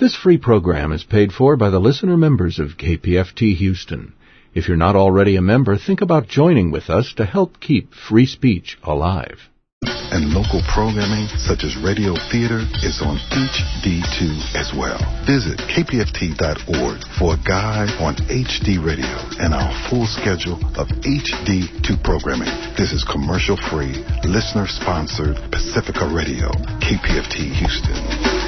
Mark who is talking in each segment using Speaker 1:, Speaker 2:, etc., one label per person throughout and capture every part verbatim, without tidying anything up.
Speaker 1: This free program is paid for by the listener members of K P F T Houston. If you're not already a member, think about joining with us to help keep free speech alive.
Speaker 2: And local programming such as radio theater is on H D two as well. Visit K P F T dot org for a guide on H D radio and our full schedule of H D two programming. This is commercial-free, listener-sponsored Pacifica Radio, K P F T Houston.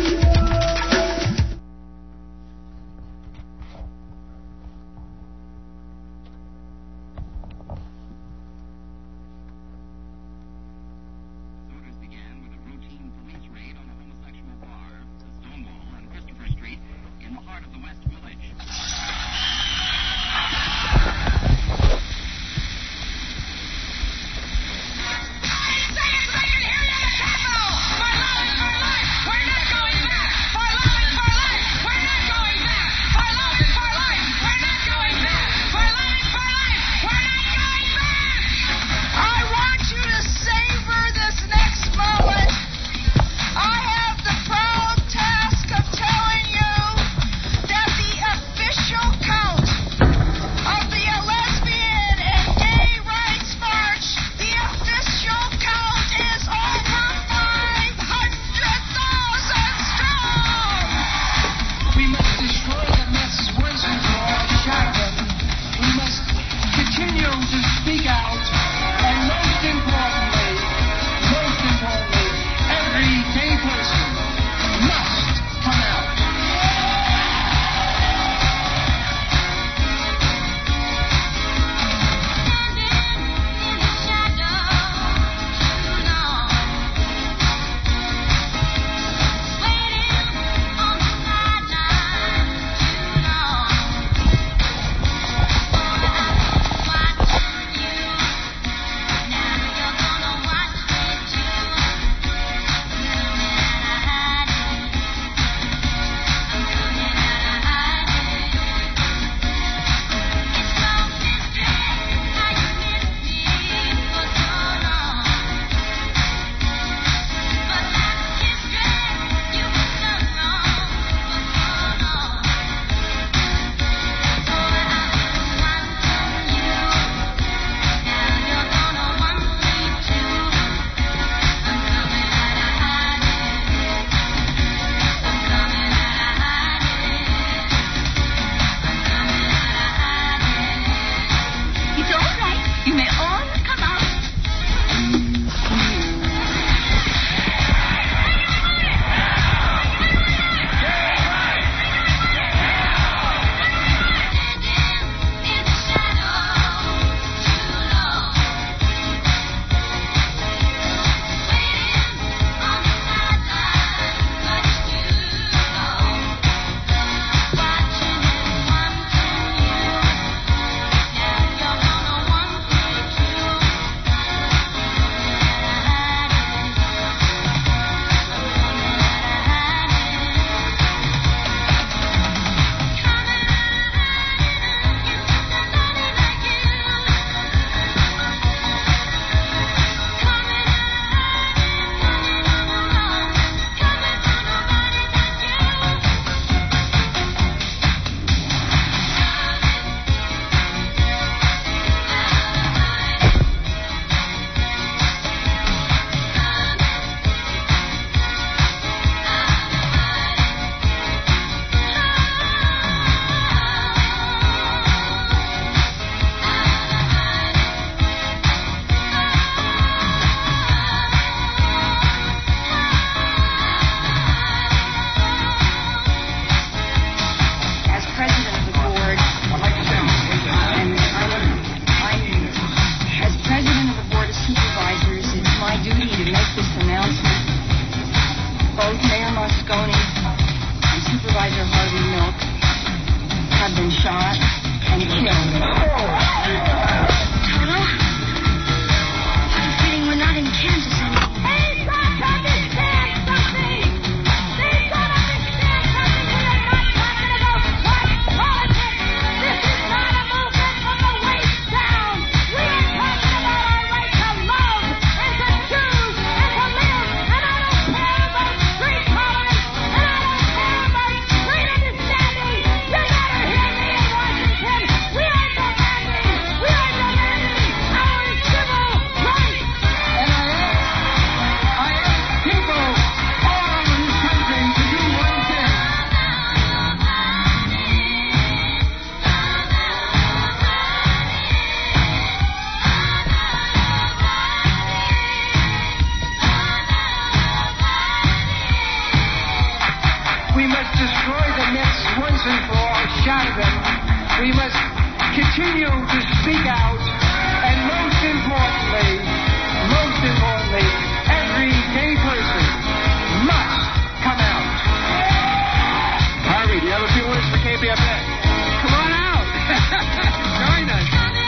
Speaker 3: destroy the myths once and for all, shatter them. We must continue to speak out, and most importantly, most importantly, every gay person must come out. Harvey, do you have a few words for K P F T? Come on out. Join us.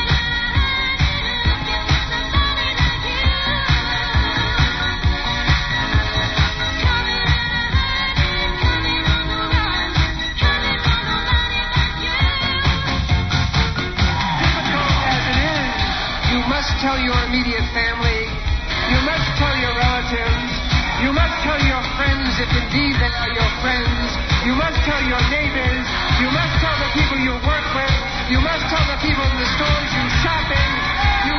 Speaker 3: Tell your immediate family, you must tell your relatives, you must tell your friends if indeed they are your friends, you must tell your neighbors, you must tell the people you work with, you must tell the people in the stores you shop in, you...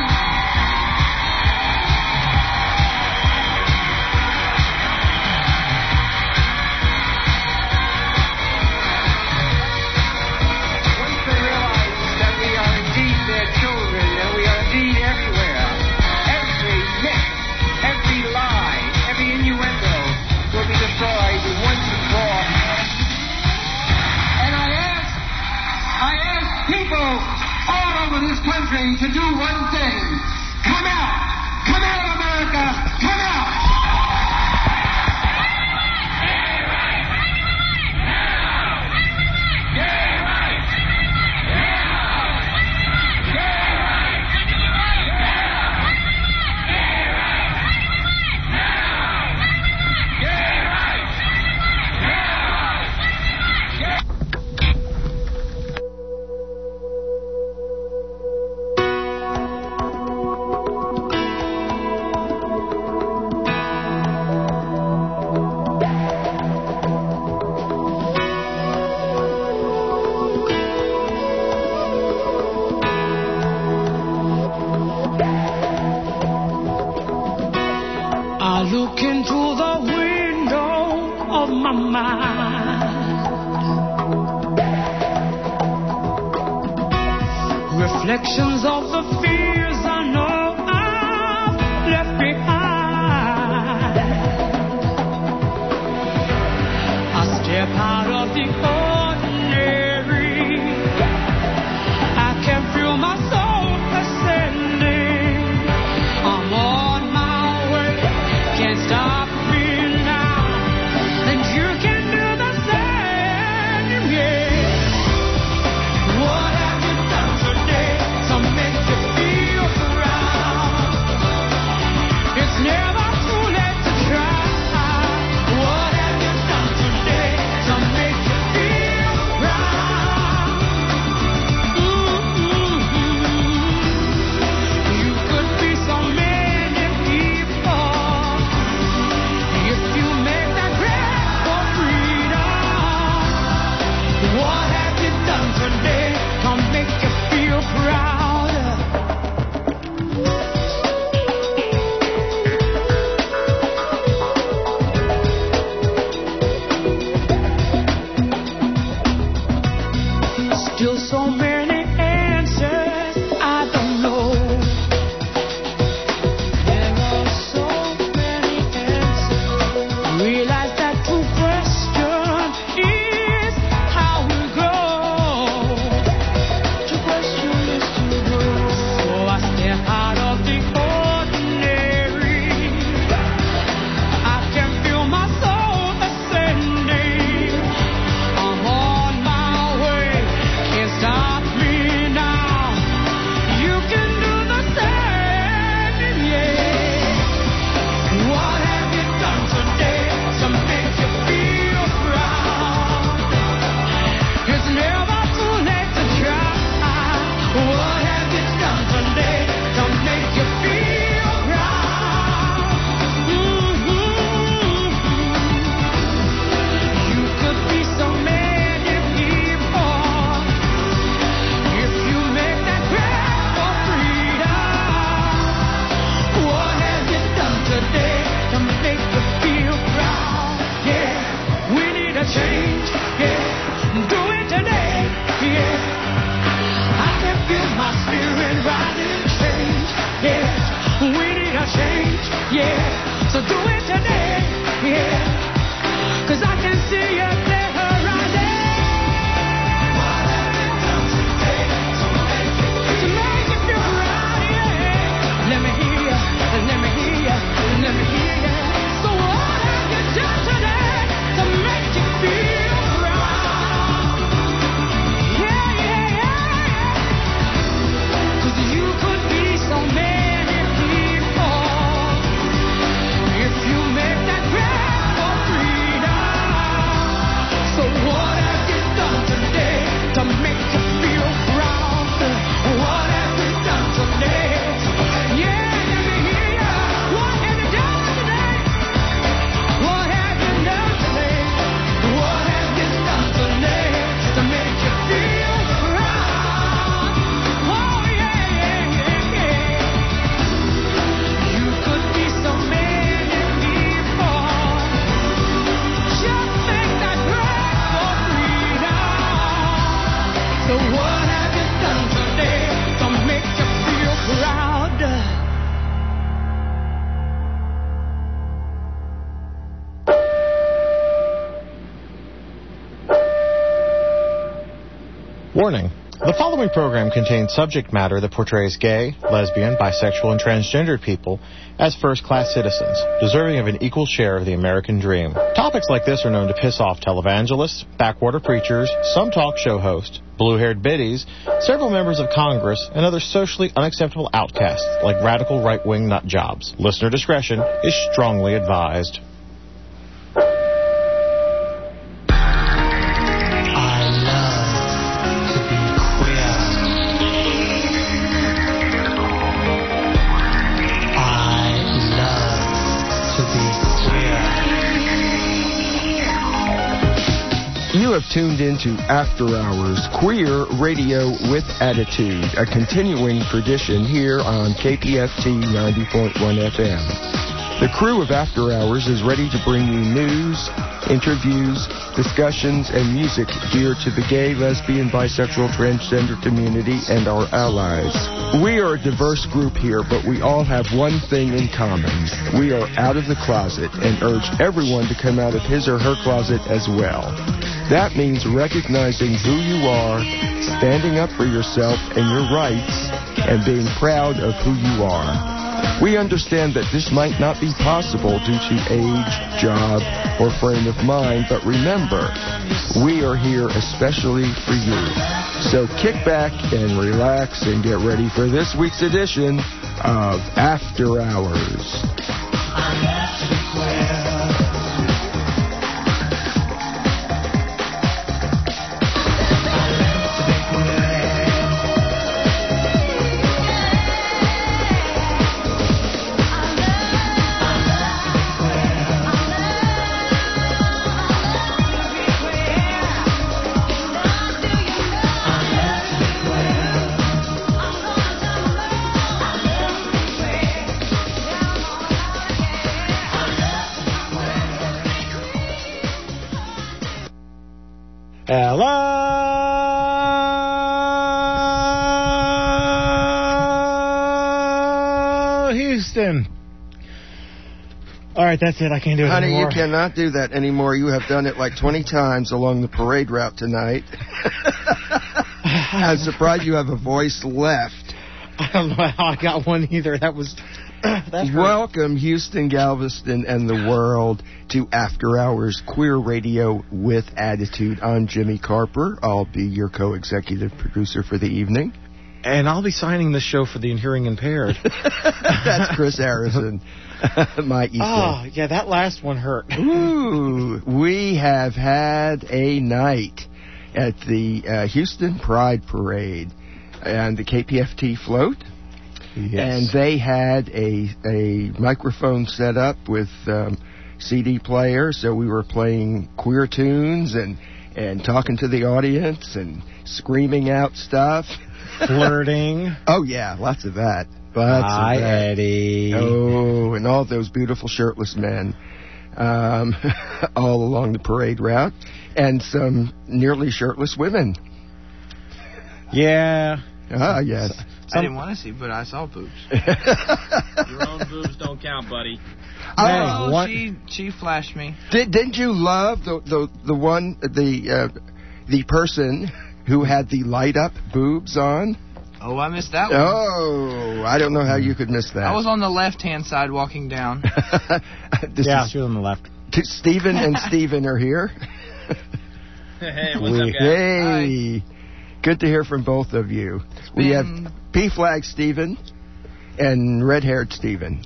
Speaker 3: Once they realize that we are indeed their children, and we are indeed everywhere, every lie, every innuendo will be destroyed once and for all. And I ask, I ask people all over this country to do one thing. Come out! Come out, America! Come out!
Speaker 4: Reflections of the fears I know I've left behind. I step out of the ordinary. I can feel my soul ascending. I'm on my way, can't stop me now. And you can do the same, yeah. What have you done today to make you feel proud? It's never too late to try. What have you done today to make you feel proud? Mm-hmm. You could be so many people if you make that grab for freedom. What have you done today to make you feel proud? Still so many answers I don't know. There are so many answers. Realize that true question is how we grow. True question is to grow. So I step out of the ordinary. I can feel my soul ascending. I'm on my way, can't stop
Speaker 5: Warning. The following program contains subject matter that portrays gay, lesbian, bisexual, and transgendered people as first-class citizens, deserving of an equal share of the American dream. Topics like this are known to piss off televangelists, backwater preachers, some talk show hosts, blue-haired biddies, several members of Congress, and other socially unacceptable outcasts like radical right-wing nut jobs. Listener discretion is strongly advised.
Speaker 6: You have tuned into After Hours Queer Radio with Attitude, a continuing tradition here on K P F T ninety point one F M. The crew of After Hours is ready to bring you news, interviews, discussions, and music geared to the gay, lesbian, bisexual, transgender community and our allies. We are a diverse group here, but we all have one thing in common. We are out of the closet and urge everyone to come out of his or her closet as well. That means recognizing who you are, standing up for yourself and your rights, and being proud of who you are. We understand that this might not be possible due to age, job, or frame of mind, but remember, we are here especially for you. So kick back and relax and get ready for this week's edition of After Hours.
Speaker 5: Hello, Houston. All right, that's it. I can't do it
Speaker 6: Honey,
Speaker 5: anymore.
Speaker 6: you cannot do that anymore. You have done it like twenty times along the parade route tonight. I'm surprised you have a voice left.
Speaker 5: I don't know how I got one either. That was... That's
Speaker 6: Welcome, Houston, Galveston, and the world to After Hours Queer Radio with Attitude. I'm Jimmy Carper. I'll be your co-executive producer for the evening.
Speaker 5: And I'll be signing this show for the hearing impaired.
Speaker 6: That's Chris Harrison, my equal.
Speaker 5: Oh, yeah, that last one hurt.
Speaker 6: Ooh, we have had a night at the uh, Houston Pride Parade and the K P F T float.
Speaker 5: Yes.
Speaker 6: And they had a a microphone set up with um, C D player, so we were playing queer tunes and, and talking to the audience and screaming out stuff.
Speaker 5: Flirting.
Speaker 6: Oh, yeah, lots of that. Lots
Speaker 5: Hi,
Speaker 6: of that.
Speaker 5: Eddie.
Speaker 6: Oh, and all those beautiful shirtless men um, all along the parade route. And some nearly shirtless women.
Speaker 5: Yeah.
Speaker 6: Ah, yes.
Speaker 7: I didn't want to see, but I saw boobs.
Speaker 8: Your own boobs don't count, buddy.
Speaker 7: Oh,
Speaker 5: what?
Speaker 7: she she flashed me.
Speaker 6: Did, didn't you love the the the one the uh, the person who had the light up boobs on?
Speaker 7: Oh, I missed that one.
Speaker 6: Oh, I don't know how you could miss that.
Speaker 7: I was on the left-hand side walking down.
Speaker 6: This
Speaker 5: Yeah,
Speaker 6: is,
Speaker 5: she was on the left.
Speaker 6: t- Stephen and Stephen are here.
Speaker 8: Hey, what's
Speaker 6: We-
Speaker 8: up, guys?
Speaker 6: Hey, good to hear from both of you. We have
Speaker 7: been-
Speaker 6: P Flag Stephen and red haired Stephen.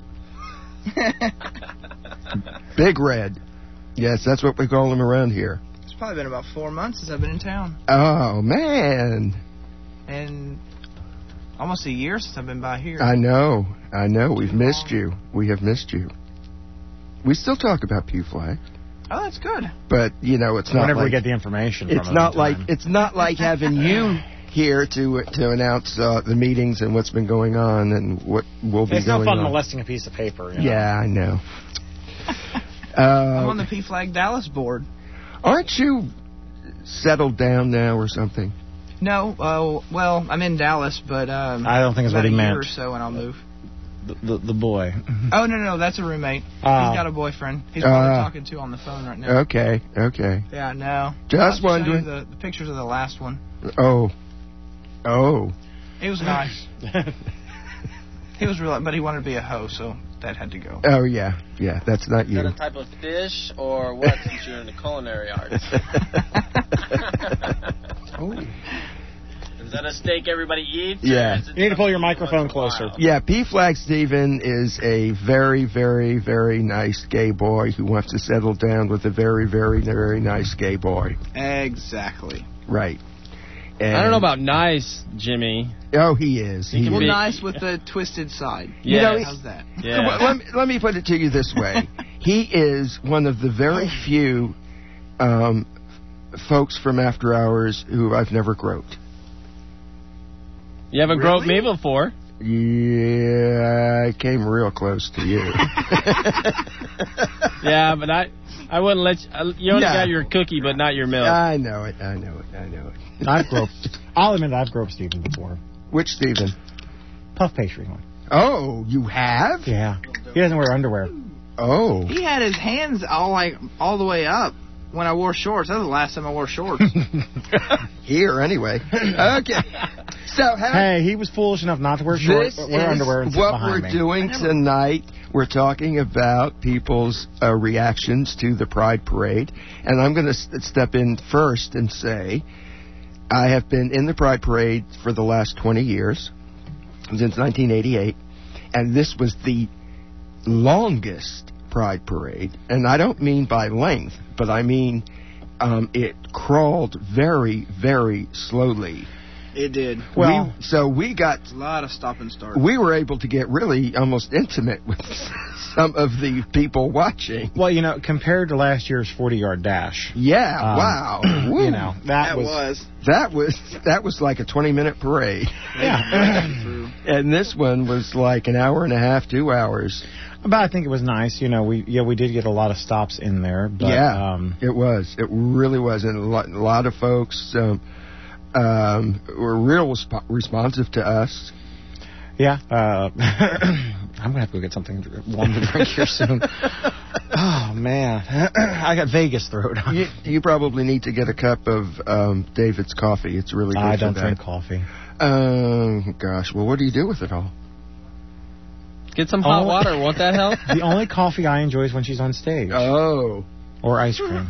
Speaker 6: Big Red. Yes, that's what we call him around here.
Speaker 7: It's probably been about four months since I've been in town.
Speaker 6: Oh, man.
Speaker 7: And almost a year since I've been by here.
Speaker 6: I know. I know. We've missed you. We have missed you. We still talk about P Flag.
Speaker 7: Oh, that's good.
Speaker 6: But, you know, it's not
Speaker 5: Whenever
Speaker 6: like...
Speaker 5: we get the information from
Speaker 6: It's
Speaker 5: him
Speaker 6: not
Speaker 5: in
Speaker 6: like
Speaker 5: time.
Speaker 6: it's not like having you here to to announce uh, the meetings and what's been going on and what will be
Speaker 5: It's no
Speaker 6: going
Speaker 5: fun
Speaker 6: on.
Speaker 5: molesting a piece of paper. You know?
Speaker 6: Yeah, I know.
Speaker 7: I'm
Speaker 6: uh,
Speaker 7: on the P Flag Dallas board.
Speaker 6: aren't you settled down now or something?
Speaker 7: No, uh, well, I'm in Dallas, but um,
Speaker 5: I don't think it's
Speaker 7: about
Speaker 5: what he
Speaker 7: a year
Speaker 5: meant.
Speaker 7: or so, and I'll move.
Speaker 5: The, the, the boy.
Speaker 7: Oh no, no, that's a roommate.
Speaker 5: Oh.
Speaker 7: He's got a boyfriend. He's probably
Speaker 6: Ah.
Speaker 7: talking to on the phone right now.
Speaker 6: Okay, okay.
Speaker 7: Yeah, no.
Speaker 6: Just
Speaker 7: I'll show you
Speaker 6: wondering.
Speaker 7: The, the pictures of the last one.
Speaker 6: Oh. Oh.
Speaker 7: He was nice. He was real, but he wanted to be a hoe, so that had to go.
Speaker 6: Oh, yeah. Yeah, that's not
Speaker 8: Is
Speaker 6: you.
Speaker 8: that a type of fish or what, since you're in the culinary arts?
Speaker 6: Oh.
Speaker 8: Is that a steak everybody eats?
Speaker 6: Yeah.
Speaker 5: You need to pull your microphone closer.
Speaker 6: Yeah, P-Flag Stephen is a very, very, very nice gay boy who wants to settle down with a very, very, very nice gay boy.
Speaker 7: Exactly.
Speaker 6: Right. And
Speaker 9: I don't know about nice, Jimmy.
Speaker 6: Oh, he is. He
Speaker 7: well,
Speaker 6: is.
Speaker 7: nice with the twisted side.
Speaker 9: Yeah.
Speaker 6: You know, he-
Speaker 7: How's that?
Speaker 9: Yeah.
Speaker 6: Well, let, me, let me put it to you this way. He is one of the very few um, folks from After Hours who I've never groped.
Speaker 9: You haven't
Speaker 7: Really?
Speaker 9: groped me before.
Speaker 6: Yeah, I came real close to you.
Speaker 9: Yeah, but I I wouldn't let you. I- You only
Speaker 6: Yeah.
Speaker 9: got your cookie, but not your milk.
Speaker 6: I know it, I know it, I know it.
Speaker 5: I've groped. I'll admit I've groped Stephen before.
Speaker 6: Which Stephen?
Speaker 5: Puff pastry one.
Speaker 6: Oh, you have?
Speaker 5: Yeah. He doesn't wear underwear.
Speaker 6: Oh.
Speaker 7: He had his hands all like all the way up when I wore shorts. That was the last time I wore shorts.
Speaker 6: Here, anyway. Okay. So, how...
Speaker 5: Hey, he was foolish enough not to wear shorts,
Speaker 6: This
Speaker 5: but wear
Speaker 6: is
Speaker 5: underwear and sit
Speaker 6: what
Speaker 5: behind
Speaker 6: we're
Speaker 5: me.
Speaker 6: doing tonight. We're talking about people's uh, reactions to the Pride Parade. And I'm going to st- step in first and say I have been in the Pride Parade for the last twenty years, since nineteen eighty-eight. And this was the longest Pride Parade. And I don't mean by length, but I mean um, it crawled very, very slowly.
Speaker 7: It did.
Speaker 6: Well, we, so we got
Speaker 7: a lot of stop and start.
Speaker 6: we were able to get really almost intimate with some of the people watching.
Speaker 5: Well, you know, compared to last year's forty-yard dash.
Speaker 6: Yeah,
Speaker 5: Um,
Speaker 6: wow.
Speaker 5: You know, that,
Speaker 7: That
Speaker 5: was,
Speaker 7: was.
Speaker 6: That was that was like a twenty-minute parade.
Speaker 5: Yeah.
Speaker 6: And this one was like an hour and a half, two hours.
Speaker 5: But I think it was nice. You know, we yeah we did get a lot of stops in there. But,
Speaker 6: yeah,
Speaker 5: um,
Speaker 6: it was. It really was. And a lot, a lot of folks um, um, were real resp- responsive to us.
Speaker 5: Yeah. Uh, I'm going to have to go get something warm to drink here soon. Oh, man. I got Vegas throat.
Speaker 6: You, you probably need to get a cup of um, David's coffee. It's really good
Speaker 5: I
Speaker 6: for
Speaker 5: don't
Speaker 6: that.
Speaker 5: drink coffee.
Speaker 6: Um, gosh, well, what do you do with it all?
Speaker 9: Get some hot
Speaker 5: Oh.
Speaker 9: water. Won't that help?
Speaker 5: The only coffee I enjoy is when she's on stage.
Speaker 6: Oh.
Speaker 5: Or ice cream.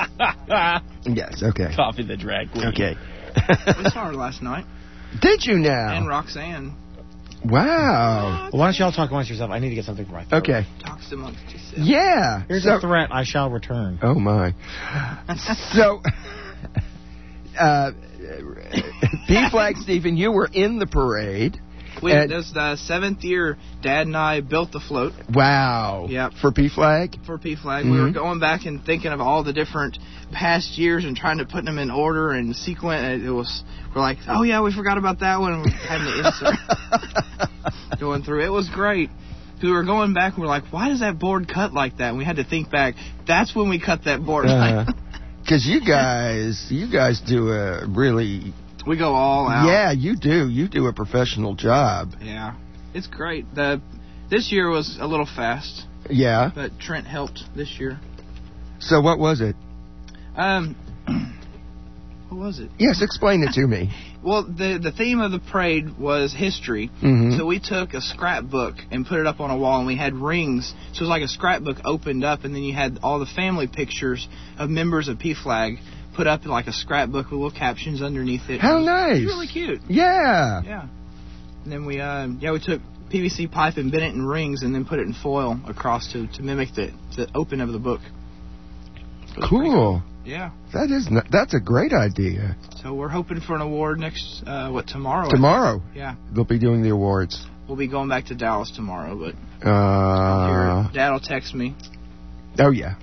Speaker 6: Yes, okay.
Speaker 9: Coffee the drag queen.
Speaker 6: Okay.
Speaker 7: We saw her last night.
Speaker 6: Did you now?
Speaker 7: And Roxanne.
Speaker 6: Wow.
Speaker 5: Well, why don't y'all talk amongst yourself? I need to get something for my throat.
Speaker 6: Okay.
Speaker 7: Talks amongst yourself.
Speaker 6: Yeah.
Speaker 5: Here's
Speaker 6: so,
Speaker 5: a threat. I shall return.
Speaker 6: Oh, my. So, uh, P-Flag Stephen, you were in the parade.
Speaker 7: We,
Speaker 6: And-
Speaker 7: this is the seventh year Dad and I built the float
Speaker 6: Wow.
Speaker 7: Yep.
Speaker 6: For P-Flag?
Speaker 7: for P-Flag.
Speaker 6: Mm-hmm.
Speaker 7: We were going back and thinking of all the different past years and trying to put them in order and sequence. And it was, we're like, oh yeah, we forgot about that one. And we had to insert going through. It was great. We were going back and we're like, why does that board cut like that? And we had to think back. That's when we cut that board.
Speaker 6: Uh,
Speaker 7: like,
Speaker 6: Because you guys, you guys do a really...
Speaker 7: we go all out.
Speaker 6: Yeah, you do. You do a professional job.
Speaker 7: Yeah. It's great. The This year was a little fast,
Speaker 6: Yeah.
Speaker 7: but Trent helped this year.
Speaker 6: So what was it?
Speaker 7: Um, what was it?
Speaker 6: Yes, explain it to me.
Speaker 7: Well, the the theme of the parade was history.
Speaker 6: Mhm.
Speaker 7: So we took a scrapbook and put it up on a wall, and we had rings. So it was like a scrapbook opened up, and then you had all the family pictures of members of P-Flag put up in like a scrapbook with little captions underneath it.
Speaker 6: How
Speaker 7: It was
Speaker 6: nice.
Speaker 7: really cute.
Speaker 6: Yeah.
Speaker 7: Yeah. And then we uh, yeah we took P V C pipe and bent it in rings, and then put it in foil across to, to mimic the the open of the book. It was pretty
Speaker 6: Cool.
Speaker 7: Yeah.
Speaker 6: That is not, that's a great idea.
Speaker 7: So we're hoping for an award next uh, what tomorrow?
Speaker 6: Tomorrow
Speaker 7: Yeah.
Speaker 6: they'll be doing the awards.
Speaker 7: We'll be going back to Dallas tomorrow, but
Speaker 6: Uh,
Speaker 7: your dad will text me.
Speaker 6: oh yeah.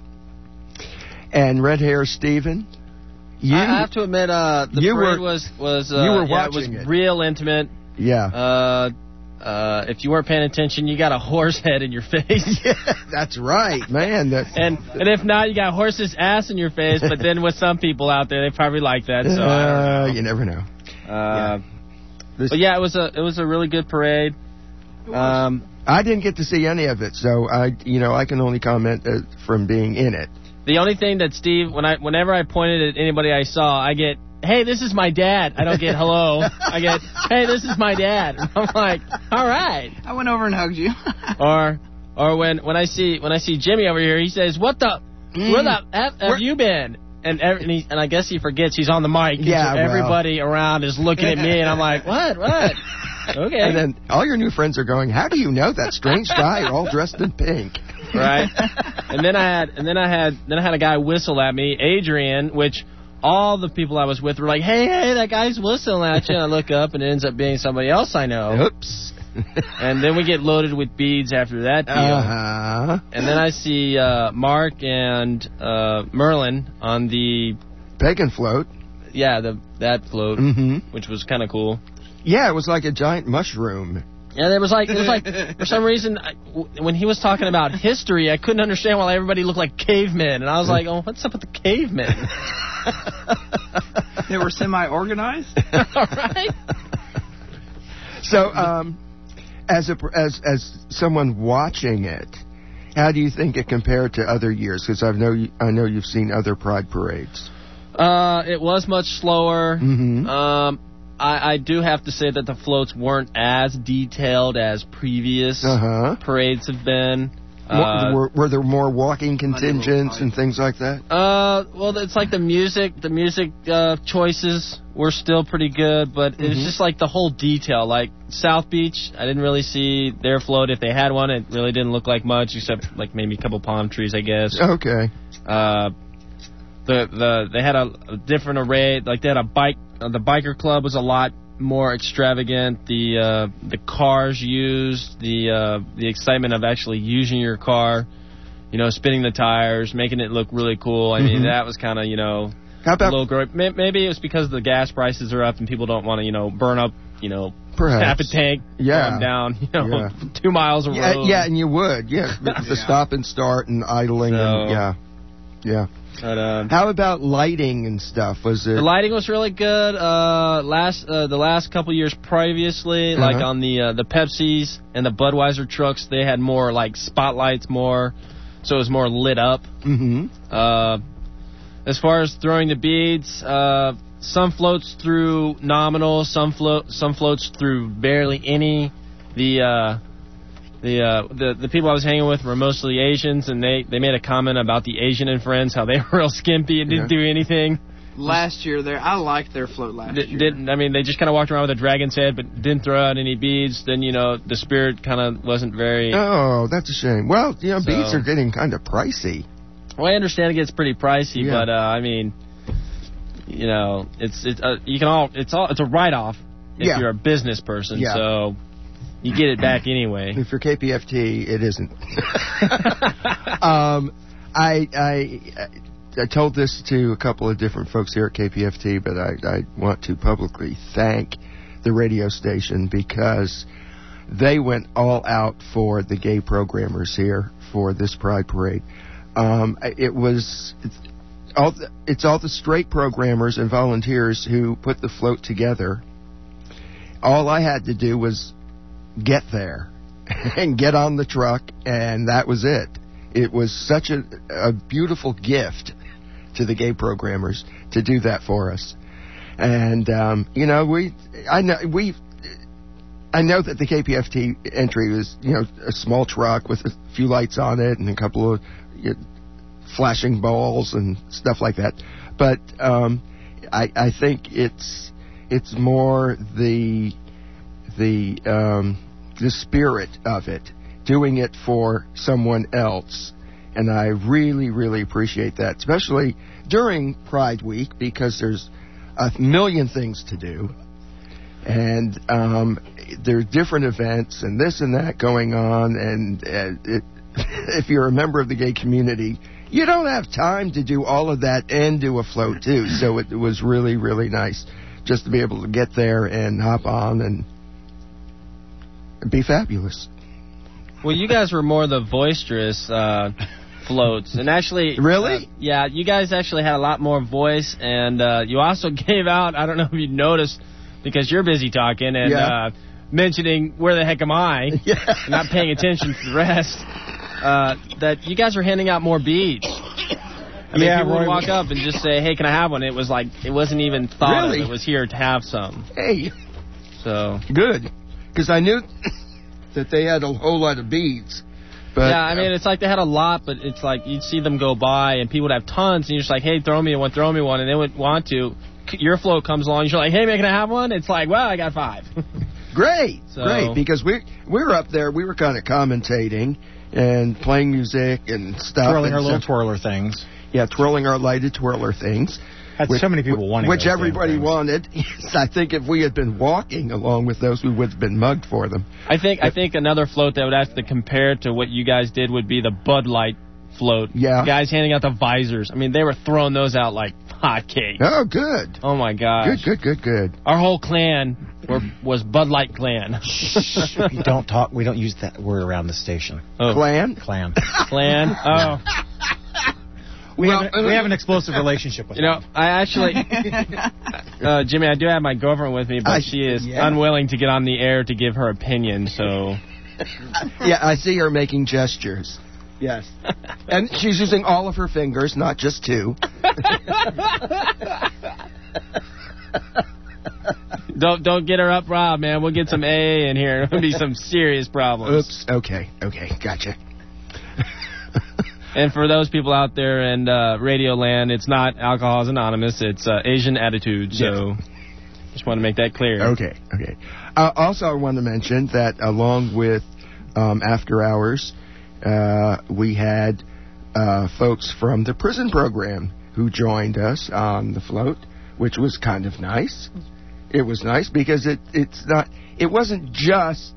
Speaker 6: And red hair Steven, you
Speaker 9: I have to admit, uh, the
Speaker 6: you
Speaker 9: parade
Speaker 6: were-
Speaker 9: was was uh,
Speaker 6: you were
Speaker 9: yeah, it
Speaker 6: watching
Speaker 9: was
Speaker 6: it.
Speaker 9: real intimate.
Speaker 6: yeah.
Speaker 9: Uh, uh, if you weren't paying attention, you got a horse head in your face.
Speaker 6: Yeah, that's right, man. That,
Speaker 9: And and if not, you got horse's ass in your face. But then with some people out there, they probably like that. So I
Speaker 6: uh,
Speaker 9: don't know.
Speaker 6: you never know.
Speaker 9: Uh,
Speaker 6: This-
Speaker 9: but yeah, it was a it was a really good parade. Um,
Speaker 6: I didn't get to see any of it, so I, you know, I can only comment uh, from being in it.
Speaker 9: the only thing that Steve, when I whenever I pointed at anybody I saw, I get hey, this is my dad. I don't get hello. I get, hey, this is my dad. And I'm like, all right.
Speaker 7: I went over and hugged you.
Speaker 9: or or when, when I see when I see Jimmy over here, he says, what the, mm. where the F have where? you been? And every, and, he, and I guess he forgets he's on the mic.
Speaker 6: Yeah,
Speaker 9: so everybody well. around is looking at me, and I'm like, what, what? Okay.
Speaker 6: And then all your new friends are going, how do you know that strange guy all dressed in pink?
Speaker 9: Right. And then I had and then I had then I had a guy whistle at me, Adrian, which all the people I was with were like, hey, hey, that guy's whistling at you. And I look up, and it ends up being somebody else I know.
Speaker 6: Oops.
Speaker 9: And then we get loaded with beads after that deal.
Speaker 6: Uh-huh.
Speaker 9: And then I see uh, Mark and uh, Merlin on the
Speaker 6: pagan float.
Speaker 9: Yeah, the that float,
Speaker 6: mm-hmm.
Speaker 9: which was kind of cool.
Speaker 6: Yeah, it was like a giant mushroom.
Speaker 9: Yeah, there was like it was like for some reason I, w- when he was talking about history, I couldn't understand why everybody looked like cavemen, and I was like, "Oh, what's up with the cavemen?"
Speaker 7: They were semi-organized,
Speaker 9: right?
Speaker 6: So, um, as a as as someone watching it, how do you think it compared to other years? Because I know you, I know you've seen other Pride parades.
Speaker 9: Uh, it was much slower.
Speaker 6: Mm-hmm.
Speaker 9: Um. I, I do have to say that the floats weren't as detailed as previous
Speaker 6: uh-huh.
Speaker 9: parades have been.
Speaker 6: Uh, were, were there more walking contingents and things like that?
Speaker 9: Uh, well, it's like the music. The music uh, choices were still pretty good, but mm-hmm. it was just like the whole detail. Like South Beach, I didn't really see their float. If they had one, it really didn't look like much, except like maybe a couple palm trees, I guess.
Speaker 6: Okay.
Speaker 9: Uh, the the they had a, a different array. Like they had a bike. Uh, the biker club was a lot more extravagant. The uh, the cars used, the uh, the excitement of actually using your car, you know, spinning the tires, making it look really cool. I mm-hmm. mean, that was kind of, you know,
Speaker 6: How about,
Speaker 9: a little gro- Maybe it was because the gas prices are up and people don't want to, you know, burn up, you know,
Speaker 6: Perhaps.
Speaker 9: half a tank,
Speaker 6: yeah.
Speaker 9: going down, you know,
Speaker 6: yeah.
Speaker 9: two miles of
Speaker 6: yeah,
Speaker 9: road.
Speaker 6: Yeah, and you would, yeah, the
Speaker 7: yeah.
Speaker 6: stop and start and idling,
Speaker 9: so,
Speaker 6: and yeah, yeah.
Speaker 9: But, uh,
Speaker 6: how about lighting and stuff? Was it?
Speaker 9: The lighting was really good. Uh, last uh, the last couple years previously, uh-huh. like on the uh, the Pepsis and the Budweiser trucks, they had more like spotlights, more, so it was more lit up.
Speaker 6: Mm-hmm.
Speaker 9: Uh, as far as throwing the beads, uh, some floats through nominal, some float some floats through barely any. The uh, The, uh, the the people I was hanging with were mostly Asians, and they, they made a comment about the Asian and friends, how they were real skimpy and didn't yeah. do anything.
Speaker 7: Last year, there I liked their float last
Speaker 9: D-
Speaker 7: year.
Speaker 9: Didn't I mean they just kind of walked around with a dragon's head, but didn't throw out any beads. Then you know the spirit kind of wasn't very.
Speaker 6: Oh, that's a shame. Well, you know,
Speaker 9: so,
Speaker 6: beads are getting kind of pricey.
Speaker 9: Well, I understand it gets pretty pricey,
Speaker 6: yeah.
Speaker 9: but uh, I mean, you know, it's it's uh, you can all it's all it's a write off if
Speaker 6: yeah.
Speaker 9: you're a business person.
Speaker 6: Yeah.
Speaker 9: So. You get it back anyway.
Speaker 6: If you're K P F T, it isn't. um, I, I I told this to a couple of different folks here at K P F T, but I, I want to publicly thank the radio station because they went all out for the gay programmers here for this Pride Parade. Um, it was it's all the, it's all the straight programmers and volunteers who put the float together. All I had to do was get there and get on the truck, and that was it. It was such a, a beautiful gift to the gay programmers to do that for us. And um, you know, we I know we I know that the K P F T entry was, you know, a small truck with a few lights on it and a couple of you know, flashing balls and stuff like that. But um, I I think it's it's more the the um, the spirit of it, doing it for someone else, and I really, really appreciate that, especially during Pride Week, because there's a million things to do, and um, there are different events and this and that going on, and uh, it, if you're a member of the gay community, you don't have time to do all of that and do a float too, so it, it was really, really nice just to be able to get there and hop on and be fabulous.
Speaker 9: Well, you guys were more the boisterous uh, floats, and actually,
Speaker 6: really,
Speaker 9: uh, yeah, you guys actually had a lot more voice, and uh, you also gave out. I don't know if you noticed because you're busy talking and
Speaker 6: yeah.
Speaker 9: uh, mentioning where the heck am I,
Speaker 6: yeah.
Speaker 9: not paying attention to the rest. Uh, that you guys were handing out more beads. I mean,
Speaker 6: Yeah,
Speaker 9: people would
Speaker 6: Roy-
Speaker 9: walk up and just say, "Hey, can I have one?" It was like it wasn't even thought
Speaker 6: Really?
Speaker 9: of. It was here to have some.
Speaker 6: Hey,
Speaker 9: So
Speaker 6: good. Because I knew that they had a whole lot of beads. But,
Speaker 9: yeah, I mean, it's like they had a lot, but it's like you'd see them go by, and people would have tons, and you're just like, "Hey, throw me one, throw me one," and they would want to. Your float comes along, you're like, "Hey, man, can I have one?" It's like, "Well, I got five."
Speaker 6: Great,
Speaker 9: So-
Speaker 6: great, because we we were up there, we were kind of commentating and playing music and stuff.
Speaker 5: Twirling
Speaker 6: and
Speaker 5: our little
Speaker 6: so-
Speaker 5: twirler things.
Speaker 6: Yeah, twirling our lighted twirler things.
Speaker 5: Had
Speaker 6: which,
Speaker 5: so many people wanting
Speaker 6: Which
Speaker 5: those damn
Speaker 6: everybody
Speaker 5: things.
Speaker 6: wanted. Yes, I think if we had been walking along with those, we would have been mugged for them.
Speaker 9: I think I think another float that would have to compare to what you guys did would be the Bud Light float.
Speaker 6: Yeah.
Speaker 9: Guys handing out the visors. I mean, they were throwing those out like hotcakes.
Speaker 6: Oh, good.
Speaker 9: Oh my gosh.
Speaker 6: Good, good, good, good.
Speaker 9: Our whole clan were, was Bud Light clan.
Speaker 5: We don't talk. We don't use that word around the station.
Speaker 9: Oh.
Speaker 6: Clan?
Speaker 5: Clan.
Speaker 9: Clan. Oh.
Speaker 5: We,
Speaker 6: Well,
Speaker 5: have, an- we have an explosive relationship with
Speaker 9: You know, I actually, uh, Jimmy, I do have my girlfriend with me, but
Speaker 6: I-
Speaker 9: she is
Speaker 6: yeah.
Speaker 9: unwilling to get on the air to give her opinion. So
Speaker 6: Yeah, I see her making gestures. Yes. And she's using all of her fingers, not just two.
Speaker 9: don't don't get her up, Rob, man. We'll get some A in here. It'll be some serious problems.
Speaker 6: Oops. Okay, okay, gotcha.
Speaker 9: And for those people out there in uh, Radio Land, it's not Alcoholics Anonymous. It's uh, Asian Attitude. So just want to make that clear.
Speaker 6: Okay, okay. Uh, also, I want to mention that along with um, After Hours, uh, we had uh, folks from the prison program who joined us on the float, which was kind of nice. It was nice because it it's not it wasn't just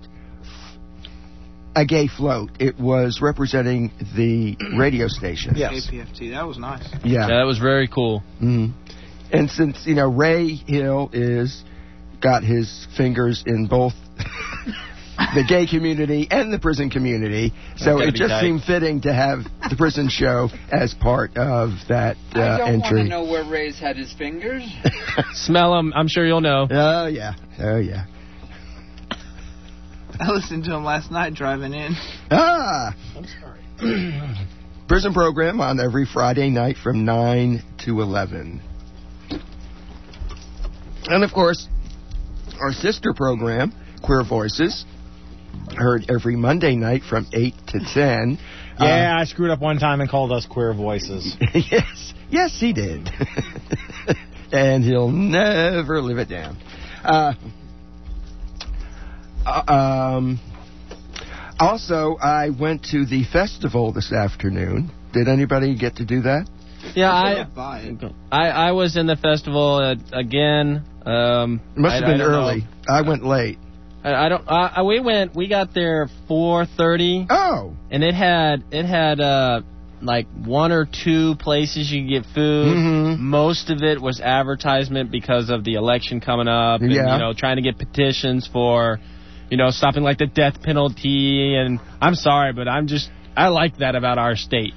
Speaker 6: a gay float. It was representing the radio station.
Speaker 5: Yes.
Speaker 7: K P F T. That was nice.
Speaker 6: Yeah.
Speaker 9: Yeah, that was very cool.
Speaker 6: Mhm. And since, you know, Ray Hill is got his fingers in both the gay community and the prison community, so
Speaker 9: gotta
Speaker 6: it
Speaker 9: be
Speaker 6: just
Speaker 9: tight.
Speaker 6: seemed fitting to have the prison show as part of that uh,
Speaker 10: I don't want
Speaker 6: entry.
Speaker 10: to know where Ray's had his fingers.
Speaker 9: Smell them. I'm sure you'll know.
Speaker 6: Oh, yeah. Oh, yeah.
Speaker 7: I listened to him last night driving in.
Speaker 6: Ah! I'm sorry. Prison program on every Friday night from nine to eleven. And, of course, our sister program, Queer Voices, heard every Monday night from eight to ten.
Speaker 5: Yeah, I screwed up one time and called us Queer Voices.
Speaker 6: Uh, yes, yes, he did. And he'll never live it down. Uh, uh, um, also, I went to the festival this afternoon. Did anybody get to do that?
Speaker 9: Yeah, I,
Speaker 7: Buy it.
Speaker 9: I I was in the festival uh, again. Um,
Speaker 6: It must
Speaker 9: I-
Speaker 6: have
Speaker 9: I
Speaker 6: been
Speaker 9: don't know.
Speaker 6: early. I went late.
Speaker 9: I, I don't. Uh, we went. We got there four thirty,
Speaker 6: Oh,
Speaker 9: and it had it had uh like one or two places you could get food.
Speaker 6: Mhm.
Speaker 9: Most of it was advertisement because of the election coming up, and
Speaker 6: Yeah.
Speaker 9: you know, trying to get petitions for, you know, stopping like the death penalty. And I'm sorry, but I'm just I like that about our state.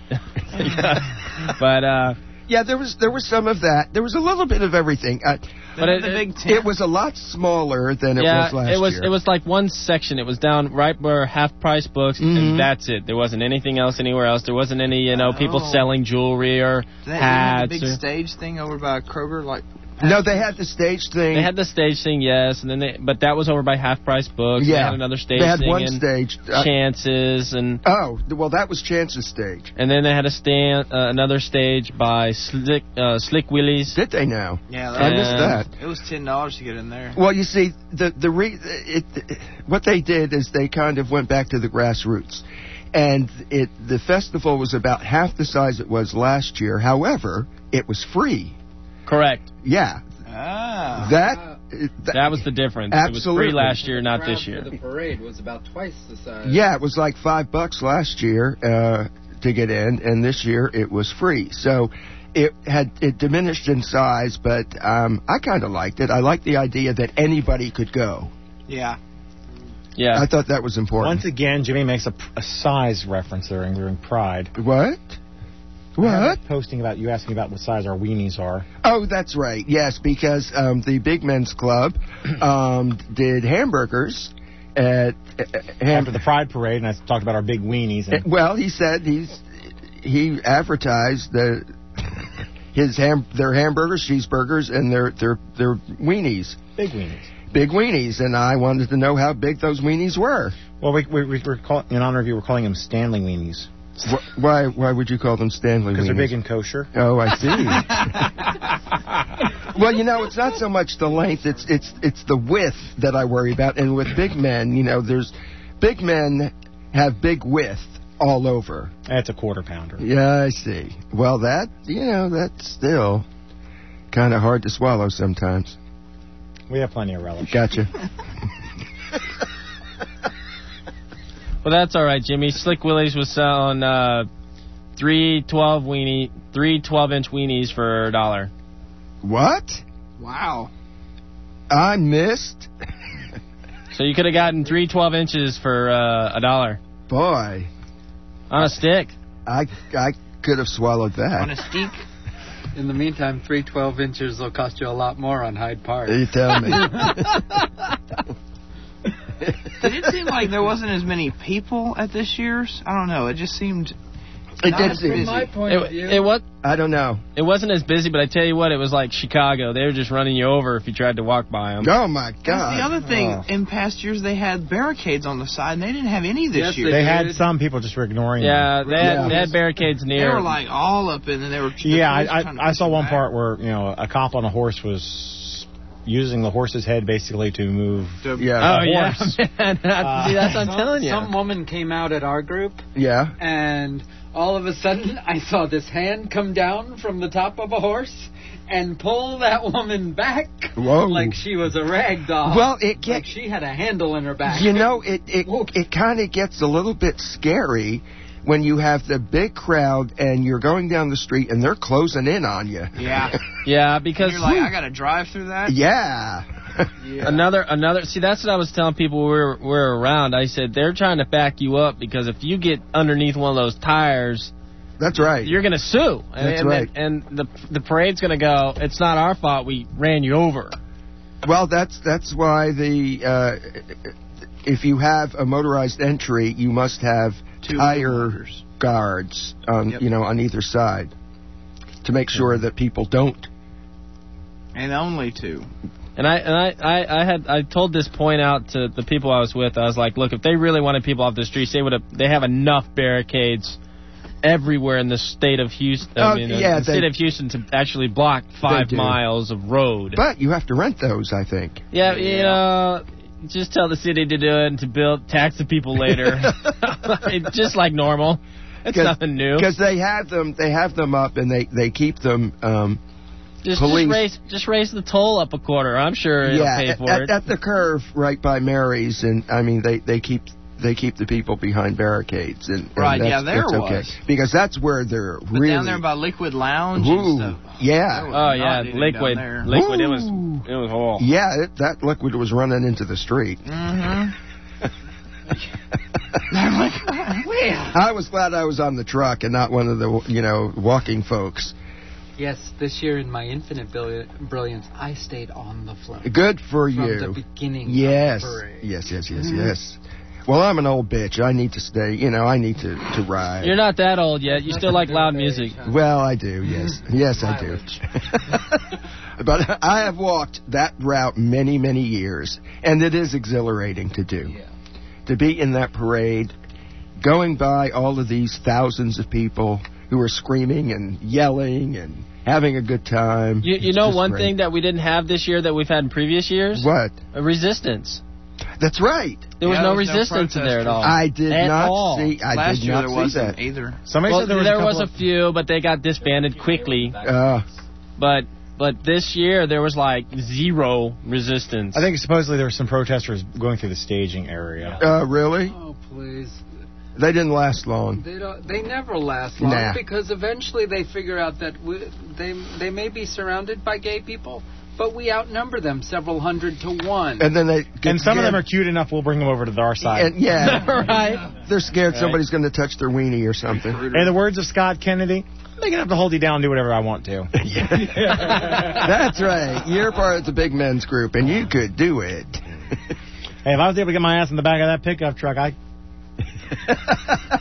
Speaker 9: But uh,
Speaker 6: yeah. There was there was some of that. There was a little bit of everything. Uh,
Speaker 9: But
Speaker 7: the,
Speaker 9: it-
Speaker 7: the
Speaker 9: it-
Speaker 7: big tent.
Speaker 6: it was a lot smaller than it
Speaker 9: yeah,
Speaker 6: was last
Speaker 9: it was
Speaker 6: year.
Speaker 9: it was like one section. It was down right where half price books,
Speaker 6: Mhm.
Speaker 9: and that's it. There wasn't anything else anywhere else. There wasn't any you know people
Speaker 7: Oh.
Speaker 9: selling jewelry or
Speaker 7: They didn't have
Speaker 9: hats.
Speaker 7: the big
Speaker 9: or-
Speaker 7: stage thing over by Kroger, like.
Speaker 6: No, they had the stage thing.
Speaker 9: They had the stage thing, yes, and then they, but that was over by Half Price Books.
Speaker 6: Yeah.
Speaker 9: They had another stage
Speaker 6: They had
Speaker 9: thing
Speaker 6: one
Speaker 9: in
Speaker 6: stage. Uh,
Speaker 9: Chances, and
Speaker 6: oh, well, that was Chance's stage.
Speaker 9: and then they had a stand, uh, another stage by Slick uh, Slick Willies.
Speaker 6: Did they now?
Speaker 7: Yeah,
Speaker 6: I missed
Speaker 9: And-
Speaker 6: that.
Speaker 7: It was ten dollars to get in there.
Speaker 6: Well, you see, the the re, it, what they did is they kind of went back to the grassroots, and it the festival was about half the size it was last year. However, it was free.
Speaker 9: Correct.
Speaker 6: Yeah,
Speaker 7: Ah.
Speaker 6: that
Speaker 9: That was the difference. It was
Speaker 6: Absolutely.
Speaker 9: free last year, not
Speaker 10: Crowd
Speaker 9: this year.
Speaker 10: for the parade was about twice the size.
Speaker 6: yeah, it was like five bucks last year uh, to get in, and this year it was free. So it had it diminished in size, but um, I kind of liked it. I liked the idea that anybody could go.
Speaker 7: Yeah.
Speaker 9: Yeah.
Speaker 6: I thought that was important.
Speaker 5: Once again, Jimmy makes a, a size reference during during Pride.
Speaker 6: What?
Speaker 5: I have
Speaker 6: What?
Speaker 5: a posting about you asking about what size our weenies are.
Speaker 6: Oh, that's right. Yes, because um, the Big Men's Club um, did hamburgers at uh, ham-
Speaker 5: After the Pride Parade, and I talked about our big weenies.
Speaker 6: Uh,
Speaker 5: And
Speaker 6: well, he said he's he advertised the his ham, their hamburgers, cheeseburgers, and their their their weenies.
Speaker 5: Big weenies.
Speaker 6: Big weenies, and I wanted to know how big those weenies were.
Speaker 5: Well, we we, we were call, in honor of you, we're calling them Stanley weenies.
Speaker 6: Wh- Why why would you call them Stanley weenies?
Speaker 5: Because they're big and kosher.
Speaker 6: Oh, I see. Well, you know, it's not so much the length; it's it's it's the width that I worry about. And with big men, you know, there's big men have big width all over.
Speaker 5: That's a quarter pounder.
Speaker 6: Yeah, I see. Well, that you know, that's still kind of hard to swallow sometimes.
Speaker 5: We have plenty of relish.
Speaker 6: Gotcha.
Speaker 9: Well, that's all right, Jimmy. Slick Willie's was selling uh, three twelve weenie, three twelve-inch weenies for a dollar.
Speaker 6: What?
Speaker 7: Wow.
Speaker 6: I missed.
Speaker 9: So you could have gotten three twelve inches for uh, a dollar.
Speaker 6: Boy.
Speaker 9: On a stick.
Speaker 6: I I could have swallowed that.
Speaker 7: On a stick.
Speaker 10: In the meantime, three twelve inches will cost you a lot more on Hyde Park.
Speaker 6: You tell me.
Speaker 7: Did it seem like there wasn't as many people at this year's? I don't know. It just seemed.
Speaker 6: It
Speaker 7: not
Speaker 6: did
Speaker 7: as
Speaker 6: seem-
Speaker 7: busy.
Speaker 10: From my point
Speaker 9: It,
Speaker 10: of view,
Speaker 9: it was.
Speaker 6: I don't know.
Speaker 9: It wasn't as busy, but I tell you what, it was like Chicago. They were just running you over if you tried to walk by them.
Speaker 6: Oh my
Speaker 7: That's
Speaker 6: God.
Speaker 7: the other thing.
Speaker 5: Oh.
Speaker 7: In past years, they had barricades on the side, and they didn't have any this
Speaker 10: Yes,
Speaker 7: year.
Speaker 5: They
Speaker 10: They
Speaker 5: had
Speaker 10: did.
Speaker 5: some people just were ignoring
Speaker 9: Yeah,
Speaker 5: them.
Speaker 9: they had,
Speaker 6: Yeah.
Speaker 9: they had barricades
Speaker 7: They
Speaker 9: near.
Speaker 7: were like all up in, and they were. the
Speaker 5: Yeah,
Speaker 7: police
Speaker 5: I,
Speaker 7: were trying to
Speaker 5: I, I
Speaker 7: push
Speaker 5: saw
Speaker 7: them
Speaker 5: one
Speaker 7: back.
Speaker 5: part where, you know, a cop on a horse was using the horse's head basically to move.
Speaker 7: To-
Speaker 6: Yeah.
Speaker 9: Oh, yeah,
Speaker 5: horse.
Speaker 9: man. See, that's what I'm
Speaker 10: some,
Speaker 9: telling you.
Speaker 10: some woman came out at our group,
Speaker 6: Yeah.
Speaker 10: and all of a sudden, I saw this hand come down from the top of a horse and pull that woman back
Speaker 6: Whoa.
Speaker 10: like she was a rag doll.
Speaker 6: Well, it
Speaker 10: like
Speaker 6: gets.
Speaker 10: she had a handle in her back.
Speaker 6: You know, it it
Speaker 10: Whoa.
Speaker 6: it kind of gets a little bit scary when you have the big crowd and you're going down the street and they're closing in on you.
Speaker 7: Yeah.
Speaker 9: Yeah,
Speaker 7: And
Speaker 9: because
Speaker 7: you're like, I got to drive through that.
Speaker 6: Yeah.
Speaker 10: Yeah.
Speaker 9: another another. See, that's what I was telling people we were, we were around. I said they're trying to back you up because if you get underneath one of those tires,
Speaker 6: That's right.
Speaker 9: you're going to sue. And,
Speaker 6: That's
Speaker 9: and,
Speaker 6: right.
Speaker 9: And the the parade's going to go. It's not our fault. We ran you over.
Speaker 6: Well, that's that's why the uh, if you have a motorized entry, you must have
Speaker 7: Two
Speaker 6: tire
Speaker 7: motors.
Speaker 6: guards on
Speaker 7: Yep.
Speaker 6: you know on either side to make sure that people don't.
Speaker 7: And only two.
Speaker 9: And I and I, I, I had I told this point out to the people I was with. I was like, look, if they really wanted people off the streets, they would have. They have enough barricades everywhere in the state of Houston. I
Speaker 6: Oh,
Speaker 9: mean,
Speaker 6: yeah,
Speaker 9: the
Speaker 6: they-
Speaker 9: state of Houston to actually block five
Speaker 6: do.
Speaker 9: miles of road.
Speaker 6: But you have to rent those, I think.
Speaker 9: yeah, you know, just tell the city to do it and to build tax the people later, just like normal. It's nothing new.
Speaker 6: Because they have them, they have them up, and they they keep them. Um,
Speaker 9: Just,
Speaker 6: police-
Speaker 9: just raise just raise the toll up a quarter. I'm sure it'll
Speaker 6: yeah,
Speaker 9: pay for
Speaker 6: at,
Speaker 9: it.
Speaker 6: at the curve right by Mary's, and I mean they they keep. They keep the people behind barricades, and, and
Speaker 7: Right,
Speaker 6: that's,
Speaker 7: yeah, there
Speaker 6: that's okay.
Speaker 7: was.
Speaker 6: Because that's where they're
Speaker 7: But
Speaker 6: really
Speaker 7: down there by Liquid Lounge
Speaker 6: Ooh,
Speaker 7: and stuff.
Speaker 6: yeah.
Speaker 7: there was
Speaker 9: Oh
Speaker 7: not
Speaker 9: yeah,
Speaker 7: anything
Speaker 9: liquid,
Speaker 7: down there.
Speaker 9: liquid. It was
Speaker 6: Ooh.
Speaker 9: it was whole.
Speaker 6: Yeah, it, that liquid was running into the street.
Speaker 7: Mm-hmm.
Speaker 6: I was glad I was on the truck and not one of the, you know, walking folks.
Speaker 10: Yes, this year in my infinite brilli- brilliance, I stayed on the float.
Speaker 6: Good for
Speaker 10: From
Speaker 6: you.
Speaker 10: the beginning
Speaker 6: Yes.
Speaker 10: of the parade.
Speaker 6: Yes, yes, yes,
Speaker 10: Mhm.
Speaker 6: yes. Well, I'm an old bitch. I need to stay, you know, I need to, to ride.
Speaker 9: You're not that old yet. You still like loud music.
Speaker 6: Well, I do, yes. Yes, I do. But I have walked that route many, many years, and it is exhilarating to do.
Speaker 10: Yeah.
Speaker 6: To be in that parade, going by all of these thousands of people who are screaming and yelling and having a good time.
Speaker 9: You, you
Speaker 6: It's
Speaker 9: know
Speaker 6: just
Speaker 9: one
Speaker 6: great.
Speaker 9: thing that we didn't have this year that we've had in previous years?
Speaker 6: What?
Speaker 9: A resistance.
Speaker 6: That's right.
Speaker 9: There was
Speaker 7: Yeah,
Speaker 9: no
Speaker 7: there was no
Speaker 9: resistance in there at all.
Speaker 6: I did
Speaker 9: At
Speaker 6: not
Speaker 9: all.
Speaker 6: see. I
Speaker 7: Last
Speaker 6: did
Speaker 7: year
Speaker 6: not
Speaker 7: there
Speaker 6: see
Speaker 7: wasn't
Speaker 6: that.
Speaker 7: either.
Speaker 5: Somebody
Speaker 9: Well,
Speaker 5: said there was,
Speaker 9: there
Speaker 5: a,
Speaker 9: was
Speaker 5: couple
Speaker 9: a few, but they got disbanded quickly.
Speaker 6: Uh,
Speaker 9: But but this year there was like zero resistance.
Speaker 5: I think supposedly there were some protesters going through the staging area.
Speaker 6: uh, really?
Speaker 10: Oh, please.
Speaker 6: They didn't last long.
Speaker 10: They don't. They never last long
Speaker 6: Nah.
Speaker 10: because eventually they figure out that we, they they may be surrounded by gay people, but we outnumber them several hundred to one.
Speaker 6: And then they
Speaker 5: And some of
Speaker 6: get-
Speaker 5: them are cute enough, we'll bring them over to our side.
Speaker 6: And, yeah,
Speaker 9: right.
Speaker 6: they're scared
Speaker 5: Right.
Speaker 6: somebody's going to touch their weenie or something.
Speaker 5: In the words of Scott Kennedy, I'm big enough to hold you down and do whatever I want to.
Speaker 6: That's right. You're part of the big men's group, and you could do it.
Speaker 5: Hey, if I was able to get my ass in the back of that pickup truck, I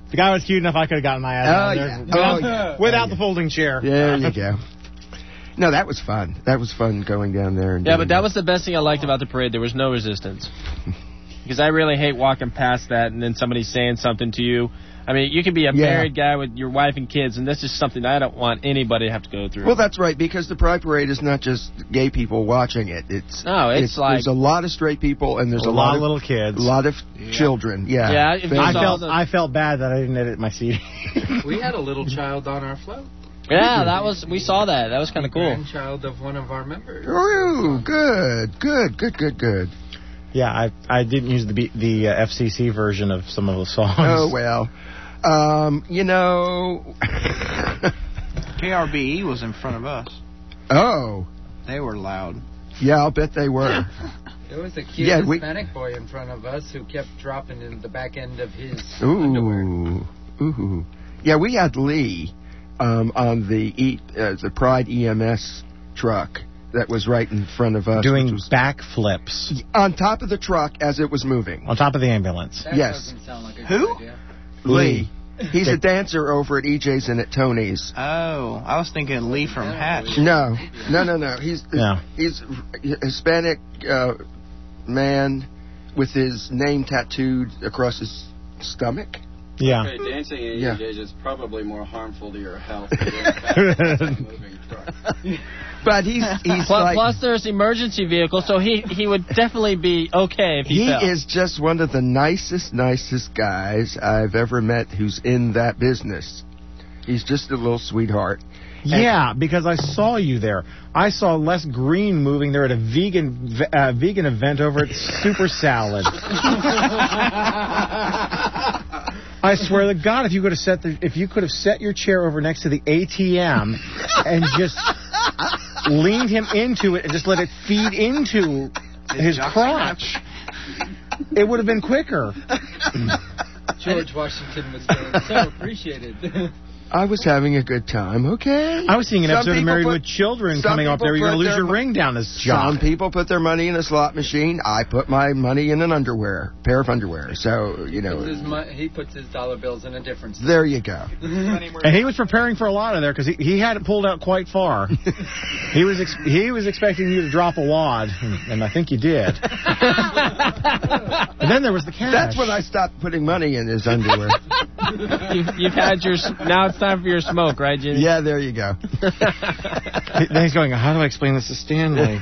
Speaker 5: the guy was cute enough. I could have gotten my ass
Speaker 6: Oh,
Speaker 5: out there
Speaker 6: yeah.
Speaker 5: without,
Speaker 6: Oh, yeah.
Speaker 5: without
Speaker 6: Oh,
Speaker 5: the
Speaker 6: yeah.
Speaker 5: folding chair.
Speaker 6: There you go. No, that was fun. That was fun going down there. And
Speaker 9: Yeah,
Speaker 6: doing
Speaker 9: but that was the best thing I liked about the parade. There was no resistance. Because I really hate walking past that and then somebody saying something to you. I mean, you can be a
Speaker 6: Yeah.
Speaker 9: married guy with your wife and kids, and this is something I don't want anybody to have to go through.
Speaker 6: Well, that's right, because the Pride Parade is not just gay people watching it. It's
Speaker 9: No, it's like-
Speaker 6: there's a lot of straight people and there's
Speaker 5: A
Speaker 6: a,
Speaker 5: lot
Speaker 6: lot
Speaker 5: of little kids.
Speaker 6: a lot of children. Yeah.
Speaker 9: Yeah, if you
Speaker 5: I
Speaker 9: saw
Speaker 5: felt
Speaker 9: the-
Speaker 5: I felt bad that I didn't edit my C D.
Speaker 10: We had a little child on our float.
Speaker 9: yeah, that was. We saw that. That was kind of cool.
Speaker 10: Grandchild of one of our members.
Speaker 6: Ooh, good, good, good, good, good.
Speaker 5: Yeah, I I didn't use the B, the uh, F C C version of some of the songs.
Speaker 6: Oh well, um, you know.
Speaker 7: K R B E was in front of us.
Speaker 6: Oh,
Speaker 7: They were loud.
Speaker 6: yeah, I'll bet they were.
Speaker 10: There was a cute
Speaker 6: Yeah, we-
Speaker 10: Hispanic boy in front of us who kept dropping in the back end of his
Speaker 6: Ooh,
Speaker 10: underwear.
Speaker 6: ooh. Yeah, we had Lee um, on the e, uh, the Pride E M S truck that was right in front of us,
Speaker 5: Doing
Speaker 6: which was
Speaker 5: backflips
Speaker 6: on top of the truck as it was moving.
Speaker 5: on top of the ambulance.
Speaker 10: That
Speaker 6: Yes.
Speaker 10: doesn't sound like a
Speaker 7: Who?
Speaker 10: good idea.
Speaker 6: Lee. He's a dancer over at E J's and at Tony's.
Speaker 7: Oh, I was thinking Lee from Hatch.
Speaker 6: No, no, no, no. He's
Speaker 5: No.
Speaker 6: he's a Hispanic uh, man with his name tattooed across his stomach.
Speaker 5: Yeah.
Speaker 8: Okay, dancing in
Speaker 6: Yeah.
Speaker 8: E J's is probably more harmful to your health than doing fast moving truck.
Speaker 6: But he's he's
Speaker 9: Plus,
Speaker 6: like
Speaker 9: plus, there's emergency vehicles, so he he would definitely be okay if he,
Speaker 6: he
Speaker 9: fell.
Speaker 6: is just one of the nicest, nicest guys I've ever met who's in that business. He's just a little sweetheart.
Speaker 5: Yeah, because I saw you there. I saw Les Green moving there at a vegan ve- uh, vegan event over at Super Salad. I swear to God, if you could have set the, if you could have set your chair over next to the A T M and just leaned him into it and just let it feed into his crotch, it would have been quicker.
Speaker 10: George Washington was feeling so appreciated.
Speaker 6: I was having a good time, okay?
Speaker 5: I was seeing an
Speaker 6: Some
Speaker 5: episode of
Speaker 6: people
Speaker 5: Married
Speaker 6: put-
Speaker 5: with Children
Speaker 6: some
Speaker 5: coming up
Speaker 6: people
Speaker 5: there. You're going
Speaker 6: put
Speaker 5: to lose
Speaker 6: their
Speaker 5: your
Speaker 6: mo-
Speaker 5: ring down this
Speaker 6: Some
Speaker 5: job.
Speaker 6: people put their money in a slot machine. I put my money in an underwear, pair of underwear. So, you
Speaker 10: Puts his
Speaker 6: know,
Speaker 10: mo- he puts his dollar bills in a different
Speaker 6: there you go.
Speaker 5: And he was preparing for a lot of there because he, he had it pulled out quite far. he was ex- he was expecting you to drop a wad, and, and I think you did. And then there was the cash.
Speaker 6: That's when I stopped putting money in his underwear.
Speaker 9: you've, you've had your. s- Now it's time for your smoke, right, Jimmy?
Speaker 6: Yeah, there you go.
Speaker 5: Then he's going, how do I explain this to Stanley?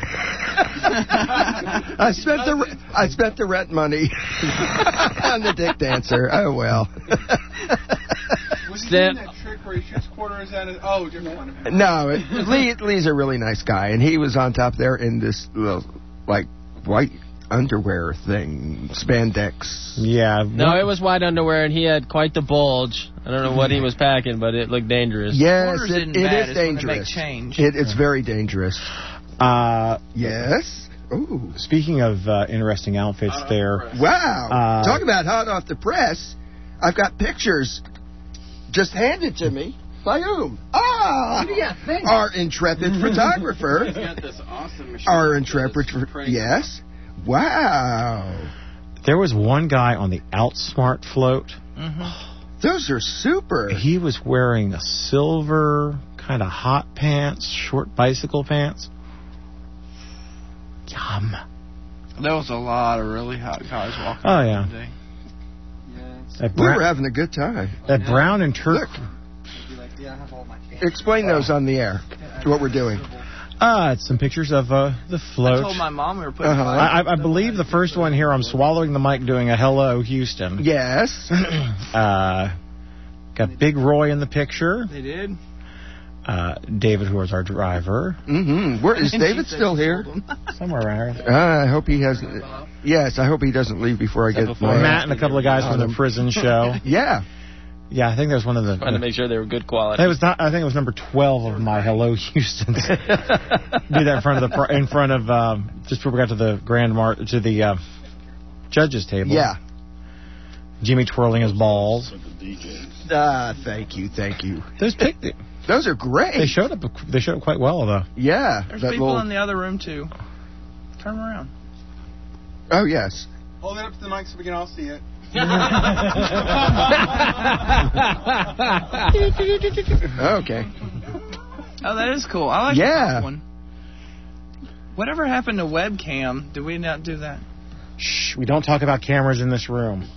Speaker 6: I spent the re- I spent the rent money on the dick dancer. Oh well.
Speaker 11: Was he
Speaker 9: Stan-
Speaker 11: doing that trick where he shoots quarters at it? Oh, different one.
Speaker 6: No, it, Lee Lee's a really nice guy, and he was on top there in this little like white underwear thing, spandex.
Speaker 5: Yeah.
Speaker 9: No, it was white underwear, and he had quite the bulge. I don't know what he was packing, but it looked dangerous.
Speaker 6: Yes,
Speaker 7: Quarters
Speaker 6: it,
Speaker 7: isn't
Speaker 6: it
Speaker 7: bad,
Speaker 6: is
Speaker 7: it's when they make
Speaker 6: dangerous.
Speaker 7: change.
Speaker 6: It, it's very dangerous.
Speaker 5: Uh,
Speaker 6: Yes. Ooh.
Speaker 5: speaking of uh, interesting outfits there.
Speaker 6: Wow.
Speaker 5: Uh,
Speaker 6: Talk about hot off the press. I've got pictures just handed to me. By whom? Ah!
Speaker 10: Yeah, thanks.
Speaker 6: Our intrepid photographer.
Speaker 8: He's got this awesome machine.
Speaker 6: Our
Speaker 8: for
Speaker 6: intrepid.
Speaker 8: this parade.
Speaker 6: Yes. Wow.
Speaker 5: There was one guy on the Outsmart float.
Speaker 6: Those are super.
Speaker 5: He was wearing a silver kind of hot pants, short bicycle pants. Yum.
Speaker 7: There was a lot of really hot guys walking
Speaker 5: Oh,
Speaker 7: around
Speaker 5: yeah.
Speaker 7: today.
Speaker 5: That,
Speaker 6: We
Speaker 5: brown,
Speaker 6: were having a good time.
Speaker 5: that brown and turk.
Speaker 6: Look. Explain those on the air. What we're doing.
Speaker 5: Ah, it's some pictures of uh, the
Speaker 7: I
Speaker 5: float.
Speaker 7: told my mom we were putting
Speaker 6: Uh-huh.
Speaker 5: I, I- I believe the first one here, I'm swallowing the mic doing a hello, Houston.
Speaker 6: Yes.
Speaker 5: Uh, got Big Roy in the picture.
Speaker 7: They did.
Speaker 5: Uh, David, who was our driver,
Speaker 6: Mm-hmm. Where is
Speaker 7: And she
Speaker 6: David
Speaker 7: said
Speaker 6: still
Speaker 7: she
Speaker 6: here?
Speaker 7: told him.
Speaker 5: somewhere around here.
Speaker 6: Uh, I hope he hasn't. Yes, I hope he doesn't leave before I get
Speaker 9: before
Speaker 6: my.
Speaker 5: Matt and a couple of guys from the prison show.
Speaker 6: Yeah.
Speaker 5: Yeah, I think that was one of the.
Speaker 9: Trying to make sure they were good quality.
Speaker 5: That was not, I think it was number twelve of my Hello Houstons. Do that in front of the pr- in front of um, just before we got to the grand mar- to the uh, judges table.
Speaker 6: Yeah.
Speaker 5: Jimmy twirling his balls.
Speaker 6: Ah, thank you, thank you.
Speaker 5: Those pic-
Speaker 6: Those are great.
Speaker 5: they showed up. They showed up quite well though.
Speaker 6: Yeah.
Speaker 7: There's
Speaker 6: that
Speaker 7: people
Speaker 6: little-
Speaker 7: in the other room too. Turn around.
Speaker 6: Oh yes.
Speaker 11: Hold it up to the mic so we can all see it.
Speaker 6: Okay.
Speaker 7: Oh, that is cool. I like
Speaker 6: Yeah.
Speaker 7: that one. Whatever happened to webcam? Did we not do that?
Speaker 5: Shh, we don't talk about cameras in this room.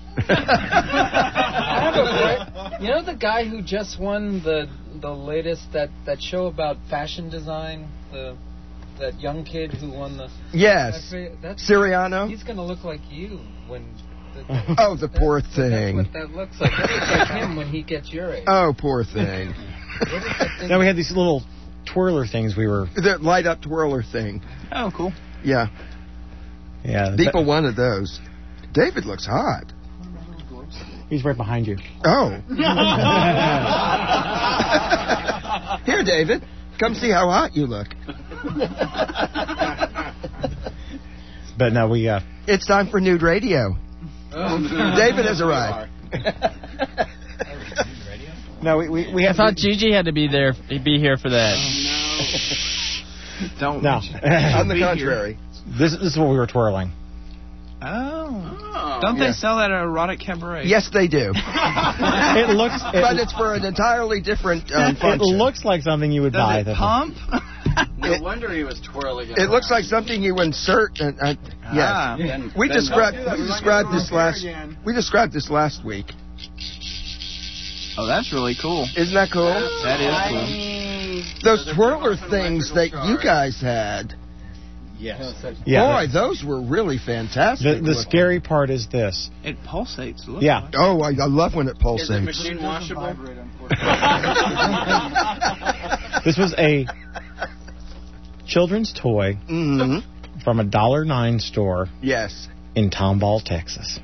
Speaker 10: I have a great- you know the guy who just won the the latest that, that show about fashion design, the that young kid who won the
Speaker 6: Yes.
Speaker 10: that's,
Speaker 6: Siriano?
Speaker 10: He's gonna look like you when. The,
Speaker 6: Oh, the poor
Speaker 10: That's
Speaker 6: thing.
Speaker 10: what that looks like. That looks like him when he gets your age.
Speaker 6: Oh, poor thing.
Speaker 5: Now we had these little twirler things we were...
Speaker 6: The light up twirler thing.
Speaker 7: Oh, cool.
Speaker 6: Yeah.
Speaker 5: Yeah.
Speaker 6: People wanted those. David looks hot.
Speaker 5: He's right behind you.
Speaker 6: Oh. Here, David. Come see how hot you look.
Speaker 5: But no, we... Uh,
Speaker 6: It's time for nude radio. David has arrived.
Speaker 5: No, we we, we
Speaker 9: I
Speaker 5: have
Speaker 9: thought Gigi had to be there, be here for that.
Speaker 7: Don't.
Speaker 5: No.
Speaker 6: On the contrary.
Speaker 5: This, this is what we were twirling.
Speaker 7: Oh. Don't
Speaker 6: Yeah.
Speaker 7: they sell that at Erotic Cabaret?
Speaker 6: Yes, they do.
Speaker 5: It looks... It,
Speaker 6: But it's for an entirely different um,
Speaker 5: it
Speaker 6: function.
Speaker 5: looks like something you would
Speaker 7: Does
Speaker 5: buy.
Speaker 7: it
Speaker 5: that-
Speaker 7: pump?
Speaker 8: No
Speaker 6: It-
Speaker 8: wonder he was twirling it.
Speaker 6: It looks like something you insert. And, uh, yes.
Speaker 7: Ah.
Speaker 8: Then-
Speaker 6: We
Speaker 8: then-
Speaker 6: described
Speaker 11: do that.
Speaker 6: we
Speaker 11: We might
Speaker 6: described
Speaker 11: get the
Speaker 6: this
Speaker 11: wrong
Speaker 6: last
Speaker 11: pair again.
Speaker 6: we described this last week.
Speaker 7: Oh, that's really cool.
Speaker 6: Isn't that cool?
Speaker 7: That is cool.
Speaker 6: Those twirler things that you guys had.
Speaker 8: Yes.
Speaker 5: Yeah.
Speaker 6: Boy, those were really fantastic.
Speaker 5: The, the
Speaker 6: looking.
Speaker 5: scary part is this.
Speaker 7: It pulsates. Look.
Speaker 5: Yeah.
Speaker 6: Oh, I, I love when it
Speaker 8: Is it
Speaker 6: pulsates.
Speaker 8: machine washable?
Speaker 5: This was a children's toy
Speaker 6: hmm
Speaker 5: from a dollar nine store
Speaker 6: Yes.
Speaker 5: in Tomball, Texas.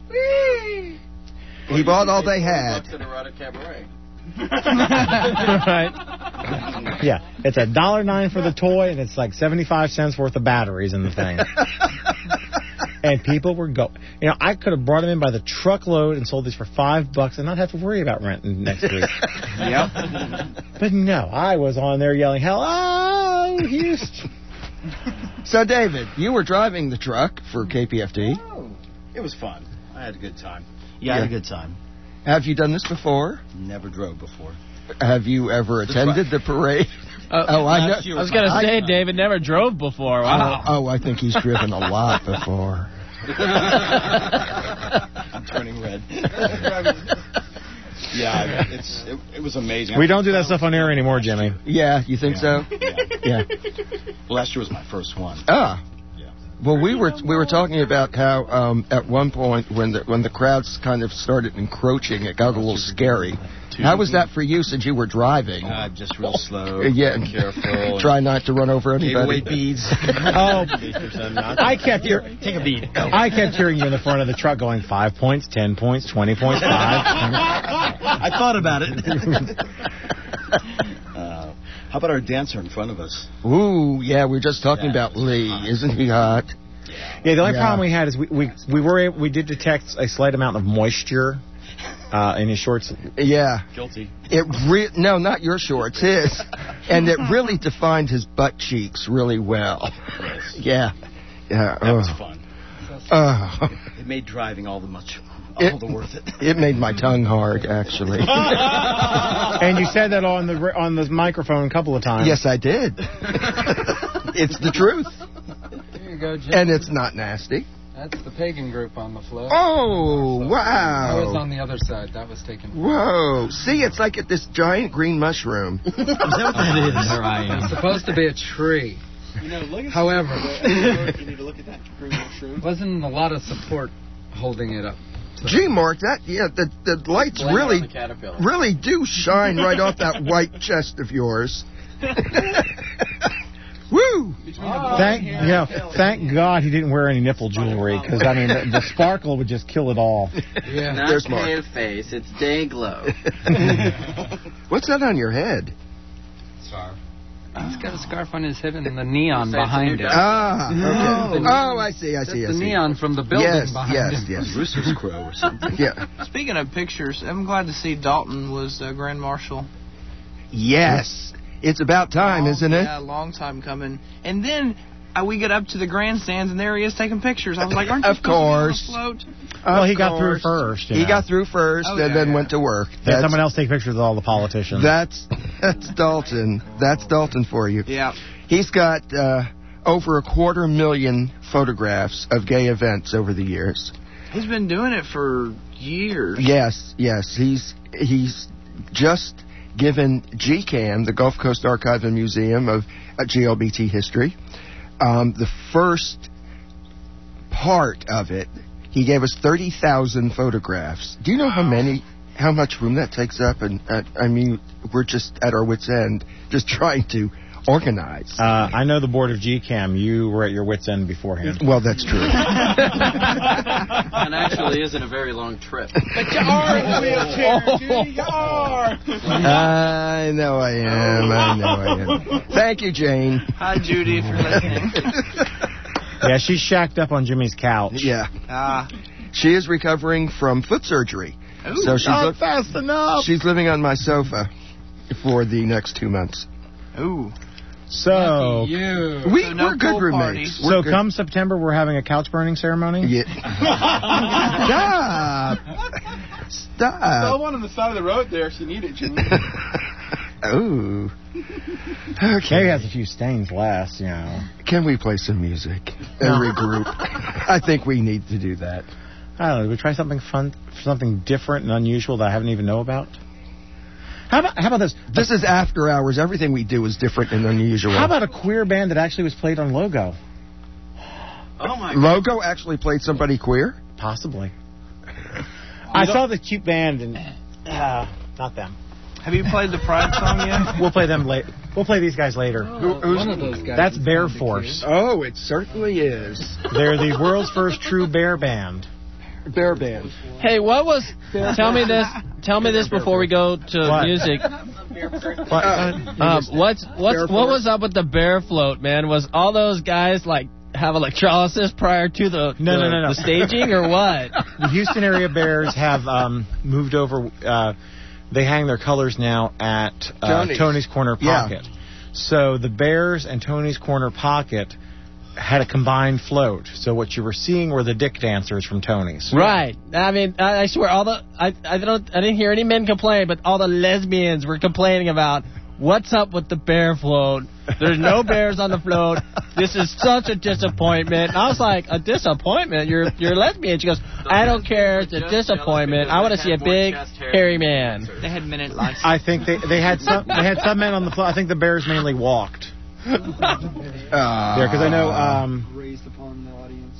Speaker 6: He bought all they had.
Speaker 8: Bucks at Erotic Cabaret.
Speaker 9: Right.
Speaker 5: Yeah, it's a dollar nine for the toy, and it's like seventy-five cents worth of batteries in the thing. And people were go. You know, I could have brought them in by the truckload and sold these for five bucks and not have to worry about renting next week.
Speaker 7: Yep.
Speaker 5: But no, I was on there yelling, "Hello, Houston!"
Speaker 6: So, David, you were driving the truck for K P F T.
Speaker 8: Oh, it was fun. I had a good time.
Speaker 12: Yeah, I had a good time.
Speaker 6: Have you done this before?
Speaker 12: Never drove before.
Speaker 6: Have you ever attended the parade?
Speaker 9: Uh,
Speaker 6: oh, I know.
Speaker 9: I was going to say, David never drove before. Wow.
Speaker 6: Oh, I think he's driven a lot before.
Speaker 12: I'm turning red. Yeah, it's it, it was amazing.
Speaker 5: We don't do that stuff on air anymore, Jimmy.
Speaker 6: Yeah, you think so?
Speaker 12: Yeah.
Speaker 6: Yeah.
Speaker 12: Well, last year was my first one.
Speaker 6: Ah.
Speaker 12: Yeah.
Speaker 6: Well, we were we were talking about how um, at one point when the when the crowds kind of started encroaching, it got a little scary. How was that for you since you were driving?
Speaker 12: Uh, just real slow.
Speaker 6: Yeah,
Speaker 12: and careful.
Speaker 6: Try not to run over
Speaker 12: Gave away
Speaker 6: anybody.
Speaker 12: beads.
Speaker 5: Oh, I kept hearing.
Speaker 12: Take a bead.
Speaker 5: I kept hearing you in the front of the truck going five points, ten points, twenty points, five.
Speaker 12: I thought about it. uh, how about our dancer in front of us?
Speaker 6: Ooh, yeah, we were just talking
Speaker 12: That
Speaker 6: about
Speaker 12: was
Speaker 6: Lee.
Speaker 12: hot.
Speaker 6: Isn't he hot?
Speaker 5: Yeah, the only
Speaker 6: Yeah.
Speaker 5: problem we had is we we we were able, we did detect a slight amount of moisture uh, in his shorts.
Speaker 6: Yeah.
Speaker 12: Guilty.
Speaker 6: It re- no, not your shorts, his, and it really defined his butt cheeks really well.
Speaker 12: Yes.
Speaker 6: Yeah. Yeah.
Speaker 12: That was
Speaker 6: oh.
Speaker 12: fun.
Speaker 6: Oh.
Speaker 12: It made driving all the much, all
Speaker 6: It-
Speaker 12: the worth it.
Speaker 6: It made my tongue hard, actually.
Speaker 5: And you said that on the on the microphone a couple of times.
Speaker 6: Yes, I did. It's the truth,
Speaker 10: There you go, Jim.
Speaker 6: and it's not nasty.
Speaker 10: That's the pagan group on the float.
Speaker 6: Oh,
Speaker 10: I was
Speaker 6: wow.
Speaker 10: on the other side. That was taken.
Speaker 6: Whoa. See, it's like at this giant green mushroom.
Speaker 12: Is that what that is?
Speaker 10: It's supposed to be a tree.
Speaker 11: You know, look at
Speaker 10: However,
Speaker 11: you need to look at that green mushroom.
Speaker 10: wasn't a lot of support holding it up. So-
Speaker 6: Gee, Mark, that yeah, the the lights
Speaker 8: Blame it on
Speaker 6: really
Speaker 8: the caterpillar.
Speaker 6: really do shine right off that white chest of yours. Woo!
Speaker 5: Thank you know, thank God he didn't wear any nipple jewelry because I mean the, the sparkle would just kill it all.
Speaker 10: Yeah.
Speaker 8: Not
Speaker 6: There's Mark.
Speaker 8: pale face, it's day glow.
Speaker 6: What's that on your head?
Speaker 10: He's got a scarf on his head and the neon
Speaker 8: Say it's a
Speaker 10: behind
Speaker 8: new
Speaker 10: it.
Speaker 6: Ah,
Speaker 10: No.
Speaker 6: okay. Oh, I see, I
Speaker 10: That's
Speaker 6: see, I
Speaker 10: the
Speaker 6: see.
Speaker 10: neon from the building
Speaker 6: Yes,
Speaker 10: behind
Speaker 6: yes,
Speaker 10: him.
Speaker 6: yes.
Speaker 12: Rooster's Crow or something.
Speaker 6: Yeah.
Speaker 7: Speaking of pictures, I'm glad to see Dalton was uh, Grand Marshal.
Speaker 6: Yes. It's about time,
Speaker 7: Long-
Speaker 6: isn't it?
Speaker 7: Yeah, long time coming. And then uh, we get up to the grandstands, and there he is taking pictures. I was like, aren't you
Speaker 6: Of
Speaker 7: supposed to be on the
Speaker 6: course.
Speaker 7: float?
Speaker 5: Well, he got
Speaker 6: course.
Speaker 5: through first. you
Speaker 6: He
Speaker 5: know.
Speaker 6: got through first
Speaker 7: Oh,
Speaker 6: and
Speaker 7: yeah,
Speaker 6: then
Speaker 7: yeah.
Speaker 6: went to work.
Speaker 5: Had someone else take pictures of all the politicians.
Speaker 6: That's that's Dalton. That's Dalton for you.
Speaker 7: Yeah.
Speaker 6: He's got uh, over a quarter million photographs of gay events over the years.
Speaker 7: He's been doing it for years.
Speaker 6: Yes, yes. He's he's just given G CAM, the Gulf Coast Archive and Museum of uh, G L B T history, um, the first part of it. He gave us thirty thousand photographs. Do you know how many, how much room that takes up? And uh, I mean, we're just at our wits' end, just trying to organize.
Speaker 5: Uh, I know the board of G CAM. You were at your wits' end beforehand.
Speaker 6: Well, that's true.
Speaker 8: And actually isn't a very long trip.
Speaker 11: But you are in the wheelchair, Judy. You are.
Speaker 6: I know I am. I know I am. Thank you, Jane.
Speaker 7: Hi, Judy, if you're listening.
Speaker 5: Yeah, she's shacked up on Jimmy's couch.
Speaker 6: Yeah.
Speaker 7: Ah.
Speaker 6: She is recovering from foot surgery.
Speaker 7: Ooh.
Speaker 6: So she's
Speaker 5: Not
Speaker 6: li-
Speaker 5: fast enough.
Speaker 6: she's living on my sofa for the next two months.
Speaker 7: Ooh.
Speaker 5: So,
Speaker 10: You.
Speaker 6: We,
Speaker 7: So no
Speaker 6: we're good
Speaker 7: pool
Speaker 6: roommates.
Speaker 7: parties.
Speaker 6: We're
Speaker 5: so
Speaker 6: good-
Speaker 5: come September, we're having a couch burning ceremony.
Speaker 6: Yeah. Stop.
Speaker 11: Still
Speaker 6: Stop.
Speaker 11: one on the side of the road there if you need it, Jimmy.
Speaker 6: Ooh.
Speaker 5: Maybe
Speaker 6: Okay.
Speaker 5: has a few stains less, you know.
Speaker 6: Can we play some music? Every group. I think we need to do that.
Speaker 5: I don't know. We try something fun, something different and unusual that I haven't even know about. How about how about this?
Speaker 6: This is after hours. Everything we do is different and unusual.
Speaker 5: How about a queer band that actually was played on Logo?
Speaker 8: Oh my
Speaker 6: Logo actually played somebody queer?
Speaker 5: Possibly. I saw the cute band and uh, not them.
Speaker 7: Have you played the Pride song yet?
Speaker 5: We'll play them later. We'll play these guys later.
Speaker 10: Oh,
Speaker 6: who's-
Speaker 10: one of those guys.
Speaker 5: That's
Speaker 10: is
Speaker 5: Bear
Speaker 10: kinda
Speaker 5: Force.
Speaker 10: cute.
Speaker 6: Oh, it certainly is.
Speaker 5: They're the world's first true bear band.
Speaker 6: Bear band.
Speaker 9: Hey, what was? Tell me this. Tell me this before we go to
Speaker 5: What?
Speaker 9: music.
Speaker 5: What?
Speaker 9: Um, what's what's what was up with the bear float, man? Was all those guys like have electrolysis prior to the
Speaker 5: No,
Speaker 9: the,
Speaker 5: no, no, no.
Speaker 9: the staging or what?
Speaker 5: The Houston area Bears have um, moved over. Uh, they hang their colors now at uh,
Speaker 6: Tony's.
Speaker 5: Tony's Corner
Speaker 6: Yeah.
Speaker 5: Pocket. So the Bears and Tony's Corner Pocket had a combined float. So what you were seeing were the dick dancers from Tony's.
Speaker 9: Right. I mean, I, I swear, all the I I don't I didn't hear any men complain, but all the lesbians were complaining about what's up with the bear float. There's no bears on the float. This is such a disappointment. And I was like, a disappointment? You're you're a lesbian. She goes, I don't care. It's a disappointment. I want to see a big hairy man.
Speaker 7: They had minute license.
Speaker 5: I think they they had some they had some men on the float. I think the Bears mainly walked.
Speaker 6: Uh,
Speaker 5: There, because I know um,
Speaker 11: Raised upon the audience.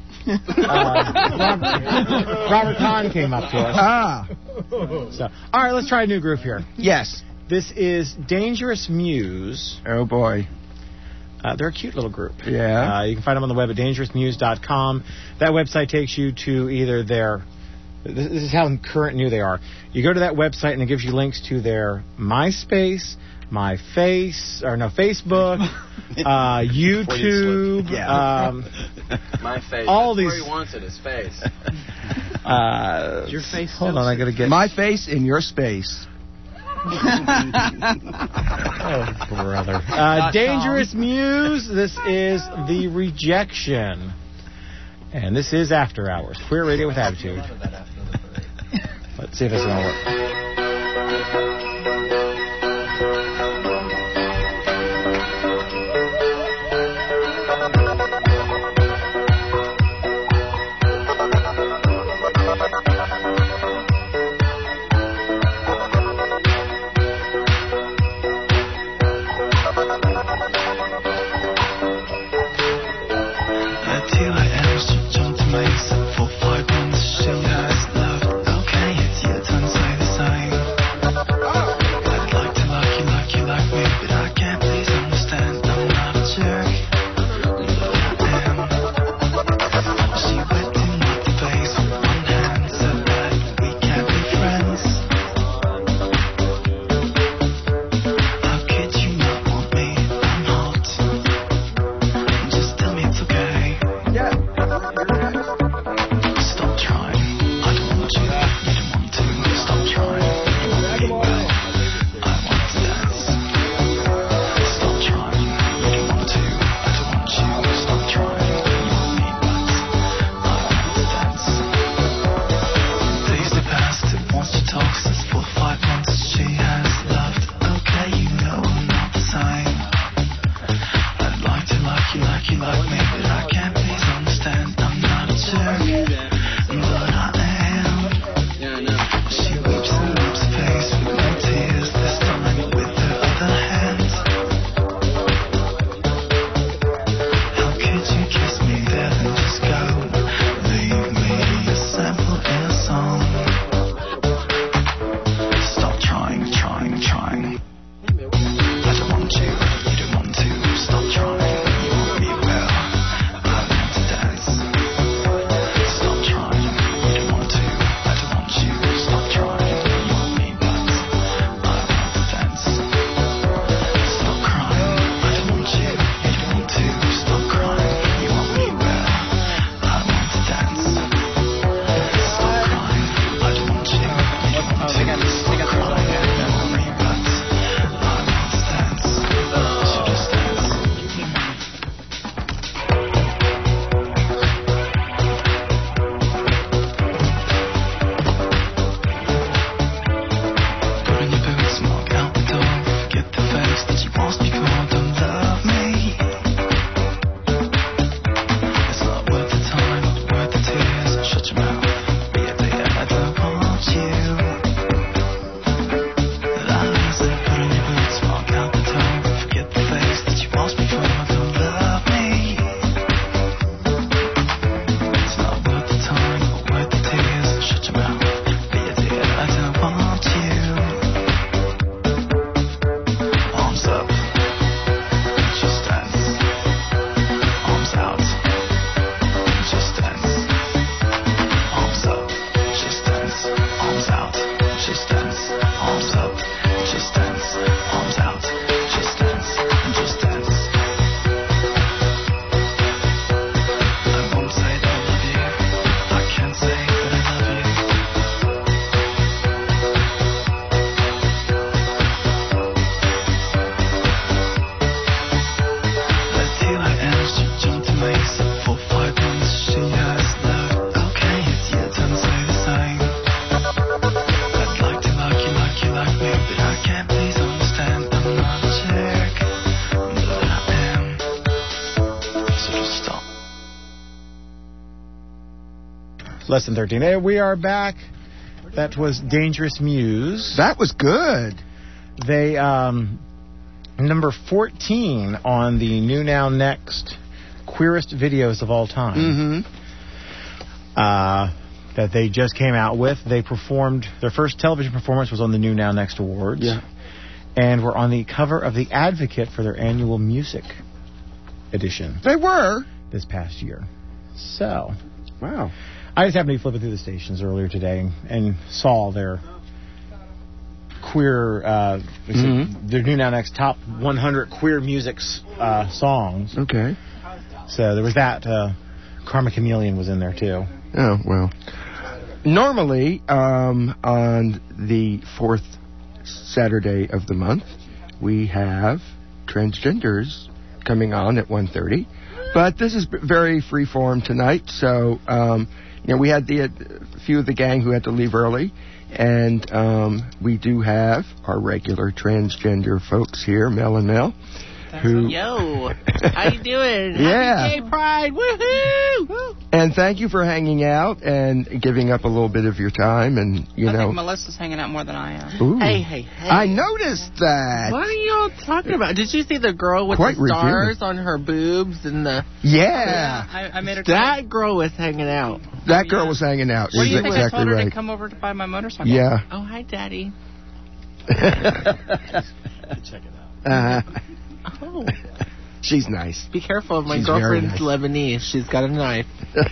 Speaker 5: uh, Robert, Robert Kahn came up to us.
Speaker 6: Ah,
Speaker 5: So, all right, let's try a new group here.
Speaker 6: yes.
Speaker 5: This is Dangerous Muse.
Speaker 6: Oh, boy.
Speaker 5: Uh, they're a cute little group.
Speaker 6: Yeah.
Speaker 5: Uh, you can find them on the web at dangerous muse dot com. That website takes you to either their... This this is how current new they are. You go to that website and it gives you links to their MySpace, My Face, or no, Facebook, uh, YouTube.
Speaker 6: Yeah.
Speaker 5: Um,
Speaker 8: My face.
Speaker 5: All
Speaker 8: That's
Speaker 5: these-
Speaker 8: where he wants it, his face.
Speaker 5: uh,
Speaker 7: Your face
Speaker 5: Hold
Speaker 7: still
Speaker 5: on, I gotta get...
Speaker 6: My face in your space.
Speaker 5: Oh, brother. Uh, Dangerous Muse, this is The Rejection. And this is After Hours. Queer Radio with Attitude. Let's see if this is going to work. Less than thirteen. Hey, we are back. That was Dangerous Muse.
Speaker 6: That was good.
Speaker 5: They, um, number fourteen on the New Now Next Queerest Videos of All Time.
Speaker 6: Mm-hmm.
Speaker 5: Uh, that they just came out with. They performed, their first television performance was on the New Now Next Awards.
Speaker 6: Yeah.
Speaker 5: And were on the cover of The Advocate for their annual music edition.
Speaker 6: They were.
Speaker 5: This past year. So.
Speaker 6: Wow.
Speaker 5: I just happened to be flipping through the stations earlier today and saw their queer, uh, mm-hmm. their New Now Next top one hundred queer music uh, songs.
Speaker 6: Okay.
Speaker 5: So there was that. Uh, Karma Chameleon was in there too.
Speaker 6: Oh, well. Normally, um, on the fourth Saturday of the month, we have Transgenders coming on at one thirty. But this is very free-form tonight, so, um, you know, we had the, a few of the gang who had to leave early, and um, we do have our regular transgender folks here, Mel and Mel. Who,
Speaker 13: Yo, how you doing?
Speaker 6: Yeah.
Speaker 13: Happy Gay Pride, woohoo!
Speaker 6: And thank you for hanging out and giving up a little bit of your time, and you
Speaker 7: I
Speaker 6: know.
Speaker 7: think Melissa's hanging out more than I am.
Speaker 6: Ooh.
Speaker 13: Hey, hey, hey!
Speaker 6: I noticed that.
Speaker 13: What are y'all talking about? Did you see the girl with
Speaker 6: Quite
Speaker 13: the stars
Speaker 6: revealing.
Speaker 13: on her boobs and the?
Speaker 6: Yeah.
Speaker 7: I, I made her.
Speaker 13: That girl was hanging out.
Speaker 6: That girl was hanging out.
Speaker 7: What do you
Speaker 6: Is
Speaker 7: think
Speaker 6: exactly
Speaker 7: I told her
Speaker 6: right.
Speaker 7: to come over to buy my motorcycle?
Speaker 6: Yeah.
Speaker 13: Oh, hi, Daddy.
Speaker 12: Check it out.
Speaker 6: Uh,
Speaker 13: Oh.
Speaker 6: She's nice.
Speaker 13: Be careful. My
Speaker 6: She's very
Speaker 13: girlfriend's
Speaker 6: nice.
Speaker 13: Lebanese. She's got a knife.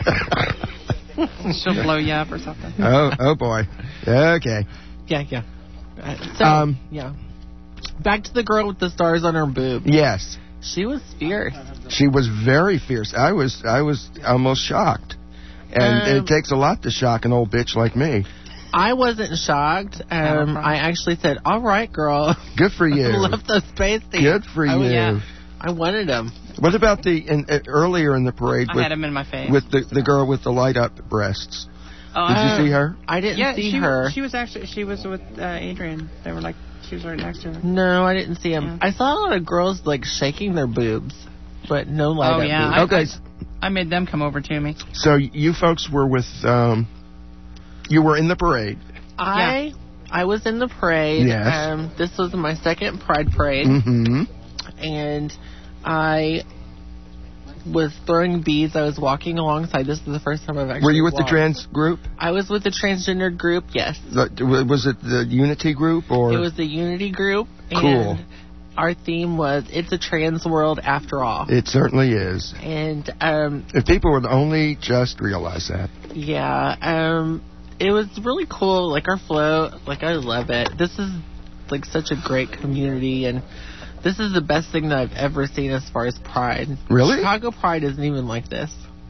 Speaker 7: She'll blow you up or something.
Speaker 6: Oh, oh boy. Okay.
Speaker 13: Yeah, yeah. Uh, so,
Speaker 6: Um,
Speaker 13: yeah. Back to the girl with the stars on her boob.
Speaker 6: Yes.
Speaker 13: She was fierce.
Speaker 6: She was very fierce. I was I was almost shocked. And
Speaker 13: Um,
Speaker 6: it takes a lot to shock an old bitch like me.
Speaker 13: I wasn't shocked. Um, I actually said, "All right, girl."
Speaker 6: Good for you.
Speaker 13: I love those space things.
Speaker 6: Good for
Speaker 13: I
Speaker 6: you.
Speaker 13: was- yeah, I wanted them.
Speaker 6: What about the in, uh, earlier in the parade
Speaker 7: I
Speaker 6: with
Speaker 7: had him in my face.
Speaker 6: with the the girl with the light up breasts?
Speaker 7: Oh,
Speaker 6: Did
Speaker 7: I-
Speaker 6: you see her?
Speaker 13: I didn't
Speaker 7: yeah,
Speaker 13: see
Speaker 7: she
Speaker 13: her.
Speaker 7: Was, she was actually she was with uh, Adrian. They were like she was right next to her.
Speaker 13: No, I didn't see him.
Speaker 7: Yeah.
Speaker 13: I saw a lot of girls like shaking their boobs, but no light
Speaker 7: Oh
Speaker 13: up
Speaker 7: yeah.
Speaker 13: boobs.
Speaker 7: I,
Speaker 6: Okay.
Speaker 7: I, I made them come over to me.
Speaker 6: So you folks were with um, you were in the parade.
Speaker 13: I I was in the parade.
Speaker 6: Yes.
Speaker 13: Um, this was my second Pride parade,
Speaker 6: Mm-hmm.
Speaker 13: and I was throwing beads. I was walking alongside. This is the first time I've actually.
Speaker 6: Were you with
Speaker 13: walked.
Speaker 6: the trans group?
Speaker 13: I was with the transgender group. Yes.
Speaker 6: The, was it the Unity group or?
Speaker 13: It was the Unity group.
Speaker 6: Cool.
Speaker 13: And our theme was "It's a trans world after all."
Speaker 6: It certainly is.
Speaker 13: And um,
Speaker 6: If people would only just realize that.
Speaker 13: yeah, um, it was really cool. Like our float, like I love it. This is like such a great community, and this is the best thing that I've ever seen as far as Pride.
Speaker 6: Really?
Speaker 13: Chicago Pride isn't even like this.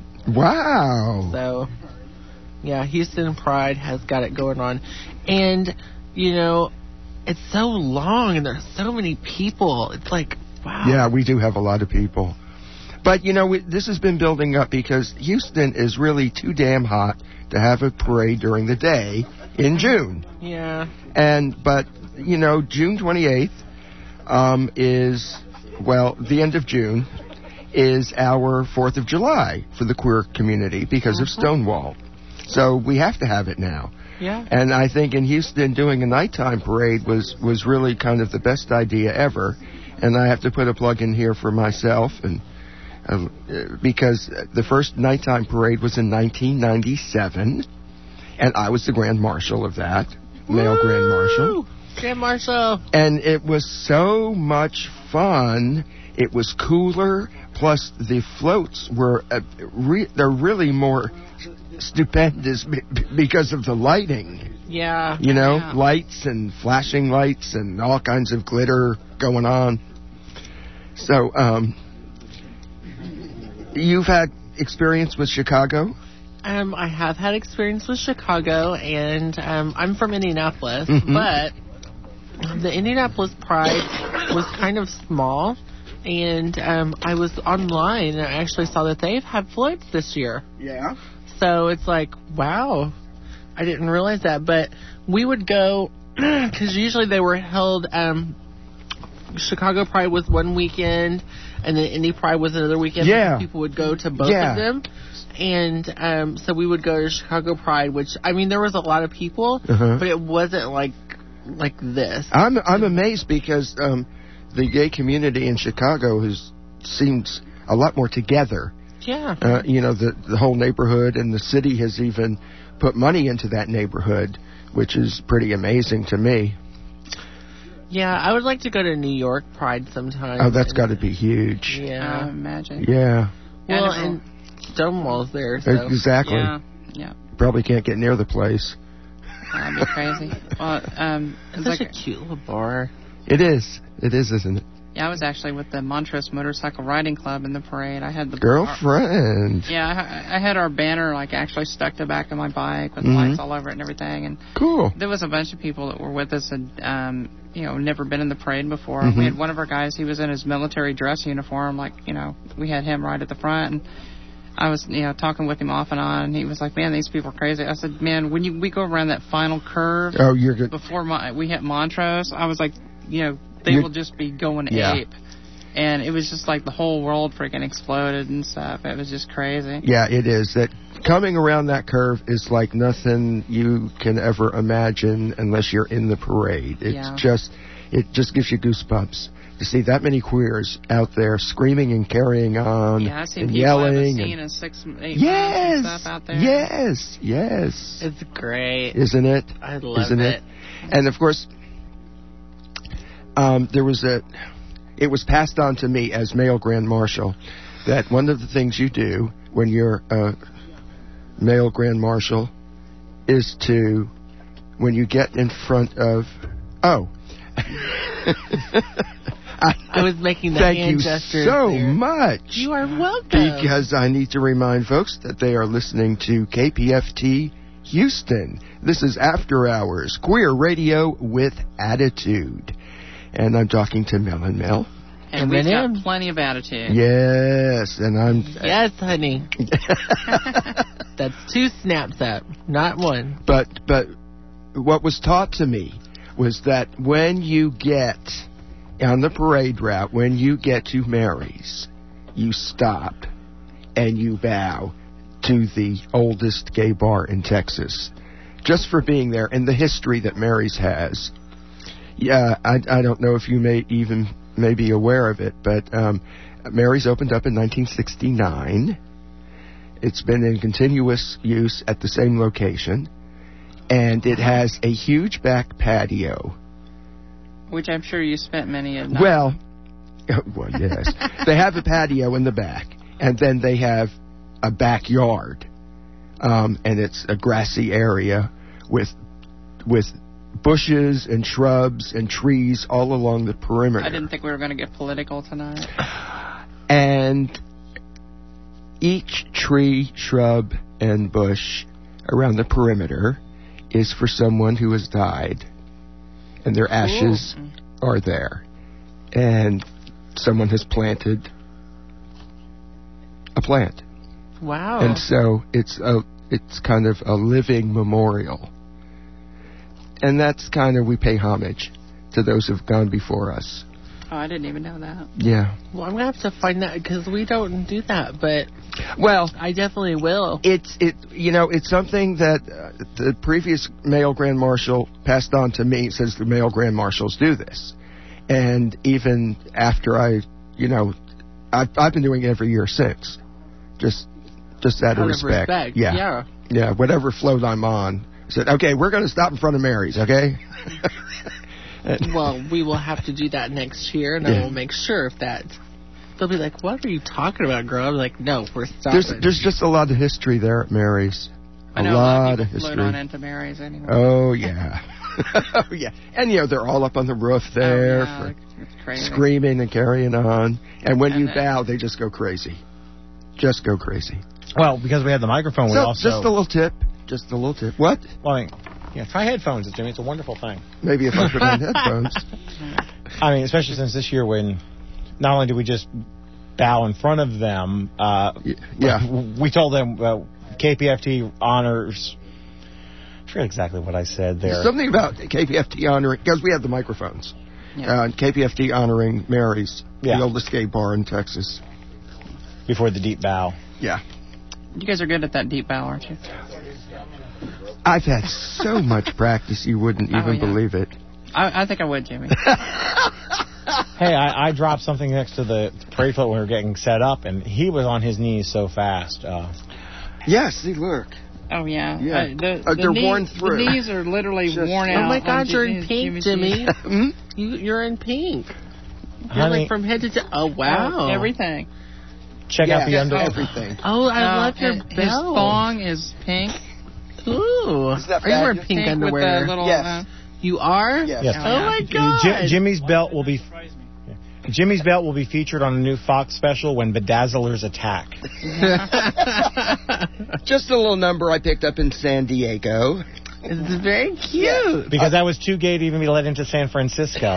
Speaker 6: Wow.
Speaker 13: So, yeah, Houston Pride has got it going on. And, you know, it's so long and there's so many people. It's like, wow.
Speaker 6: Yeah, we do have a lot of people. But, you know, we, this has been building up because Houston is really too damn hot to have a parade during the day in June.
Speaker 13: Yeah.
Speaker 6: And, but, you know, June twenty-eighth um, is, well, the end of June is our fourth of July for the queer community because of Stonewall. So we have to have it now.
Speaker 13: Yeah.
Speaker 6: And I think in Houston doing a nighttime parade was, was really kind of the best idea ever. And I have to put a plug in here for myself and uh, because the first nighttime parade was in nineteen ninety-seven, and I was the Grand Marshal of that, male Grand Marshal.
Speaker 13: Grand Marshal.
Speaker 6: And it was so much fun. It was cooler. Plus, the floats were uh, re- they're really more stupendous b- because of the lighting.
Speaker 13: Yeah.
Speaker 6: You know,
Speaker 13: Yeah.
Speaker 6: lights and flashing lights and all kinds of glitter going on. So, um, you've had experience with Chicago?
Speaker 13: Um, I have had experience with Chicago, and um, I'm from Indianapolis,
Speaker 6: Mhm.
Speaker 13: but the Indianapolis Pride was kind of small, and um, I was online and I actually saw that they've had floats this year.
Speaker 6: Yeah.
Speaker 13: So it's like, wow, I didn't realize that. But we would go, because usually they were held um, Chicago Pride was one weekend, and then Indy Pride was another weekend.
Speaker 6: Yeah.
Speaker 13: People would go to both
Speaker 6: Yeah.
Speaker 13: of them. And um, so we would go to Chicago Pride, which, I mean, there was a lot of people,
Speaker 6: Uh-huh.
Speaker 13: but it wasn't like like this.
Speaker 6: I'm I'm amazed because um, the gay community in Chicago has seems a lot more together.
Speaker 13: Yeah.
Speaker 6: Uh, you know, the the whole neighborhood and the city has even put money into that neighborhood, which is pretty amazing to me.
Speaker 13: Yeah, I would like to go to New York Pride sometime.
Speaker 6: Oh, that's got to be huge.
Speaker 13: Yeah.
Speaker 10: I imagine.
Speaker 6: Yeah,
Speaker 13: Well,
Speaker 10: Yeah,
Speaker 13: and Stonewall's there, so.
Speaker 6: exactly.
Speaker 10: Yeah. Yeah.
Speaker 6: Probably can't get near the place.
Speaker 10: That'd be crazy. Well, um,
Speaker 13: It's
Speaker 10: it's
Speaker 13: such
Speaker 10: like
Speaker 13: a cute little bar.
Speaker 6: It is. It is, isn't it?
Speaker 10: yeah, I was actually with the Montrose Motorcycle Riding Club in the parade. I had the
Speaker 6: Girlfriend.
Speaker 10: Yeah, I, I had our banner like actually stuck to the back of my bike with
Speaker 6: Mhm.
Speaker 10: lights all over it and everything. And
Speaker 6: Cool.
Speaker 10: there was a bunch of people that were with us and um, you know, never been in the parade before.
Speaker 6: Mhm.
Speaker 10: We had one of our guys. He was in his military dress uniform. Like you know, we had him right at the front. And I was, you know, talking with him off and on, and he was like, "Man, these people are crazy." I said, "Man, when you we go around that final curve,
Speaker 6: Oh, you're good.
Speaker 10: before Mon- we hit Montrose, I was like, you know, they
Speaker 6: You're-
Speaker 10: will just be going
Speaker 6: Yeah.
Speaker 10: ape." And it was just like the whole world freaking exploded and stuff. It was just crazy.
Speaker 6: Yeah, it is. That coming around that curve is like nothing you can ever imagine unless you're in the parade. It's
Speaker 10: Yeah.
Speaker 6: just, it just gives you goosebumps to see that many queers out there screaming and carrying on
Speaker 10: Yeah, I've seen
Speaker 6: and
Speaker 10: people I haven't
Speaker 6: yelling.
Speaker 10: seen
Speaker 6: and-
Speaker 10: in six, eight
Speaker 6: yes,
Speaker 10: months and stuff out there.
Speaker 6: yes, yes.
Speaker 13: It's great.
Speaker 6: Isn't it?
Speaker 13: I love
Speaker 6: Isn't
Speaker 13: it.
Speaker 6: it? And of course, um, there was a. It was passed on to me as male grand marshal that one of the things you do when you're a male grand marshal is to, when you get in front of, oh.
Speaker 13: I was making the
Speaker 6: Thank
Speaker 13: hand
Speaker 6: you
Speaker 13: gesture
Speaker 6: so
Speaker 13: there.
Speaker 6: much.
Speaker 13: You are welcome.
Speaker 6: Because I need to remind folks that they are listening to K P F T Houston. This is After Hours, queer radio with attitude. And I'm talking to Mel and Mel.
Speaker 10: And we've got plenty of attitude.
Speaker 6: Yes, and I'm...
Speaker 13: Yes, honey. That's two snaps up, not one.
Speaker 6: But but what was taught to me was that when you get on the parade route, when you get to Mary's, you stop and you bow to the oldest gay bar in Texas, just for being there and the history that Mary's has. Yeah, I, I don't know if you may even may be aware of it, but um, Mary's opened up in nineteen sixty-nine. It's been in continuous use at the same location, and it has a huge back patio.
Speaker 10: Which I'm sure you spent many a night.
Speaker 6: Well, well, yes. They have a patio in the back, and then they have a backyard, um, and it's a grassy area with with bushes and shrubs and trees all along the perimeter.
Speaker 10: I didn't think we were going to get political tonight.
Speaker 6: And each tree, shrub, and bush around the perimeter is for someone who has died, and their ashes
Speaker 10: Cool.
Speaker 6: are there. And someone has planted a plant.
Speaker 13: Wow.
Speaker 6: And so it's a it's kind of a living memorial. And that's kind of, we pay homage to those who've gone before us.
Speaker 10: Oh, I didn't even know that.
Speaker 6: Yeah.
Speaker 13: Well, I'm going to have to find that because we don't do that, but
Speaker 6: Well,
Speaker 13: I definitely will.
Speaker 6: It's it you know it's something that uh, the previous male grand marshal passed on to me. It says the male grand marshals do this, and even after I you know I've I've been doing it every year since, just just out of
Speaker 13: Out of
Speaker 6: respect.
Speaker 13: respect,
Speaker 6: Yeah.
Speaker 13: yeah.
Speaker 6: Yeah. Whatever float I'm on, I said okay, we're going to stop in front of Mary's. Okay.
Speaker 13: Well, we will have to do that next year, and I
Speaker 6: Yeah.
Speaker 13: will make sure of that. They'll be like, "What are you talking about, girl?" I'm like, "No, we're stopping."
Speaker 6: There's there's just a lot of history there at Mary's.
Speaker 10: I
Speaker 6: A
Speaker 10: know
Speaker 6: lot
Speaker 10: a lot
Speaker 6: of
Speaker 10: of people
Speaker 6: history.
Speaker 10: float on into Mary's anyway.
Speaker 6: Oh yeah, oh yeah, and you know they're all up on the roof there,
Speaker 10: Oh, yeah,
Speaker 6: for
Speaker 10: it's crazy.
Speaker 6: screaming and carrying on. And when
Speaker 10: And
Speaker 6: you
Speaker 10: then-
Speaker 6: bow, they just go crazy, just go crazy.
Speaker 5: Well, because we had the microphone, we
Speaker 6: So,
Speaker 5: also...
Speaker 6: just a little tip, just a little tip. What?
Speaker 5: Well, I mean, yeah, try headphones, Jimmy. It's a wonderful thing.
Speaker 6: Maybe if I put on headphones.
Speaker 5: I mean, especially since this year when not only do we just bow in front of them, uh,
Speaker 6: yeah,
Speaker 5: we told them uh, K P F T honors... I forget exactly what I said there.
Speaker 6: Something about K P F T honoring, because we have the microphones.
Speaker 10: Yeah.
Speaker 6: Uh, K P F T honoring Mary's,
Speaker 5: Yeah.
Speaker 6: the oldest gay bar in Texas.
Speaker 5: Before the deep bow.
Speaker 6: Yeah.
Speaker 10: You guys are good at that deep bow, aren't you?
Speaker 6: I've had so much practice you wouldn't
Speaker 10: Oh,
Speaker 6: even
Speaker 10: yeah.
Speaker 6: believe it.
Speaker 10: I, I think I would, Jimmy.
Speaker 5: Hey, I, I dropped something next to the parade float when we were getting set up, and he was on his knees so fast. Uh,
Speaker 6: Yes, see, look.
Speaker 10: Oh, yeah.
Speaker 6: Yeah.
Speaker 10: Uh, the,
Speaker 6: Uh,
Speaker 10: the
Speaker 6: they're
Speaker 10: knee-
Speaker 6: worn through.
Speaker 10: The knees are literally
Speaker 6: Just-
Speaker 10: worn
Speaker 6: Oh
Speaker 10: out.
Speaker 13: my
Speaker 10: on
Speaker 13: God, you're in
Speaker 10: Jimmy's-
Speaker 13: pink,
Speaker 10: Jimmy's
Speaker 13: Jimmy.
Speaker 10: knees.
Speaker 6: Hmm?
Speaker 13: You, you're in pink. You're
Speaker 5: Honey-
Speaker 13: like from head to toe. Oh, wow.
Speaker 10: Oh, everything.
Speaker 5: check out the
Speaker 6: Yes,
Speaker 5: under.
Speaker 6: everything.
Speaker 13: Oh, I
Speaker 10: Uh,
Speaker 13: love your
Speaker 10: and
Speaker 13: belt.
Speaker 10: His thong is pink.
Speaker 13: Ooh.
Speaker 6: Is that
Speaker 13: Are you wearing
Speaker 6: bad?
Speaker 13: pink,
Speaker 10: Pink
Speaker 13: underwear?
Speaker 10: with the little...
Speaker 6: Yes.
Speaker 10: Uh,
Speaker 13: You are?
Speaker 6: Yes.
Speaker 5: Yes.
Speaker 13: Oh, my God.
Speaker 5: Ji- Jimmy's belt will be. Jimmy's belt will be featured on a new Fox special, When Bedazzlers Attack.
Speaker 6: Just a little number I picked up in San Diego.
Speaker 13: It's very cute.
Speaker 5: Because that was too gay to even be let into San Francisco.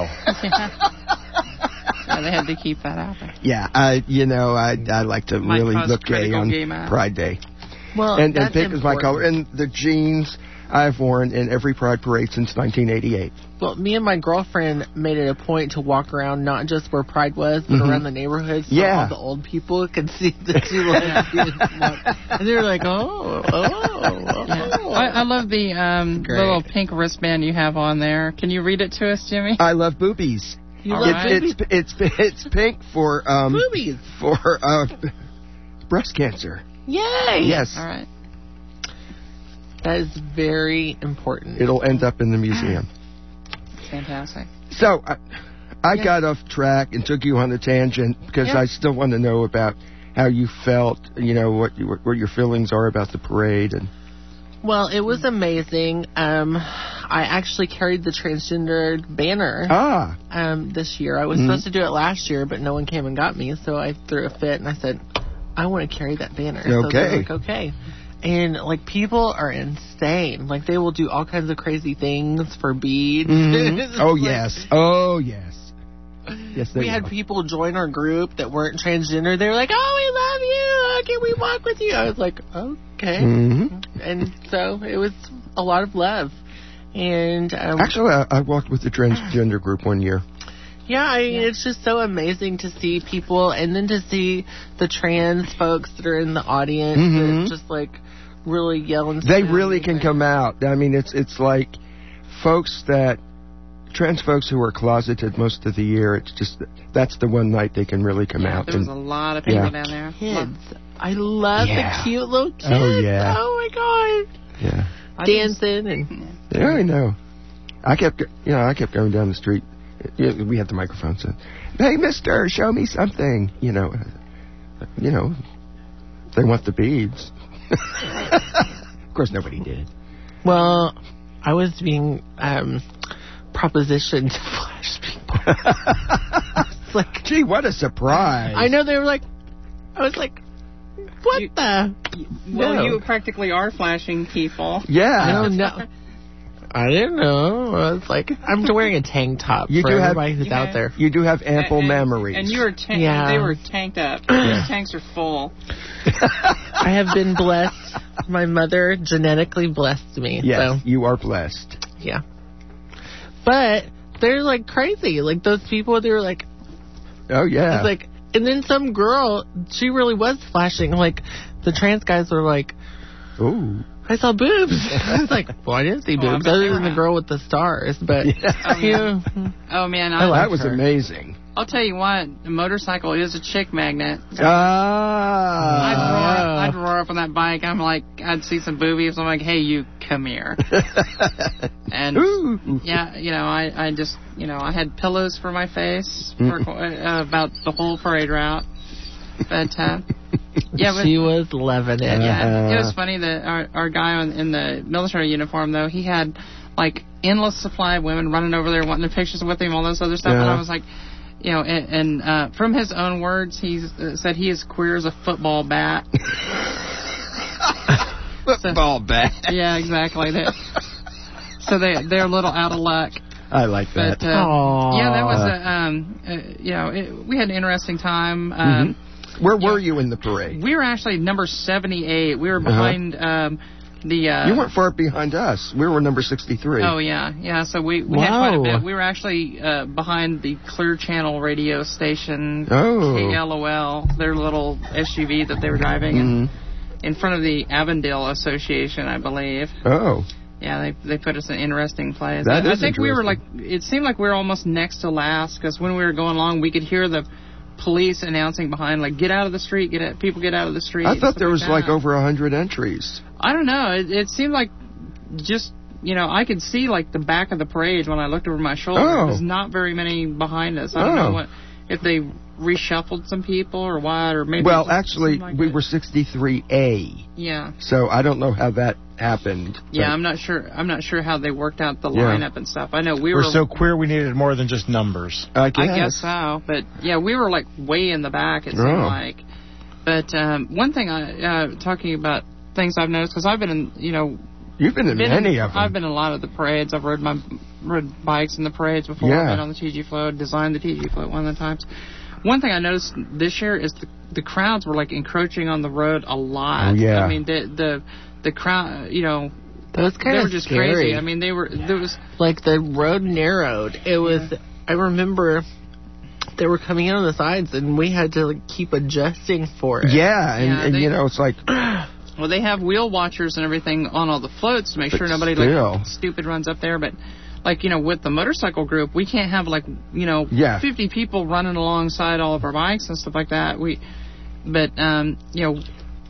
Speaker 10: yeah, they had to keep that out there.
Speaker 6: Yeah, I, you know, I I like to
Speaker 10: Might
Speaker 6: really
Speaker 10: cause
Speaker 6: look gay
Speaker 10: critical
Speaker 6: on
Speaker 10: gay mass.
Speaker 6: Pride Day.
Speaker 13: Well,
Speaker 6: and and
Speaker 13: that's
Speaker 6: pink is my
Speaker 13: important.
Speaker 6: color. And the jeans I've worn in every Pride parade since nineteen eighty-eight.
Speaker 13: Well, me and my girlfriend made it a point to walk around not just where Pride was, but
Speaker 6: Mhm.
Speaker 13: around the neighborhood so
Speaker 6: Yeah.
Speaker 13: all the old people could see the two lesbians. And they were like, oh, oh, oh.
Speaker 10: I, I love the um,
Speaker 13: Great.
Speaker 10: little pink wristband you have on there. Can you read it to us, Jimmy?
Speaker 6: I love boobies.
Speaker 13: You
Speaker 10: All
Speaker 13: love
Speaker 10: right.
Speaker 6: It's, it's it's it's pink for um
Speaker 13: boobies.
Speaker 6: for uh breast cancer.
Speaker 13: Yay!
Speaker 6: Yes,
Speaker 10: All right.
Speaker 13: That is very important.
Speaker 6: it'll end up in the museum.
Speaker 10: Fantastic.
Speaker 6: So I, I
Speaker 10: Yeah.
Speaker 6: got off track and took you on a tangent because
Speaker 10: Yeah.
Speaker 6: I still want to know about how you felt. You know what you, what your feelings are about the parade and.
Speaker 13: Well, it was amazing. Um, I actually carried the transgender banner
Speaker 6: Ah.
Speaker 13: um, this year. I was
Speaker 6: Mhm.
Speaker 13: supposed to do it last year, but no one came and got me, so I threw a fit and I said, I want to carry that banner. So they're
Speaker 6: Okay.
Speaker 13: like, okay. And, like, people are insane. Like, they will do all kinds of crazy things for beads.
Speaker 6: Mhm.
Speaker 13: It's
Speaker 6: Oh
Speaker 13: like-
Speaker 6: yes. Oh yes. Yes, they
Speaker 13: We had
Speaker 6: will.
Speaker 13: people join our group that weren't transgender. They were like, oh, we love you. Can we walk with you? I was like, okay.
Speaker 6: Mhm.
Speaker 13: And so it was a lot of love. And um,
Speaker 6: Actually, I, I walked with the transgender group one year.
Speaker 13: yeah, I mean, it's just so amazing to see people and then to see the trans folks that are in the audience
Speaker 6: Mhm.
Speaker 13: that just like really yell and
Speaker 6: They
Speaker 13: scream
Speaker 6: really
Speaker 13: and
Speaker 6: can
Speaker 13: things.
Speaker 6: come out. I mean, it's it's like folks that trans folks who are closeted most of the year. It's just that's the one night they can really come
Speaker 10: Yeah,
Speaker 6: out.
Speaker 10: there was
Speaker 6: and-
Speaker 10: a lot of people
Speaker 6: Yeah.
Speaker 10: down there.
Speaker 13: Kids. I love
Speaker 6: Yeah.
Speaker 13: the cute little kids.
Speaker 6: Oh, yeah.
Speaker 13: Oh my god.
Speaker 6: yeah.
Speaker 10: I just-
Speaker 13: Dancing and
Speaker 6: Yeah, I know. I kept, you know, I kept going down the street. Yeah, we had the microphone, so, hey, mister, show me something. You know, you know, they want the beads. Of course, nobody did.
Speaker 13: well, I was being um, propositioned to flash people. It's like,
Speaker 6: Gee, what a surprise!
Speaker 13: I know they were like, I was like, what
Speaker 10: You-
Speaker 13: the?
Speaker 10: Well,
Speaker 13: No.
Speaker 10: you practically are flashing people.
Speaker 6: Yeah.
Speaker 13: I don't know. I didn't know. I was like, I'm wearing a tank top
Speaker 6: You
Speaker 13: for
Speaker 6: do have-
Speaker 13: everybody who's
Speaker 10: You
Speaker 13: out
Speaker 10: have-
Speaker 13: there.
Speaker 6: You do have ample
Speaker 10: and,
Speaker 6: memories.
Speaker 10: And you were ta-
Speaker 13: Yeah.
Speaker 10: they were tanked up. Those tanks are full.
Speaker 13: I have been blessed. My mother genetically blessed me.
Speaker 6: Yes,
Speaker 13: So,
Speaker 6: you are blessed.
Speaker 13: yeah. But they're like crazy. Like those people, they were like,
Speaker 6: Oh, yeah.
Speaker 13: it's like, and then some girl, she really was flashing. Like the trans guys were like,
Speaker 6: Ooh.
Speaker 13: I saw boobs. I was like, well, I didn't see
Speaker 10: Oh, I
Speaker 13: boobs
Speaker 10: bet
Speaker 13: other
Speaker 10: they
Speaker 13: than
Speaker 10: were
Speaker 13: the girl with the stars. But,
Speaker 6: Yeah.
Speaker 13: you know,
Speaker 10: Oh man,
Speaker 13: I
Speaker 10: I,
Speaker 13: like
Speaker 6: that was
Speaker 13: her.
Speaker 6: amazing.
Speaker 10: I'll tell you what, a motorcycle is a chick magnet. I'd
Speaker 6: Ah.
Speaker 10: roar, I'd roar up on that bike. I'm like, I'd see some boobies. I'm like, hey, you come here. And
Speaker 6: Ooh.
Speaker 10: yeah, you know, I, I just, you know, I had pillows for my face for qu- uh, about the whole parade route. But uh, yeah, but,
Speaker 13: she was loving it.
Speaker 10: yeah, it was funny that our our guy on, in the military uniform though, he had like endless supply of women running over there wanting their pictures with him, all this other stuff, and
Speaker 6: Yeah.
Speaker 10: I was like. You know, and, and uh, from his own words, he uh, said he is queer as a football bat.
Speaker 6: Football bat.
Speaker 10: Yeah, exactly. They, so they they're a little out of luck.
Speaker 6: I like that.
Speaker 10: But uh, yeah, that was a um, uh, you know, it, we had an interesting time. Um,
Speaker 6: Where were you in the parade?
Speaker 10: We were actually number seventy-eight. We were behind um, The uh,
Speaker 6: You weren't far behind us. We were number sixty-three.
Speaker 10: Oh yeah, yeah. So we, we
Speaker 6: Wow.
Speaker 10: had quite a bit. We were actually uh, behind the Clear Channel radio station,
Speaker 6: Oh.
Speaker 10: K L O L, their little S U V that they were driving,
Speaker 6: Mhm.
Speaker 10: and in front of the Avondale Association, I believe.
Speaker 6: Oh.
Speaker 10: Yeah, they they put us in interesting place.
Speaker 6: That
Speaker 10: I, I
Speaker 6: is
Speaker 10: think we were like,
Speaker 6: interesting.
Speaker 10: it seemed like we were almost next to last, because when we were going along, we could hear the police announcing behind, like, get out of the street, get out, people get out of the street.
Speaker 6: I
Speaker 10: and
Speaker 6: thought
Speaker 10: stuff
Speaker 6: there was
Speaker 10: that.
Speaker 6: like over a hundred entries.
Speaker 10: I don't know. It, it seemed like just, you know, I could see like the back of the parade when I looked over my shoulder.
Speaker 6: Oh.
Speaker 10: There's not very many behind us. I don't
Speaker 6: Oh.
Speaker 10: know what, if they reshuffled some people or what, or maybe.
Speaker 6: Well,
Speaker 10: just
Speaker 6: actually,
Speaker 10: something like
Speaker 6: we
Speaker 10: that.
Speaker 6: were sixty-three A.
Speaker 10: Yeah.
Speaker 6: So I don't know how that happened.
Speaker 10: Yeah,
Speaker 6: but-
Speaker 10: I'm not sure. I'm not sure how they worked out the
Speaker 5: Yeah.
Speaker 10: lineup and stuff. I know we
Speaker 5: We're
Speaker 10: were
Speaker 5: so queer we needed more than just numbers.
Speaker 6: I
Speaker 10: I guess so, but yeah, we were like way in the back. It seemed
Speaker 5: Oh.
Speaker 10: like. But um, one thing I uh, talking about things I've noticed, because I've been in, you know,
Speaker 6: You've been in many of them.
Speaker 10: I've been in a lot of the parades. I've rode my rode bikes in the parades before.
Speaker 6: Yeah.
Speaker 10: I've been on the T G float, designed the T G float one of the times. One thing I noticed this year is the, the crowds were like encroaching on the road a lot.
Speaker 13: Oh, yeah.
Speaker 10: I mean, the the the crowd, you know,
Speaker 13: That was kind
Speaker 10: they
Speaker 13: of
Speaker 10: were just
Speaker 13: scary.
Speaker 10: crazy. I mean, they were there was
Speaker 13: like the road narrowed. It was. I remember they were coming in on the sides, and we had to like, keep adjusting for it.
Speaker 6: Yeah, and,
Speaker 10: Yeah,
Speaker 6: and
Speaker 10: they-
Speaker 6: you know, it's like,
Speaker 10: Well, they have wheel watchers and everything on all the floats to make
Speaker 6: But
Speaker 10: sure nobody
Speaker 6: still.
Speaker 10: like stupid runs up there. But like you know, with the motorcycle group, we can't have like you know
Speaker 6: Yeah.
Speaker 10: fifty people running alongside all of our bikes and stuff like that. We, but um, you know,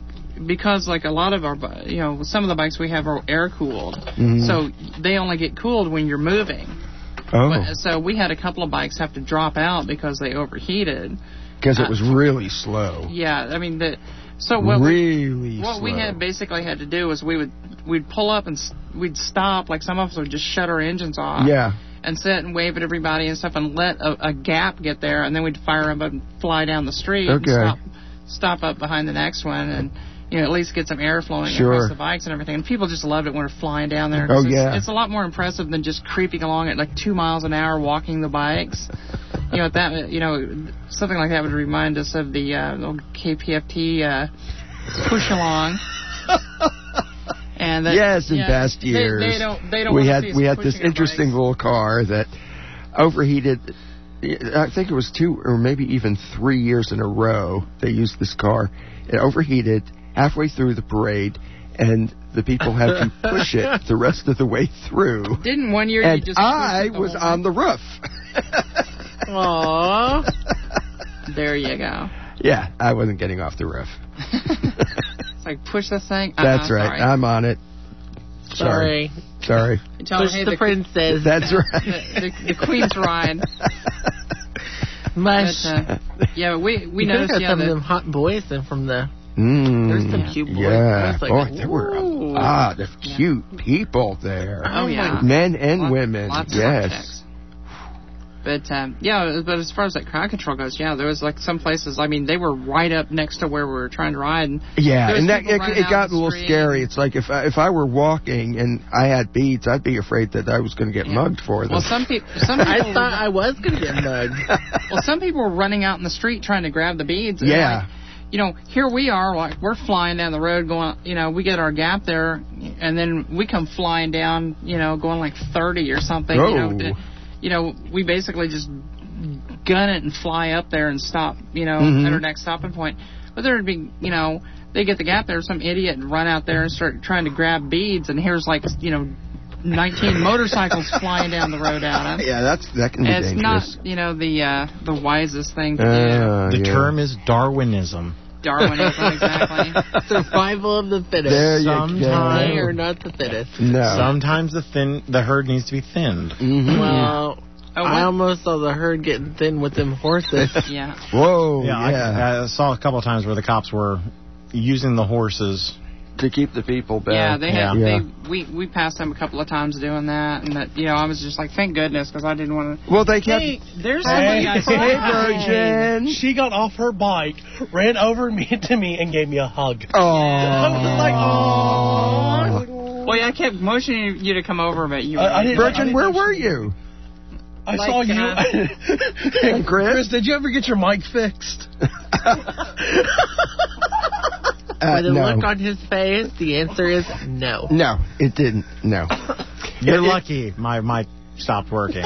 Speaker 10: because like a lot of our bi- you know some of the bikes we have are air cooled,
Speaker 6: Mhm.
Speaker 10: so they only get cooled when you're moving.
Speaker 6: oh,
Speaker 10: But, so we had a couple of bikes have to drop out because they overheated.
Speaker 6: because it was really slow.
Speaker 10: Yeah, I mean the. So what we,
Speaker 6: really
Speaker 10: what
Speaker 6: slow.
Speaker 10: we had basically had to do was we would we'd pull up and s- we'd stop, like some of us would just shut our engines off.
Speaker 6: Yeah.
Speaker 10: And sit and wave at everybody and stuff, and let a, a gap get there, and then we'd fire up and fly down the street
Speaker 6: Okay.
Speaker 10: and stop stop up behind the next one, and you know at least get some air flowing
Speaker 6: Sure.
Speaker 10: across the bikes and everything. And people just loved it when we're flying down there.
Speaker 6: Oh,
Speaker 10: 'cause it's,
Speaker 6: yeah.
Speaker 10: it's a lot more impressive than just creeping along at like two miles an hour walking the bikes. You know that you know something like that would remind us of the uh, old K P F T uh, push along. And that,
Speaker 6: yes, in
Speaker 10: yeah,
Speaker 6: past
Speaker 10: they-
Speaker 6: years,
Speaker 10: they, don't. They don't.
Speaker 6: we
Speaker 10: wanna
Speaker 6: had
Speaker 10: see us
Speaker 6: we had this
Speaker 10: pushing our
Speaker 6: interesting
Speaker 10: bikes.
Speaker 6: little car that overheated. I think it was two or maybe even three years in a row they used this car. It overheated halfway through the parade, and the people had to push it the rest of the way through.
Speaker 10: Didn't one year
Speaker 6: And
Speaker 10: you just
Speaker 6: I
Speaker 10: pushed it the
Speaker 6: was
Speaker 10: whole
Speaker 6: on the roof.
Speaker 10: Aww. There you go.
Speaker 6: Yeah, I wasn't getting off the roof.
Speaker 10: It's like push this thing. Uh-uh,
Speaker 6: That's right.
Speaker 10: sorry.
Speaker 6: I'm on it. Sorry. Sorry.
Speaker 10: Tell her,
Speaker 13: Push
Speaker 10: hey,
Speaker 13: the princess.
Speaker 6: That's right.
Speaker 10: The, the, the queen's ride.
Speaker 13: Mush.
Speaker 10: But, uh, yeah, but we we
Speaker 13: you could have
Speaker 10: noticed
Speaker 13: got
Speaker 10: yeah
Speaker 13: some of
Speaker 10: that
Speaker 13: them hot boys in from the.
Speaker 6: Mm,
Speaker 13: There's some cute boys. I
Speaker 6: Yeah.
Speaker 13: was like,
Speaker 6: Boy, there were a
Speaker 13: ooh.
Speaker 6: lot of cute people there.
Speaker 10: Oh, yeah.
Speaker 6: Men and
Speaker 10: Lot-
Speaker 6: women.
Speaker 10: lots of hot
Speaker 6: Yes.
Speaker 10: chicks. But um, yeah, but as far as that crowd control goes, yeah, there was like some places. I mean, they were right up next to where we were trying to ride. And
Speaker 6: Yeah,
Speaker 10: there was
Speaker 6: and that
Speaker 10: people
Speaker 6: it,
Speaker 10: running
Speaker 6: it
Speaker 10: out
Speaker 6: got
Speaker 10: in
Speaker 6: a
Speaker 10: the
Speaker 6: little
Speaker 10: street.
Speaker 6: scary. It's like if I, if I were walking and I had beads, I'd be afraid that I was going to get
Speaker 10: Yeah.
Speaker 6: mugged for them.
Speaker 10: Well, some people, some people,
Speaker 13: I thought I was gonna get mugged.
Speaker 10: well, some people were running out in the street trying to grab the beads. And
Speaker 6: Yeah.
Speaker 10: like, you know, here we are, like we're flying down the road, going. You know, we get our gap there, and then we come flying down. You know, going like thirty or something. You know,
Speaker 6: Oh.
Speaker 10: to, you know, we basically just gun it and fly up there and stop. You know,
Speaker 6: Mhm.
Speaker 10: at our next stopping point. But there'd be, you know, they get the gap there, some idiot run out there and start trying to grab beads, and here's like, you know, nineteen motorcycles flying down the road at them.
Speaker 6: Yeah, that's that can be
Speaker 10: And it's
Speaker 6: dangerous.
Speaker 10: not, you know, the uh, the wisest thing to
Speaker 6: Uh,
Speaker 5: The
Speaker 6: yeah.
Speaker 5: term is Darwinism.
Speaker 10: do. Darwinism, exactly.
Speaker 13: Survival of the fittest.
Speaker 6: There you
Speaker 5: Sometime-
Speaker 13: They are not the fittest.
Speaker 6: No.
Speaker 5: Sometimes the thin the herd needs to be thinned.
Speaker 6: Mhm.
Speaker 13: Well,
Speaker 10: Oh,
Speaker 13: I
Speaker 10: what-
Speaker 13: almost saw the herd getting thin with them horses.
Speaker 10: Yeah.
Speaker 6: Whoa.
Speaker 5: yeah,
Speaker 6: Yeah.
Speaker 5: I, I saw a couple of times where the cops were using the horses.
Speaker 6: To keep the people back.
Speaker 10: Yeah, they had.
Speaker 6: Yeah.
Speaker 10: They we we passed them a couple of times doing that, and that you know I was just like, thank goodness, because I didn't want to.
Speaker 6: Well, they kept.
Speaker 10: Hey, there's
Speaker 11: Hey,
Speaker 10: somebody I saw.
Speaker 6: Hey, Virgin.
Speaker 11: She got off her bike, ran over me to me, and gave me a hug.
Speaker 6: Oh.
Speaker 11: I was like, oh.
Speaker 10: Well, yeah, I kept motioning you to come over, but you.
Speaker 11: I- I didn't-
Speaker 6: Virgin, where were you?
Speaker 11: I
Speaker 10: Like,
Speaker 11: saw you.
Speaker 10: uh,
Speaker 6: And Chris?
Speaker 11: Chris, did you ever get your mic fixed?
Speaker 13: By the
Speaker 6: no.
Speaker 13: look on his face, the answer is no.
Speaker 6: No, it didn't. No.
Speaker 5: You're
Speaker 6: It- it-
Speaker 5: lucky my mic stopped working.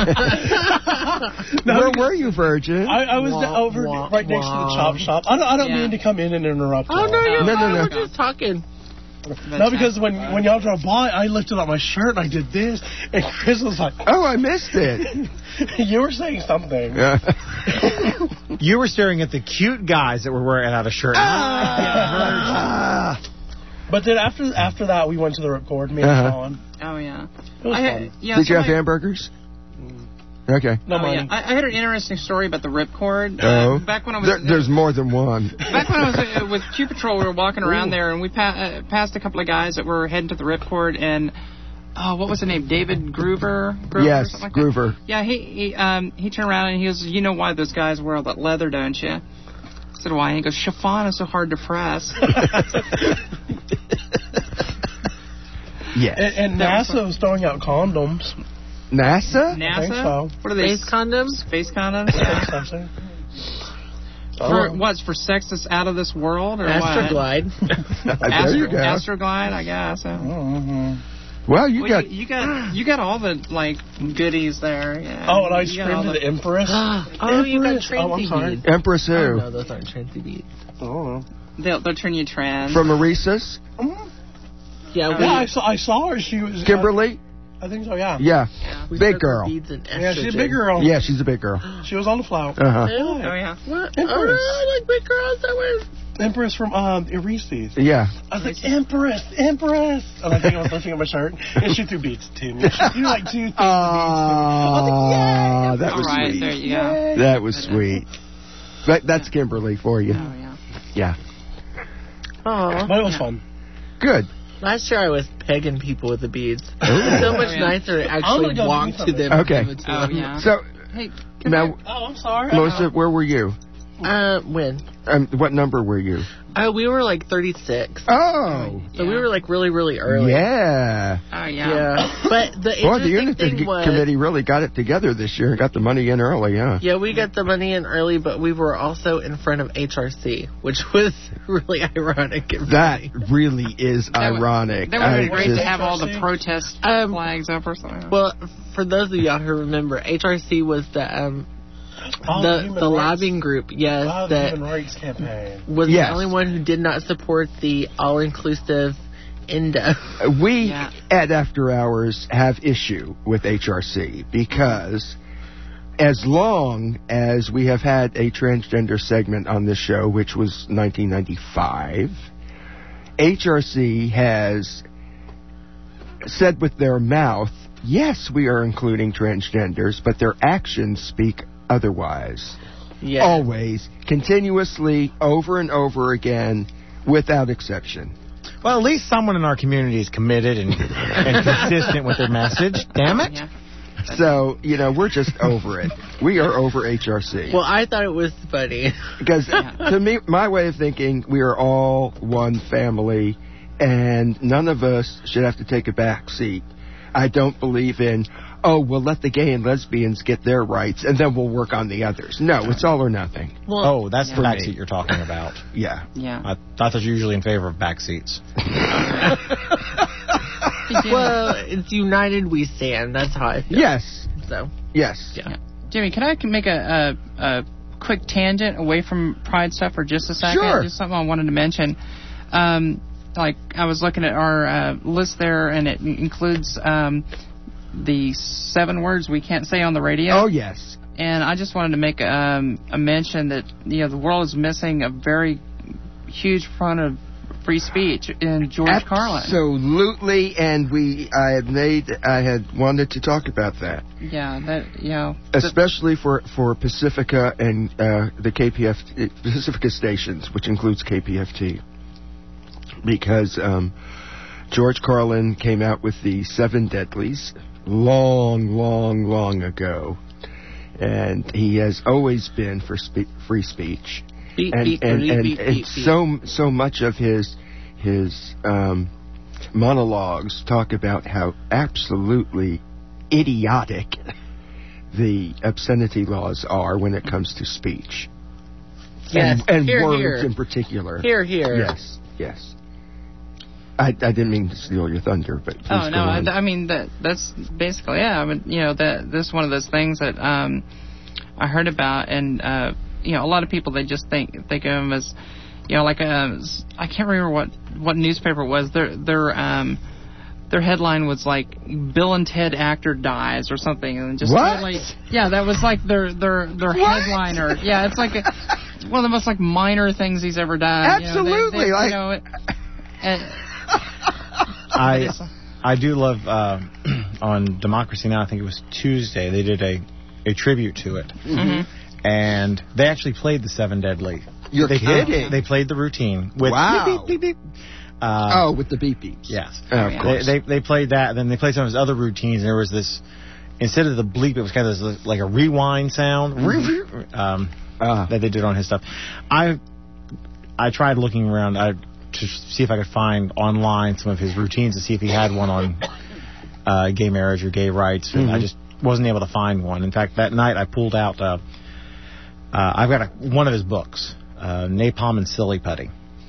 Speaker 6: Where were you, Virgin?
Speaker 14: I, I was
Speaker 13: Wah,
Speaker 14: over
Speaker 13: wah,
Speaker 14: right next to the
Speaker 13: wah.
Speaker 14: chop shop. I don't, I don't
Speaker 10: Yeah.
Speaker 14: mean to come in and interrupt.
Speaker 13: Oh,
Speaker 14: y'all.
Speaker 13: no, you're
Speaker 6: No, no,
Speaker 13: fine.
Speaker 6: no.
Speaker 13: We're just talking.
Speaker 14: No, because when when y'all drove by, I lifted up my shirt and I did this, and Chris was like,
Speaker 6: Oh, I missed it.
Speaker 14: "You were saying something."
Speaker 5: You were staring at the cute guys that were wearing out a shirt.
Speaker 14: Ah. But then after after that, we went to the record. Me and
Speaker 6: Uh-huh.
Speaker 14: Sean.
Speaker 10: Oh yeah.
Speaker 14: It was
Speaker 10: I had-
Speaker 14: fun.
Speaker 10: yeah,
Speaker 6: Did you have
Speaker 10: somebody-
Speaker 6: hamburgers? Okay.
Speaker 14: No
Speaker 10: oh,
Speaker 14: money.
Speaker 10: yeah. I, I had an interesting story about the ripcord. Uh,
Speaker 6: Oh.
Speaker 10: back when I was
Speaker 6: There, there's more than one.
Speaker 10: back when I was uh, with Q Patrol, we were walking around there, and we pa- uh, passed a couple of guys that were heading to the ripcord, and oh, what was the name? David Groover. Groover or
Speaker 6: Yes,
Speaker 10: something like that?
Speaker 6: Groover.
Speaker 10: Yeah, he he um he turned around and he goes, "You know why those guys wear all that leather, don't you?" I said, "Why?" And he goes, "Chiffon is so hard to press."
Speaker 6: Yes.
Speaker 14: And, and NASA was throwing out condoms.
Speaker 6: NASA?
Speaker 14: I think
Speaker 10: NASA?
Speaker 14: so.
Speaker 10: What are they?
Speaker 13: Space condoms?
Speaker 10: Space condoms? Yeah.
Speaker 14: Something.
Speaker 10: For what's for sex that's out of this world or
Speaker 13: Astroglide.
Speaker 10: what?
Speaker 6: There you go.
Speaker 10: Astroglide, I guess. Uh,
Speaker 14: Mm-hmm.
Speaker 6: Well, you
Speaker 10: well,
Speaker 6: got.
Speaker 10: you, you got you got all the like goodies there. Yeah.
Speaker 14: Oh, and I
Speaker 10: You got all
Speaker 14: screamed to the Empress.
Speaker 13: Oh, you got
Speaker 14: Empress. Oh, I'm
Speaker 13: transy
Speaker 14: sorry.
Speaker 13: beads.
Speaker 6: Empress
Speaker 13: Oh,
Speaker 6: who?
Speaker 13: no, those aren't transy beads.
Speaker 14: Oh.
Speaker 10: They'll, they'll turn you trans.
Speaker 6: From Maurice's?
Speaker 13: Yeah, we,
Speaker 14: Yeah, I saw, I saw her. She was.
Speaker 6: Kimberly?
Speaker 14: I think so, yeah.
Speaker 6: Yeah.
Speaker 13: we
Speaker 6: Big
Speaker 13: circled
Speaker 6: girl.
Speaker 13: beads and
Speaker 14: Yeah, she's a
Speaker 13: estrogen.
Speaker 14: big girl.
Speaker 6: Yeah, she's a big girl.
Speaker 14: She was on the flower.
Speaker 6: Uh-huh.
Speaker 10: Oh yeah.
Speaker 13: What?
Speaker 14: Empress.
Speaker 13: Oh, no, I like big girls that wear.
Speaker 14: Empress from um, Reese's.
Speaker 6: Yeah.
Speaker 14: I was like, Empress, Empress. And I think I was lifting up my shirt. And she threw beats to me. She threw like two, three
Speaker 6: Ah, that
Speaker 10: All
Speaker 6: was
Speaker 10: right,
Speaker 6: sweet.
Speaker 10: there you go.
Speaker 6: That was sweet. That, that's Kimberly for you.
Speaker 10: Oh yeah.
Speaker 6: Yeah.
Speaker 13: Oh.
Speaker 14: But it was fun.
Speaker 6: Good.
Speaker 13: Last year I was pegging people with the beads.
Speaker 6: Ooh.
Speaker 13: It was so much
Speaker 10: Oh, yeah.
Speaker 13: nicer to
Speaker 14: I'm
Speaker 13: actually
Speaker 14: gonna go
Speaker 13: walk
Speaker 14: do
Speaker 13: to
Speaker 14: something.
Speaker 13: them
Speaker 6: Okay.
Speaker 13: and give it to
Speaker 10: Oh
Speaker 13: them.
Speaker 10: yeah.
Speaker 6: So,
Speaker 10: Hey,
Speaker 6: now,
Speaker 14: Oh, I'm sorry.
Speaker 6: Melissa, where were you?
Speaker 13: Uh, when?
Speaker 6: Um, what number were you?
Speaker 13: Uh, we were like thirty-six.
Speaker 6: Oh.
Speaker 13: So we were like really, really early.
Speaker 6: Yeah.
Speaker 10: Oh yeah.
Speaker 13: Yeah. But the
Speaker 6: Boy, the
Speaker 13: interesting
Speaker 6: unit
Speaker 13: thing was...
Speaker 6: committee really got it together this year and got the money in early, huh?
Speaker 13: Yeah, we got the money in early, but we were also in front of H R C, which was really ironic. and
Speaker 6: That
Speaker 13: funny.
Speaker 6: really is
Speaker 10: That would-
Speaker 6: ironic.
Speaker 10: That would have
Speaker 6: I
Speaker 10: been great
Speaker 6: just-
Speaker 10: to have all the protest
Speaker 13: Um,
Speaker 10: flags up or something.
Speaker 13: Well, for those of y'all who remember, H R C was the um,
Speaker 14: Oh,
Speaker 13: the
Speaker 14: human
Speaker 13: the
Speaker 14: rights.
Speaker 13: lobbying group, yes,
Speaker 14: Oh, the
Speaker 13: that
Speaker 14: human rights campaign.
Speaker 13: was
Speaker 6: Yes.
Speaker 13: the only one who did not support the all-inclusive Indo.
Speaker 6: We
Speaker 10: Yeah.
Speaker 6: at After Hours have issue with H R C because as long as we have had a transgender segment on this show, which was nineteen ninety-five, H R C has said with their mouth, yes, we are including transgenders, but their actions speak otherwise.
Speaker 13: Yeah.
Speaker 6: Always, continuously, over and over again, without exception.
Speaker 5: Well, at least someone in our community is committed and, and consistent with their message. Damn it.
Speaker 10: Yeah.
Speaker 6: So, you know, we're just over it. We are over H R C.
Speaker 13: Well, I thought it was funny.
Speaker 6: Because to me, my way of thinking, we are all one family, and none of us should have to take a back seat. I don't believe in, oh, we'll let the gay and lesbians get their rights, and then we'll work on the others. No, it's all or nothing.
Speaker 13: Well,
Speaker 5: Oh, that's the
Speaker 6: For
Speaker 5: back
Speaker 6: me.
Speaker 5: seat you're talking about.
Speaker 6: Yeah.
Speaker 10: Yeah.
Speaker 5: I thought that you're usually in favor of back seats.
Speaker 13: well, it's united we stand. That's how I feel.
Speaker 6: Yes.
Speaker 13: So,
Speaker 6: Yes.
Speaker 13: yeah.
Speaker 10: Jimmy, can I make a, a, a quick tangent away from Pride stuff for just a second?
Speaker 6: Sure.
Speaker 10: Just something I wanted to mention. Um, like, I was looking at our uh, list there, and it includes um, the seven words we can't say on the radio.
Speaker 6: Oh, yes.
Speaker 10: And I just wanted to make um, a mention that, you know, the world is missing a very huge front of free speech in George Carlin.
Speaker 6: Absolutely, and we, I had made, I had wanted to talk about that.
Speaker 10: Yeah, that, you know.
Speaker 6: Especially for, for Pacifica and uh, the K P F T, Pacifica stations, which includes K P F T. Because um, George Carlin came out with the Seven Deadlies long, long, long ago. And he has always been for spe- free speech.
Speaker 13: Beep,
Speaker 6: and
Speaker 13: beep,
Speaker 6: and,
Speaker 13: beep,
Speaker 6: and,
Speaker 13: beep,
Speaker 6: and
Speaker 13: beep, beep.
Speaker 6: so so much of his his um, monologues talk about how absolutely idiotic the obscenity laws are when it comes to speech.
Speaker 13: Yes,
Speaker 6: and, and
Speaker 13: here,
Speaker 6: words
Speaker 13: here.
Speaker 6: in particular.
Speaker 13: Here, here.
Speaker 6: Yes, yes. I, I didn't mean to steal your thunder, but please
Speaker 10: Oh
Speaker 6: go
Speaker 10: no, I,
Speaker 6: on.
Speaker 10: I mean that that's basically yeah. I mean, you know that this is one of those things that um, I heard about, and uh, you know a lot of people they just think think of them as you know like a, I can't remember what what newspaper it was. Their their um their headline was like Bill and Ted actor dies or something, and just
Speaker 6: What?
Speaker 10: totally yeah that was like their their their
Speaker 6: What?
Speaker 10: headliner. Yeah, it's like a, one of the most like minor things he's ever done.
Speaker 6: Absolutely,
Speaker 10: you know, they, they,
Speaker 6: like-
Speaker 10: you know, it, and,
Speaker 5: I I do love uh, on Democracy Now! I think it was Tuesday, they did a, a tribute to it.
Speaker 10: Mhm.
Speaker 5: And they actually played the Seven Deadly.
Speaker 6: You're
Speaker 5: they,
Speaker 6: kidding.
Speaker 5: They played the routine. With
Speaker 6: Wow.
Speaker 5: beep, beep, beep, beep. Uh,
Speaker 6: oh, with the beep beeps.
Speaker 5: Yes.
Speaker 6: Oh, of
Speaker 5: They,
Speaker 6: course.
Speaker 5: they they played that, and then they played some of his other routines, and there was this, instead of the bleep, it was kind of this, like a rewind sound um,
Speaker 6: Ah.
Speaker 5: that they did on his stuff. I I tried looking around I, to see if I could find online some of his routines to see if he had one on uh, gay marriage or gay rights, and I
Speaker 6: Mhm.
Speaker 5: just wasn't able to find one. In fact, that night I pulled out, uh, uh, I've got a, one of his books, uh, Napalm and Silly Putty.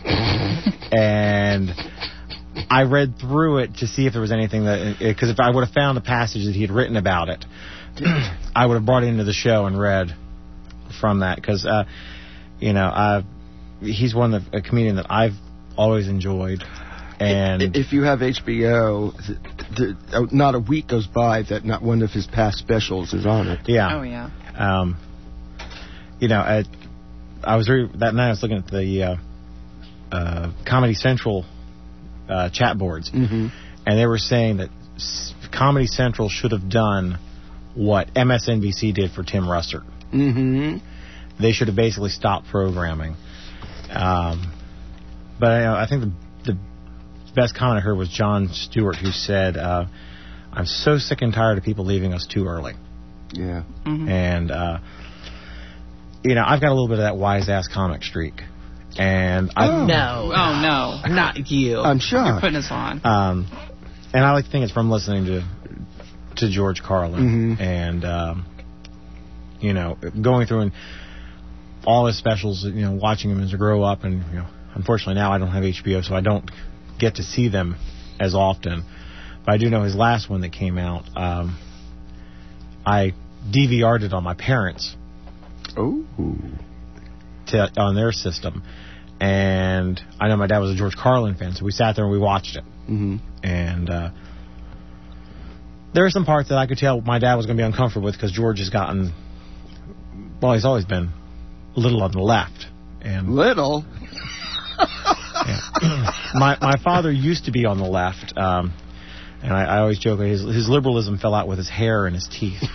Speaker 5: And I read through it to see if there was anything that, because if I would have found the passage that he had written about it, I would have brought it into the show and read from that. Because, uh, you know, uh, he's one of a comedian that I've always enjoyed. And
Speaker 6: if you have H B O, th- th- th- not a week goes by that not one of his past specials is on it.
Speaker 5: yeah,
Speaker 10: oh yeah.
Speaker 5: um, you know, I, I was re- that night I was looking at the uh, uh, Comedy Central uh, chat boards,
Speaker 6: Mm-hmm.
Speaker 5: and they were saying that S- Comedy Central should have done what M S N B C did for Tim Russert.
Speaker 6: Mm-hmm.
Speaker 5: They should have basically stopped programming. Um, but you know, I think the the best comment I heard was Jon Stewart, who said, uh, "I'm so sick and tired of people leaving us too early."
Speaker 6: Yeah.
Speaker 10: Mhm.
Speaker 5: And uh, you know, I've got a little bit of that wise ass comic streak, and I
Speaker 6: Oh.
Speaker 13: No.
Speaker 10: Oh no,
Speaker 13: Not you.
Speaker 6: I'm sure.
Speaker 10: you're putting us on.
Speaker 5: Um, and I like to think it's from listening to to George Carlin
Speaker 6: Mhm.
Speaker 5: and um, you know, going through and all his specials, you know, watching him as I grow up, and you know, unfortunately now I don't have H B O, so I don't get to see them as often. But I do know his last one that came out. Um, I D V R'd it on my parents
Speaker 6: Oh.
Speaker 5: to, on their system, and I know my dad was a George Carlin fan, so we sat there and we watched it.
Speaker 6: Mm-hmm.
Speaker 5: And uh, there are some parts that I could tell my dad was going to be uncomfortable with because George has gotten, well, he's always been a little on the left. And
Speaker 6: Little.
Speaker 5: yeah. my my father used to be on the left, um, and I, I always joke his his liberalism fell out with his hair and his teeth.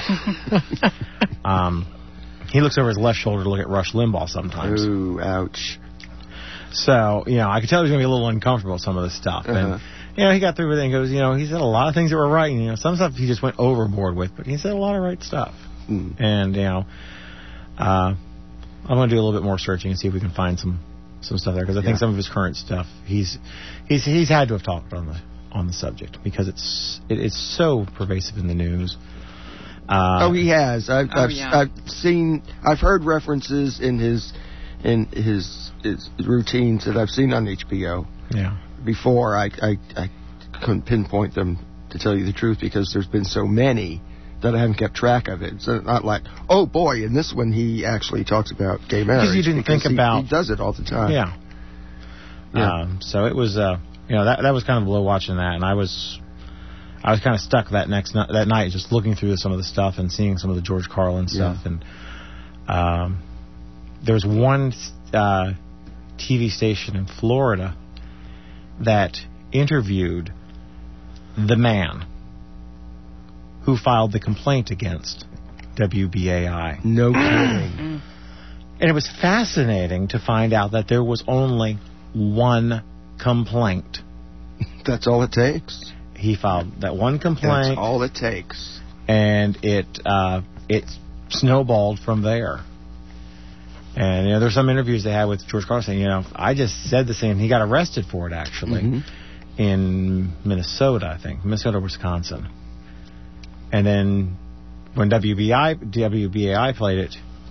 Speaker 5: um, he looks over his left shoulder to look at Rush Limbaugh sometimes.
Speaker 6: Ooh, ouch.
Speaker 5: So, you know, I could tell he was going to be a little uncomfortable with some of this stuff.
Speaker 6: Uh-huh.
Speaker 5: And, you know, he got through with it and goes, you know, he said a lot of things that were right. And, you know, some stuff he just went overboard with, but he said a lot of right stuff.
Speaker 6: Mm.
Speaker 5: And, you know, uh, I'm going to do a little bit more searching and see if we can find some, some stuff there. Because I think
Speaker 6: Yeah.
Speaker 5: some of his current stuff, he's he's he's had to have talked on the on the subject because it's it, it's so pervasive in the news. Uh,
Speaker 6: oh, he has. I've,
Speaker 10: Oh,
Speaker 6: I've,
Speaker 10: yeah.
Speaker 6: I've seen. I've heard references in his in his, his routines that I've seen on H B O
Speaker 5: Yeah.
Speaker 6: before. I, I I couldn't pinpoint them, to tell you the truth, because there's been so many that I haven't kept track of it. So not like, oh boy, in this one he actually talks about gay marriage.
Speaker 5: Because you didn't think
Speaker 6: he-
Speaker 5: about-
Speaker 6: He does it all the time.
Speaker 5: Yeah.
Speaker 6: Yeah.
Speaker 5: Um, so it was, uh, you know, that that was kind of a blow watching that, and I was, I was kind of stuck that next ni- that night, just looking through some of the stuff and seeing some of the George Carlin stuff,
Speaker 6: Yeah.
Speaker 5: and um, there was one uh, T V station in Florida that interviewed the man who filed the complaint against W B A I.
Speaker 6: No kidding.
Speaker 5: And it was fascinating to find out that there was only one complaint.
Speaker 6: That's all it takes.
Speaker 5: He filed that one complaint.
Speaker 6: That's all it takes.
Speaker 5: And it uh, it snowballed from there. And you know, there's some interviews they had with George Carlin saying, you know, I just said the same. He got arrested for it actually
Speaker 6: Mhm.
Speaker 5: in Minnesota, I think, Minnesota, Wisconsin. And then when W B I W B A I played it,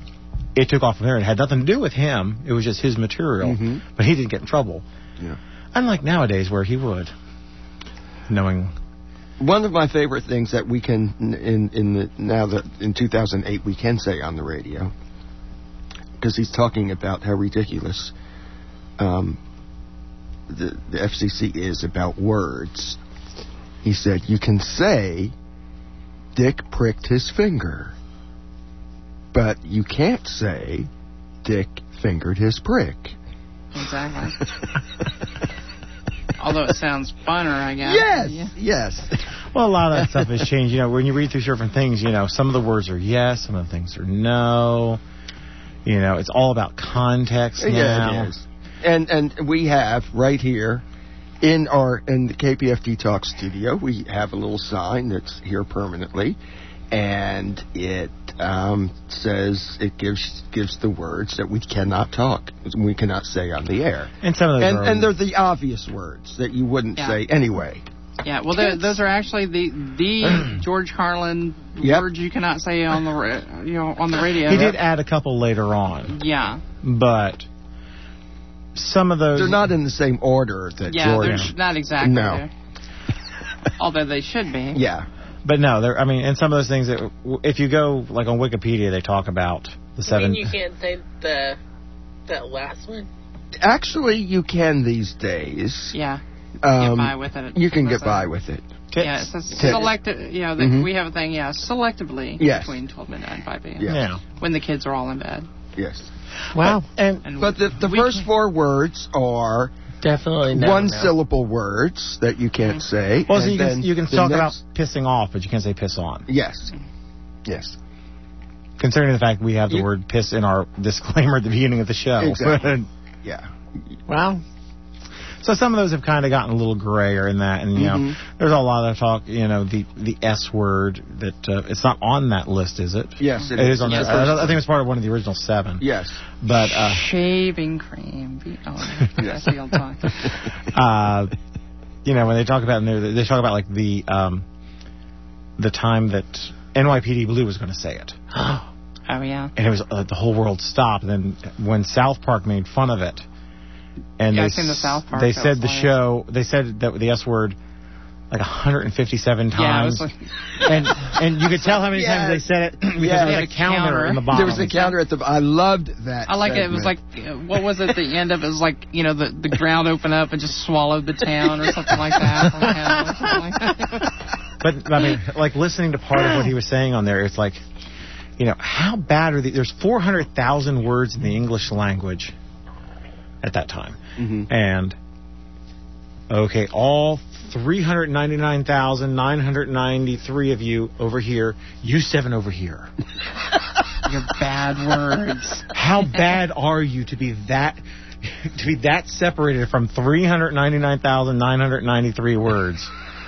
Speaker 5: it took off from there. It had nothing to do with him. It was just his material.
Speaker 6: Mm-hmm.
Speaker 5: But he didn't get in trouble.
Speaker 6: Yeah.
Speaker 5: Unlike nowadays where he would. Knowing...
Speaker 6: One of my favorite things that we can, in in the now that in two thousand eight we can say on the radio, because he's talking about how ridiculous um, the, the F C C is about words. He said, you can say Dick pricked his finger, but you can't say Dick fingered his prick.
Speaker 10: Exactly. Although it sounds funner, I guess.
Speaker 6: Yes,
Speaker 10: yeah.
Speaker 6: yes.
Speaker 5: Well, a lot of that stuff has changed. You know, when you read through different things, you know, some of the words are yes, some of the things are no. You know, it's all about context now.
Speaker 6: Yeah, it is. And and we have right here in our in the K P F T Talk studio, we have a little sign that's here permanently, and it um, says it gives gives the words that we cannot talk, we cannot say on the air.
Speaker 5: And some of those
Speaker 6: and,
Speaker 5: are,
Speaker 6: and they're the obvious words that you wouldn't
Speaker 10: Yeah.
Speaker 6: say anyway.
Speaker 10: Yeah, well, they're- those are actually the the George Carlin
Speaker 6: Yep.
Speaker 10: words you cannot say on the ra- you know on the radio.
Speaker 5: He did add a couple later on,
Speaker 10: Yeah,
Speaker 5: but some of those...
Speaker 6: They're not in the same order that
Speaker 10: yeah,
Speaker 6: George.
Speaker 10: they're sh- not exactly.
Speaker 6: No.
Speaker 10: there. Although they should be.
Speaker 6: Yeah.
Speaker 5: But no, there. I mean, and some of those things that, if you go like on Wikipedia, they talk about the
Speaker 13: I
Speaker 5: seven.
Speaker 13: mean, you can't say the that last one.
Speaker 6: Actually, you can these days.
Speaker 10: Yeah.
Speaker 6: Um,
Speaker 10: get by with it.
Speaker 6: You can
Speaker 10: What's
Speaker 6: get
Speaker 10: that?
Speaker 6: by with it.
Speaker 10: Yeah, it says
Speaker 6: Tits.
Speaker 10: selective. You know, the,
Speaker 6: Mhm.
Speaker 10: we have a thing. Yeah, selectively
Speaker 6: Yes.
Speaker 10: between twelve midnight and five a.m.
Speaker 6: Yeah.
Speaker 5: Yeah.
Speaker 10: When the kids are all in bed.
Speaker 6: Yes.
Speaker 5: Wow. And,
Speaker 10: And
Speaker 6: But the, the
Speaker 10: we
Speaker 6: first
Speaker 10: can-
Speaker 6: four words are
Speaker 13: Definitely no.
Speaker 6: one
Speaker 13: no.
Speaker 6: syllable words that you can't say.
Speaker 5: well, so
Speaker 6: and
Speaker 5: you can
Speaker 6: then
Speaker 5: you can
Speaker 6: the
Speaker 5: talk
Speaker 6: next-
Speaker 5: about pissing off, but you can't say piss on.
Speaker 6: Yes. Yes.
Speaker 5: Considering the fact we have the
Speaker 6: You-
Speaker 5: word piss in our disclaimer at the beginning of the show.
Speaker 6: Exactly. Yeah.
Speaker 5: Wow. So some of those have kind of gotten a little grayer in that, and you know,
Speaker 6: Mhm.
Speaker 5: there's a lot of talk. You know, the the S word that uh, it's not on that list, is it?
Speaker 6: Yes, it
Speaker 5: it
Speaker 6: is.
Speaker 5: is on
Speaker 6: Yes.
Speaker 5: there. I, I think it's part of one of the original seven.
Speaker 6: Yes.
Speaker 5: But uh,
Speaker 10: Shaving cream. Be- Oh, that's the old time.
Speaker 5: uh, you know, when they talk about in there, they talk about like the um, the time that N Y P D Blue was going to say it,
Speaker 10: Oh yeah.
Speaker 5: and it was uh, the whole world stopped. And then when South Park made fun of it, and
Speaker 10: Yeah,
Speaker 5: they
Speaker 10: I've seen the South Park.
Speaker 5: they
Speaker 10: That
Speaker 5: said
Speaker 10: was
Speaker 5: the
Speaker 10: hilarious.
Speaker 5: show, they said that the S word like one hundred fifty-seven
Speaker 10: Yeah, it
Speaker 5: times,
Speaker 10: was like,
Speaker 5: and and you could tell how many
Speaker 6: Yes.
Speaker 5: times they said it because
Speaker 6: Yeah.
Speaker 5: there
Speaker 10: They
Speaker 5: was
Speaker 10: had
Speaker 5: a
Speaker 10: a
Speaker 5: counter,
Speaker 10: counter.
Speaker 5: in the bottom.
Speaker 6: There was a counter at the. I loved that.
Speaker 10: I like it. It was like,
Speaker 6: segment.
Speaker 10: uh, what was it? At the end of it was like, you know, the the ground opened up and just swallowed the town or something like that. From hell or something like that.
Speaker 5: But I mean, like listening to part of what he was saying on there, it's like, you know, how bad are the? There's four hundred thousand words in the English language at that time,
Speaker 6: Mhm.
Speaker 5: and okay, all three hundred ninety-nine thousand nine hundred ninety-three of you over here, you seven over here.
Speaker 10: Your bad words.
Speaker 5: How bad are you to be that to be that separated from three hundred ninety-nine thousand nine hundred ninety-three words?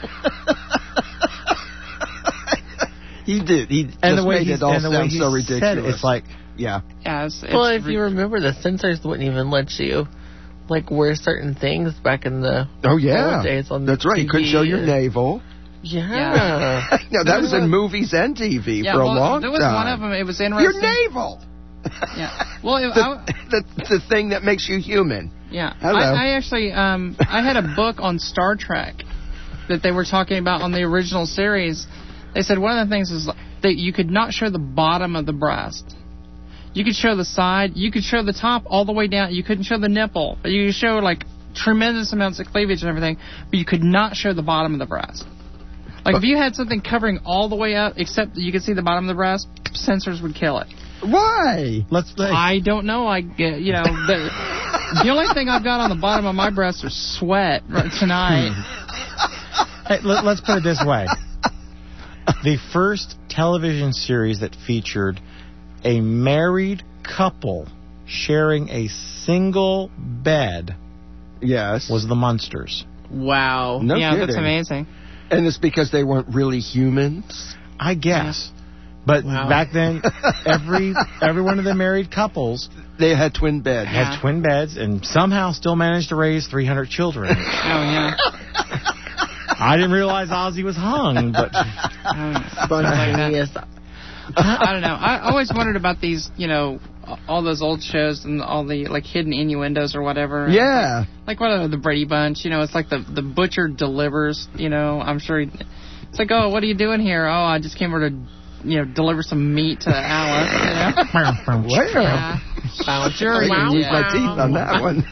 Speaker 6: He did. He
Speaker 5: And
Speaker 6: just
Speaker 5: the way
Speaker 6: made
Speaker 5: he's,
Speaker 6: it all
Speaker 5: and the way
Speaker 6: sound
Speaker 5: he
Speaker 6: so
Speaker 5: said
Speaker 6: ridiculous.
Speaker 5: it, it's like,
Speaker 6: yeah.
Speaker 10: Yeah, it's, it's
Speaker 13: Well, if
Speaker 10: re-
Speaker 13: you remember, the censors wouldn't even let you like wear certain things back in the
Speaker 6: Oh yeah.
Speaker 13: old days on
Speaker 6: That's right. You
Speaker 13: T V.
Speaker 6: couldn't show your navel.
Speaker 13: Yeah.
Speaker 10: Yeah.
Speaker 6: No, that was in movies and T V
Speaker 10: yeah,
Speaker 6: for a
Speaker 10: well,
Speaker 6: long
Speaker 10: there was
Speaker 6: time.
Speaker 10: one of them. It was
Speaker 6: Your
Speaker 10: interesting.
Speaker 6: navel.
Speaker 10: Yeah. Well, it,
Speaker 6: The,
Speaker 10: I,
Speaker 6: the the thing that makes you human.
Speaker 10: yeah.
Speaker 6: Hello.
Speaker 10: I, I actually, um, I had a book on Star Trek that they were talking about on the original series. They said one of the things is that you could not show the bottom of the breast. You could show the side. You could show the top all the way down. You couldn't show the nipple, but you could show like tremendous amounts of cleavage and everything. But you could not show the bottom of the breast. Like if you had something covering all the way up, except that you could see the bottom of the breast, censors would kill it.
Speaker 6: Why?
Speaker 5: let's play.
Speaker 10: I don't know. I get, you know, the, the only thing I've got on the bottom of my breast is sweat right tonight.
Speaker 5: Hey, let, let's put it this way. The first television series that featured a married couple sharing a single bed
Speaker 6: Yes.
Speaker 5: was The Munsters.
Speaker 13: Wow.
Speaker 6: No
Speaker 10: yeah,
Speaker 6: kidding.
Speaker 10: that's amazing.
Speaker 6: And it's because they weren't really humans.
Speaker 5: I guess. But
Speaker 13: Wow.
Speaker 5: back then, every every one of the married couples
Speaker 6: They had twin beds.
Speaker 5: had twin beds and somehow still managed to raise three hundred children.
Speaker 10: Oh yeah.
Speaker 5: I didn't realize Ozzy was hung, but
Speaker 10: Oh, stuff like that.
Speaker 13: Yes.
Speaker 10: I don't know. I always wondered about these, you know, all those old shows and all the like hidden innuendos or whatever.
Speaker 6: Yeah.
Speaker 10: Like what are the Brady Bunch? You know, it's like the the butcher delivers. You know, I'm sure. He, it's like, oh, what are you doing here? Oh, I just came here to, you know, deliver some meat to Alice. You know.
Speaker 6: Wow.
Speaker 10: Boucher.
Speaker 6: I can use my teeth on that one.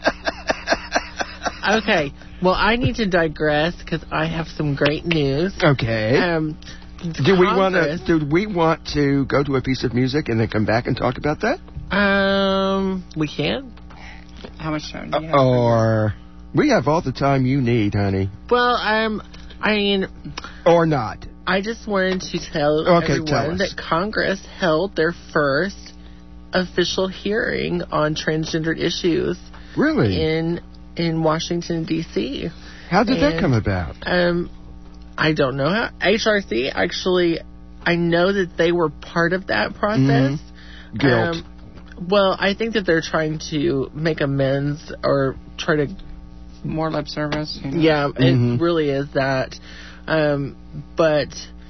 Speaker 13: Okay. Well, I need to digress because I have some great news.
Speaker 6: Okay.
Speaker 13: Um,
Speaker 6: do we want
Speaker 13: Congress-
Speaker 6: to? Do we want to go to a piece of music and then come back and talk about that?
Speaker 13: Um, we can.
Speaker 10: How much time do you have?
Speaker 6: Or we have all the time you need, honey.
Speaker 13: Well, um, I mean,
Speaker 6: or not.
Speaker 13: I just wanted to tell
Speaker 6: Okay,
Speaker 13: everyone
Speaker 6: tell us.
Speaker 13: that Congress held their first official hearing on transgendered issues.
Speaker 6: Really?
Speaker 13: In in Washington D C.
Speaker 6: How did that
Speaker 13: And,
Speaker 6: come about?
Speaker 13: Um, I don't know how. H R C actually, I know that they were part of that process.
Speaker 6: Mm-hmm. Guilt.
Speaker 13: Um, well, I think that they're trying to make amends or try to.
Speaker 10: More lip service. You know?
Speaker 13: Yeah,
Speaker 6: Mm-hmm.
Speaker 13: it really is that. Um, but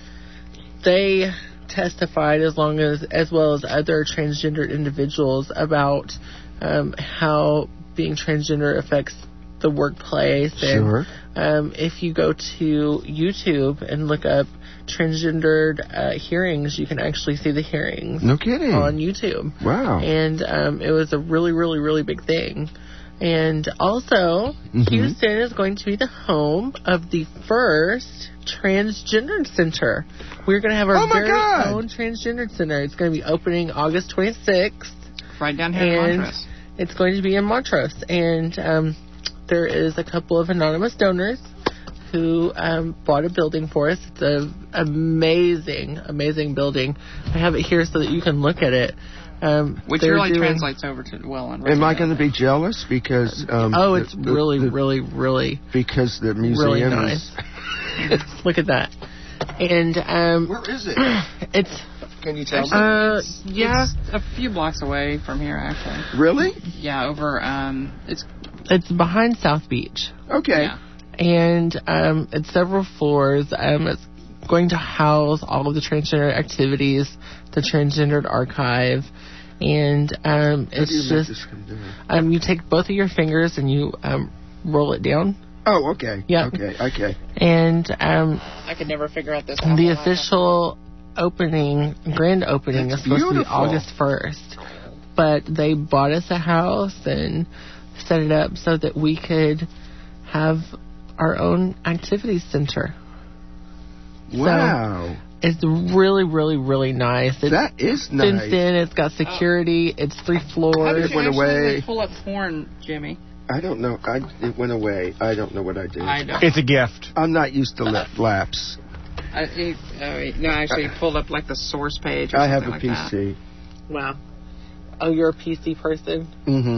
Speaker 13: they testified as long as as well as other transgendered individuals about um, how being transgender affects the workplace.
Speaker 6: Sure.
Speaker 13: And um, if you go to YouTube and look up transgendered uh, hearings, you can actually see the hearings.
Speaker 6: No kidding.
Speaker 13: On YouTube.
Speaker 6: Wow.
Speaker 13: And um, it was a really, really, really big thing. And also,
Speaker 6: Mm-hmm.
Speaker 13: Houston is going to be the home of the first transgender center. We're going to have our
Speaker 6: Oh my
Speaker 13: very
Speaker 6: God.
Speaker 13: own transgender center. It's going to be opening August twenty-sixth.
Speaker 10: Right down here in
Speaker 13: And
Speaker 10: Montrose.
Speaker 13: it's going to be in Montrose. And um, there is a couple of anonymous donors who um, bought a building for us. It's an amazing, amazing building. I have it here so that you can look at it. Um,
Speaker 10: Which
Speaker 13: they're
Speaker 10: really
Speaker 13: doing-
Speaker 10: translates over to well and
Speaker 6: Am I going to be jealous because? Um,
Speaker 13: Oh, it's
Speaker 6: the- the-
Speaker 13: really,
Speaker 6: the-
Speaker 13: really, really,
Speaker 6: because the museum
Speaker 13: really
Speaker 6: is.
Speaker 13: nice. Look at that. And um,
Speaker 6: Where is it?
Speaker 13: It's.
Speaker 6: Can you tell me?
Speaker 13: Uh, yeah.
Speaker 10: It's a few blocks away from here, actually.
Speaker 6: Really?
Speaker 10: Yeah, over. Um, it's
Speaker 13: It's behind South Beach.
Speaker 6: Okay.
Speaker 10: Yeah.
Speaker 13: And um, it's several floors. Um, it's going to house all of the transgender activities, the transgendered archive, and um,
Speaker 6: How
Speaker 13: it's
Speaker 6: do you make
Speaker 13: just
Speaker 6: this come down?
Speaker 13: um, you take both of your fingers and you um, roll it down.
Speaker 6: Oh, okay.
Speaker 13: Yeah.
Speaker 6: Okay. Okay.
Speaker 13: And um,
Speaker 10: I could never figure out this.
Speaker 13: the official opening, grand opening,
Speaker 6: That's
Speaker 13: is supposed to be
Speaker 6: beautiful.
Speaker 13: August first. But they bought us a house and set it up so that we could have our own activities center.
Speaker 6: Wow.
Speaker 13: So it's really, really, really nice. It's
Speaker 6: That is
Speaker 13: fenced
Speaker 6: nice.
Speaker 13: in. It's got security. It's three floors.
Speaker 6: It went away.
Speaker 10: Pull up porn, Jimmy.
Speaker 6: I don't know. I, it went away. I don't know what I did.
Speaker 10: I don't.
Speaker 5: It's a gift.
Speaker 6: I'm not used to lip flaps.
Speaker 10: I, it, uh, wait, no, actually, pulled up like the source page. Or
Speaker 6: I have
Speaker 10: something
Speaker 6: a
Speaker 10: like
Speaker 6: P
Speaker 10: That.
Speaker 6: C.
Speaker 13: Wow. Oh, you're a P C person?
Speaker 6: Mm-hmm.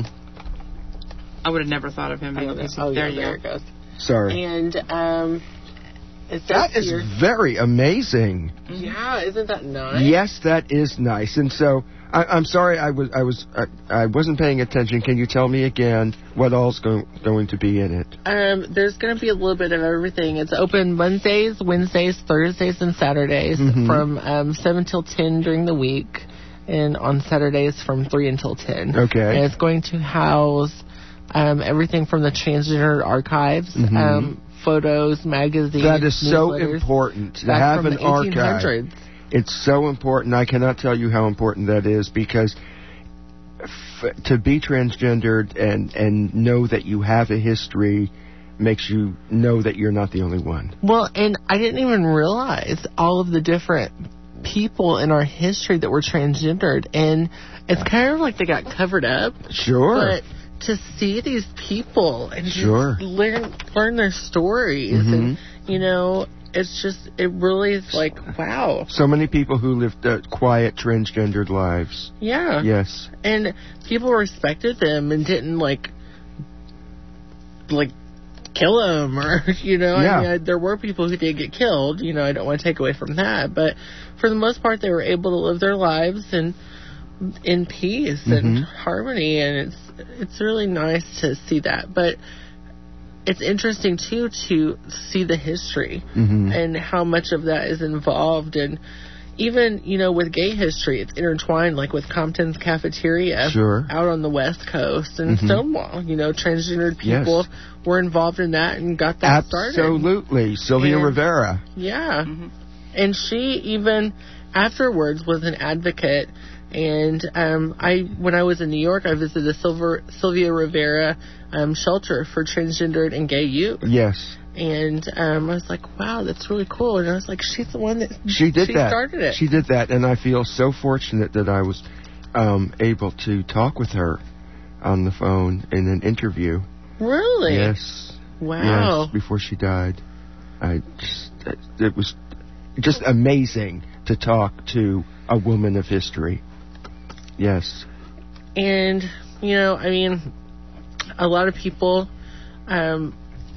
Speaker 10: I would have never thought of him being a P C.
Speaker 13: Oh,
Speaker 10: there
Speaker 13: yeah,
Speaker 10: you
Speaker 13: there
Speaker 10: go.
Speaker 13: it goes.
Speaker 6: Sorry.
Speaker 13: And um, it says
Speaker 6: That is
Speaker 13: here-
Speaker 6: very amazing.
Speaker 13: yeah, isn't that nice?
Speaker 6: Yes, that is nice. And so, I, I'm sorry, I was, I was, I, I wasn't paying attention. Can you tell me again what all's going going to be in it?
Speaker 13: Um, there's going to be a little bit of everything. It's open Mondays, Wednesdays, Thursdays, and Saturdays
Speaker 6: Mhm.
Speaker 13: from um, seven till ten during the week, and on Saturdays from three until ten.
Speaker 6: Okay.
Speaker 13: And it's going to house um, everything from the transgender archives,
Speaker 6: Mhm.
Speaker 13: um, photos, magazines.
Speaker 6: That is so
Speaker 13: newsletters,
Speaker 6: important to
Speaker 13: back
Speaker 6: have
Speaker 13: from
Speaker 6: an
Speaker 13: the
Speaker 6: archive.
Speaker 13: eighteen hundreds.
Speaker 6: It's so important. I cannot tell you how important that is because f- to be transgendered and and know that you have a history makes you know that you're not the only one.
Speaker 13: Well, and I didn't even realize all of the different people in our history that were transgendered, and it's kind of like they got covered up.
Speaker 6: Sure.
Speaker 13: But to see these people and
Speaker 6: Sure.
Speaker 13: just learn learn their stories,
Speaker 6: Mhm.
Speaker 13: and you know, it's just it really is like wow,
Speaker 6: So many people who lived uh, quiet transgendered lives.
Speaker 13: yeah,
Speaker 6: Yes.
Speaker 13: and people respected them and didn't like like kill them or you know
Speaker 6: Yeah.
Speaker 13: I mean, I, there were people who did get killed, you know, I don't want to take away from that, but for the most part they were able to live their lives and in peace and
Speaker 6: Mhm.
Speaker 13: harmony, and it's it's really nice to see that. But it's interesting too to see the history
Speaker 6: Mhm.
Speaker 13: and how much of that is involved, and even, you know, with gay history, it's intertwined, like with Compton's Cafeteria
Speaker 6: Sure.
Speaker 13: out on the West Coast, and
Speaker 6: Mhm.
Speaker 13: Stonewall. You know, transgendered people
Speaker 6: Yes.
Speaker 13: were involved in that and got that started.
Speaker 6: Absolutely. Sylvia
Speaker 13: And-
Speaker 6: Rivera.
Speaker 13: Yeah. And she even afterwards was an advocate. And um, I, when I was in New York, I visited the Silver, Sylvia Rivera um, shelter for transgendered and gay youth.
Speaker 6: Yes.
Speaker 13: And um, I was like, wow, that's really cool. And I was like, she's the one that
Speaker 6: She did
Speaker 13: she
Speaker 6: that.
Speaker 13: started it.
Speaker 6: She did that, and I feel so fortunate that I was um, able to talk with her on the phone in an interview.
Speaker 13: Really?
Speaker 6: Yes.
Speaker 13: Wow.
Speaker 6: Yes, before she died. I just, it was just amazing to talk to a woman of history. Yes.
Speaker 13: And, you know, I mean, a lot of people um,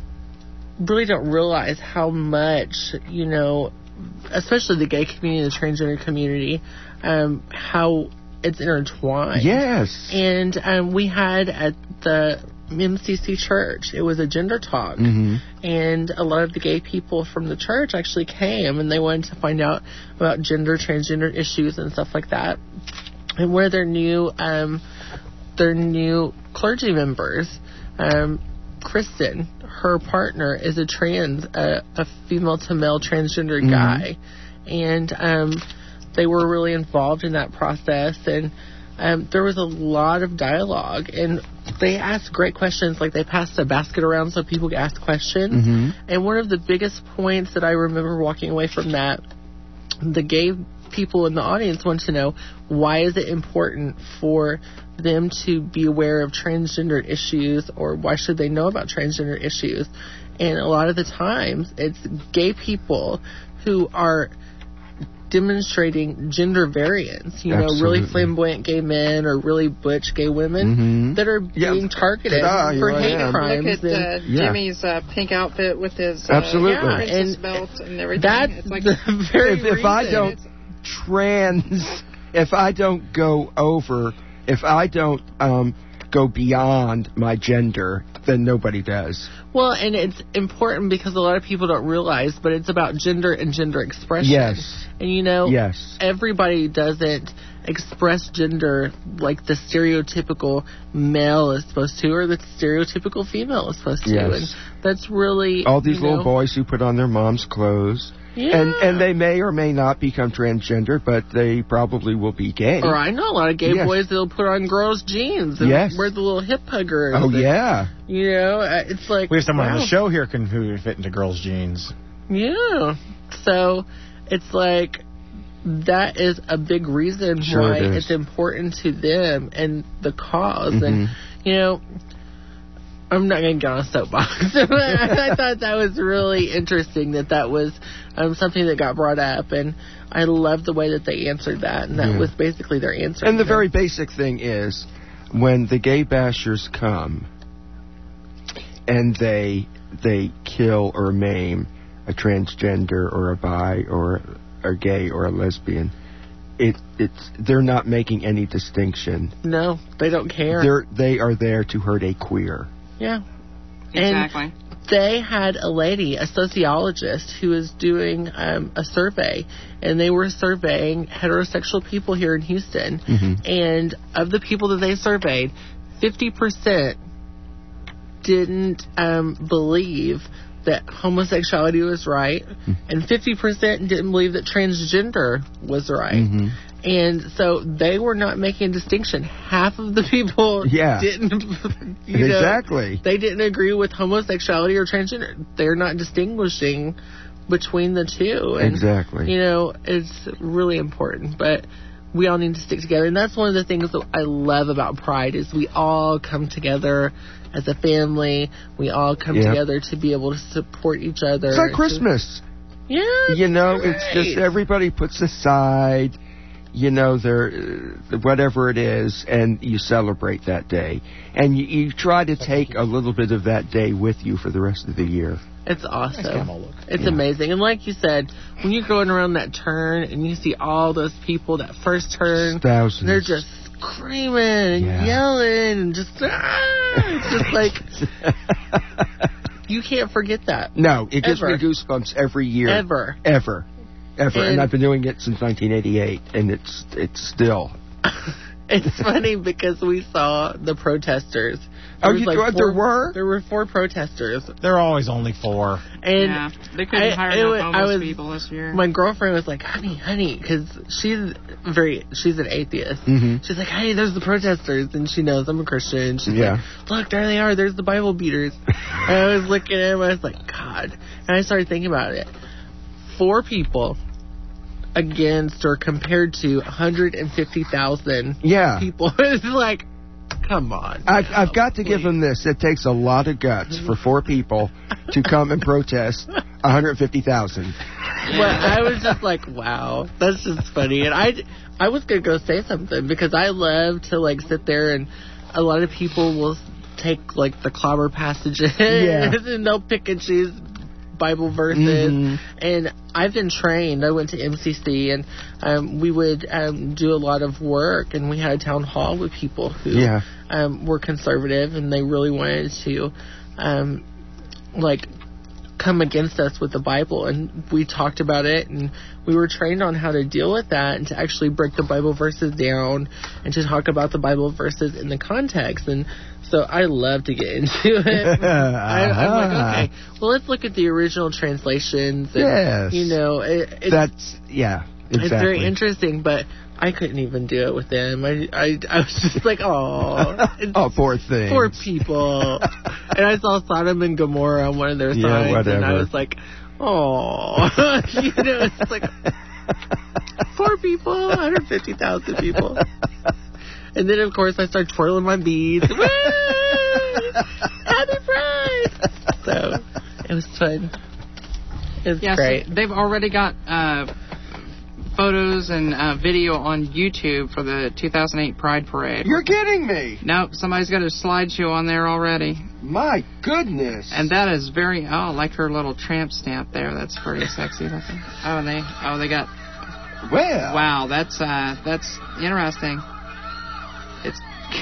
Speaker 13: really don't realize how much, you know, especially the gay community, the transgender community, um, how it's intertwined.
Speaker 6: Yes.
Speaker 13: And um, we had at the M C C church, it was a gender talk.
Speaker 6: Mm-hmm.
Speaker 13: And a lot of the gay people from the church actually came, and they wanted to find out about gender, transgender issues and stuff like that. And where their new, um, their new clergy members, um, Kristen, her partner is a trans, uh, a female to male transgender
Speaker 6: Mhm.
Speaker 13: guy, and um, they were really involved in that process. And um, there was a lot of dialogue, and they asked great questions. Like, they passed a basket around so people could ask questions.
Speaker 6: Mhm.
Speaker 13: And one of the biggest points that I remember walking away from that, the gay people in the audience want to know, why is it important for them to be aware of transgender issues, or why should they know about transgender issues? And a lot of the times it's gay people who are demonstrating gender variance, you know,
Speaker 6: Absolutely.
Speaker 13: really flamboyant gay men or really butch gay women
Speaker 6: Mhm.
Speaker 13: that are
Speaker 6: Yeah.
Speaker 13: being targeted
Speaker 6: Ta-da,
Speaker 13: for
Speaker 6: here I
Speaker 13: hate
Speaker 6: am.
Speaker 13: crimes.
Speaker 10: Look at uh,
Speaker 13: and-
Speaker 6: Yeah.
Speaker 10: Jimmy's uh, pink outfit with his uh,
Speaker 6: Absolutely.
Speaker 13: Yeah,
Speaker 10: princess
Speaker 13: and
Speaker 10: belt and everything.
Speaker 13: that's
Speaker 10: it's like
Speaker 13: the very
Speaker 6: if, if I
Speaker 13: reason.
Speaker 6: don't trans, if I don't go over, if I don't um, go beyond my gender, then nobody does.
Speaker 13: Well, and it's important because a lot of people don't realize, but it's about gender and gender expression.
Speaker 6: Yes.
Speaker 13: And you know,
Speaker 6: Yes.
Speaker 13: everybody doesn't express gender like the stereotypical male is supposed to, or the stereotypical female is supposed to.
Speaker 6: Yes.
Speaker 13: And that's really
Speaker 6: All these
Speaker 13: you
Speaker 6: little
Speaker 13: know,
Speaker 6: boys who put on their mom's clothes.
Speaker 13: Yeah.
Speaker 6: And and they may or may not become transgender, but they probably will be gay.
Speaker 13: Or I know a lot of gay
Speaker 6: Yes.
Speaker 13: boys that'll put on girls' jeans and
Speaker 6: Yes.
Speaker 13: wear the little hip huggers.
Speaker 6: Oh,
Speaker 13: and,
Speaker 6: yeah.
Speaker 13: You know, uh, it's like
Speaker 5: We have someone on
Speaker 13: wow.
Speaker 5: the show here can who fit into girls' jeans.
Speaker 13: Yeah. So it's like that is a big reason
Speaker 6: Sure
Speaker 13: why
Speaker 6: it is.
Speaker 13: it's important to them and the because.
Speaker 6: Mhm.
Speaker 13: And, you know, I'm not going to get on a soapbox. I thought that was really interesting that that was um, something that got brought up. And I love the way that they answered that. And that
Speaker 6: Yeah.
Speaker 13: was basically their answer.
Speaker 6: And the
Speaker 13: to
Speaker 6: very
Speaker 13: it.
Speaker 6: basic thing is, when the gay bashers come and they they kill or maim a transgender or a bi or a gay or a lesbian, it it's they're not making any distinction.
Speaker 13: No, they don't care.
Speaker 6: They're they are there to hurt a queer.
Speaker 13: Yeah.
Speaker 10: exactly.
Speaker 13: And they had a lady, a sociologist, who was doing um, a survey, and they were surveying heterosexual people here in Houston.
Speaker 6: Mhm.
Speaker 13: And of the people that they surveyed, fifty percent didn't um, believe that homosexuality was right, and fifty percent didn't believe that transgender was right.
Speaker 6: Mhm.
Speaker 13: And so they were not making a distinction. Half of the people
Speaker 6: Yeah.
Speaker 13: didn't, you know,
Speaker 6: Exactly.
Speaker 13: they didn't agree with homosexuality or transgender. They're not distinguishing between the two. And,
Speaker 6: Exactly.
Speaker 13: you know, it's really important. But we all need to stick together. And that's one of the things that I love about Pride is we all come together as a family. We all come
Speaker 6: Yep.
Speaker 13: together to be able to support each other.
Speaker 6: It's like
Speaker 13: to-
Speaker 6: Christmas.
Speaker 13: Yeah.
Speaker 6: You know, it's
Speaker 13: right.
Speaker 6: just everybody puts aside, you know, their uh, whatever it is, and you celebrate that day, and you, you try to take a little bit of that day with you for the rest of the year.
Speaker 13: It's awesome.
Speaker 5: Nice camel look.
Speaker 13: It's
Speaker 6: Yeah.
Speaker 13: amazing. And like you said, when you're going around that turn and you see all those people, that first turn,
Speaker 6: Thousands.
Speaker 13: they're just screaming and
Speaker 6: Yeah.
Speaker 13: yelling and just, ah! It's just like, you can't forget that.
Speaker 6: No, it gives
Speaker 13: Ever.
Speaker 6: me goosebumps every year.
Speaker 13: Ever.
Speaker 6: Ever. Ever. And,
Speaker 13: And-
Speaker 6: I've been doing it since nineteen eighty-eight, and it's it's still.
Speaker 13: It's funny because we saw the protesters.
Speaker 6: Oh,
Speaker 13: was
Speaker 6: you
Speaker 13: like
Speaker 6: thought
Speaker 13: four,
Speaker 6: there were?
Speaker 13: There were four protesters.
Speaker 5: There are always only four.
Speaker 13: And
Speaker 10: Yeah, they couldn't
Speaker 13: I-
Speaker 10: hire
Speaker 13: it
Speaker 10: enough
Speaker 13: was-
Speaker 10: homeless
Speaker 13: I was-
Speaker 10: people this year.
Speaker 13: My girlfriend was like, honey, honey, because she's very, she's an atheist.
Speaker 6: Mhm.
Speaker 13: She's like, hey, there's the protesters, and she knows I'm a Christian. She's
Speaker 6: Yeah.
Speaker 13: like, look, there they are. There's the Bible beaters. And I was looking at him, I was like, God. And I started thinking about it. Four people against or compared to one hundred fifty thousand
Speaker 6: Yeah.
Speaker 13: people. It's like, come on.
Speaker 6: I've, I've got to give them this. It takes a lot of guts for four people to come and protest one hundred fifty thousand.
Speaker 13: But I was just like, wow, that's just funny. And I, I was going to go say something because I love to, like, sit there and a lot of people will take, like, the clobber passages
Speaker 6: Yeah.
Speaker 13: and they'll pick and choose Bible verses.
Speaker 6: Mhm.
Speaker 13: And I've been trained. I went to M C C and um, we would um, do a lot of work, and we had a town hall with people who
Speaker 6: Yeah.
Speaker 13: um, were conservative and they really wanted to, um, like, come against us with the Bible, and we talked about it, and we were trained on how to deal with that and to actually break the Bible verses down and to talk about the Bible verses in the context. And so I love to get into it. I, I'm like, okay, well, let's look at the original translations. And,
Speaker 6: Yes.
Speaker 13: you know, it, it's,
Speaker 6: That's, yeah, exactly.
Speaker 13: it's very interesting, but I couldn't even do it with them. I, I, I was just like, oh,
Speaker 6: Oh, poor thing.
Speaker 13: poor people. And I saw Sodom and Gomorrah on one of their
Speaker 6: Yeah,
Speaker 13: signs, and I
Speaker 6: whatever.
Speaker 13: was like, oh, you know, it's like poor people, one hundred fifty thousand people. And then, of course, I start twirling my beads. Woo! Happy Pride! So it was fun. It was
Speaker 10: yeah,
Speaker 13: great.
Speaker 10: So they've already got uh, photos and uh, video on YouTube for the two thousand eight Pride Parade.
Speaker 6: You're kidding me.
Speaker 10: Nope, somebody's got a slideshow on there already.
Speaker 6: My goodness.
Speaker 10: And that is very, oh, I like her little tramp stamp there. That's pretty sexy looking. Oh, and they, oh, they got,
Speaker 6: Well.
Speaker 10: wow, that's, uh, that's interesting. It's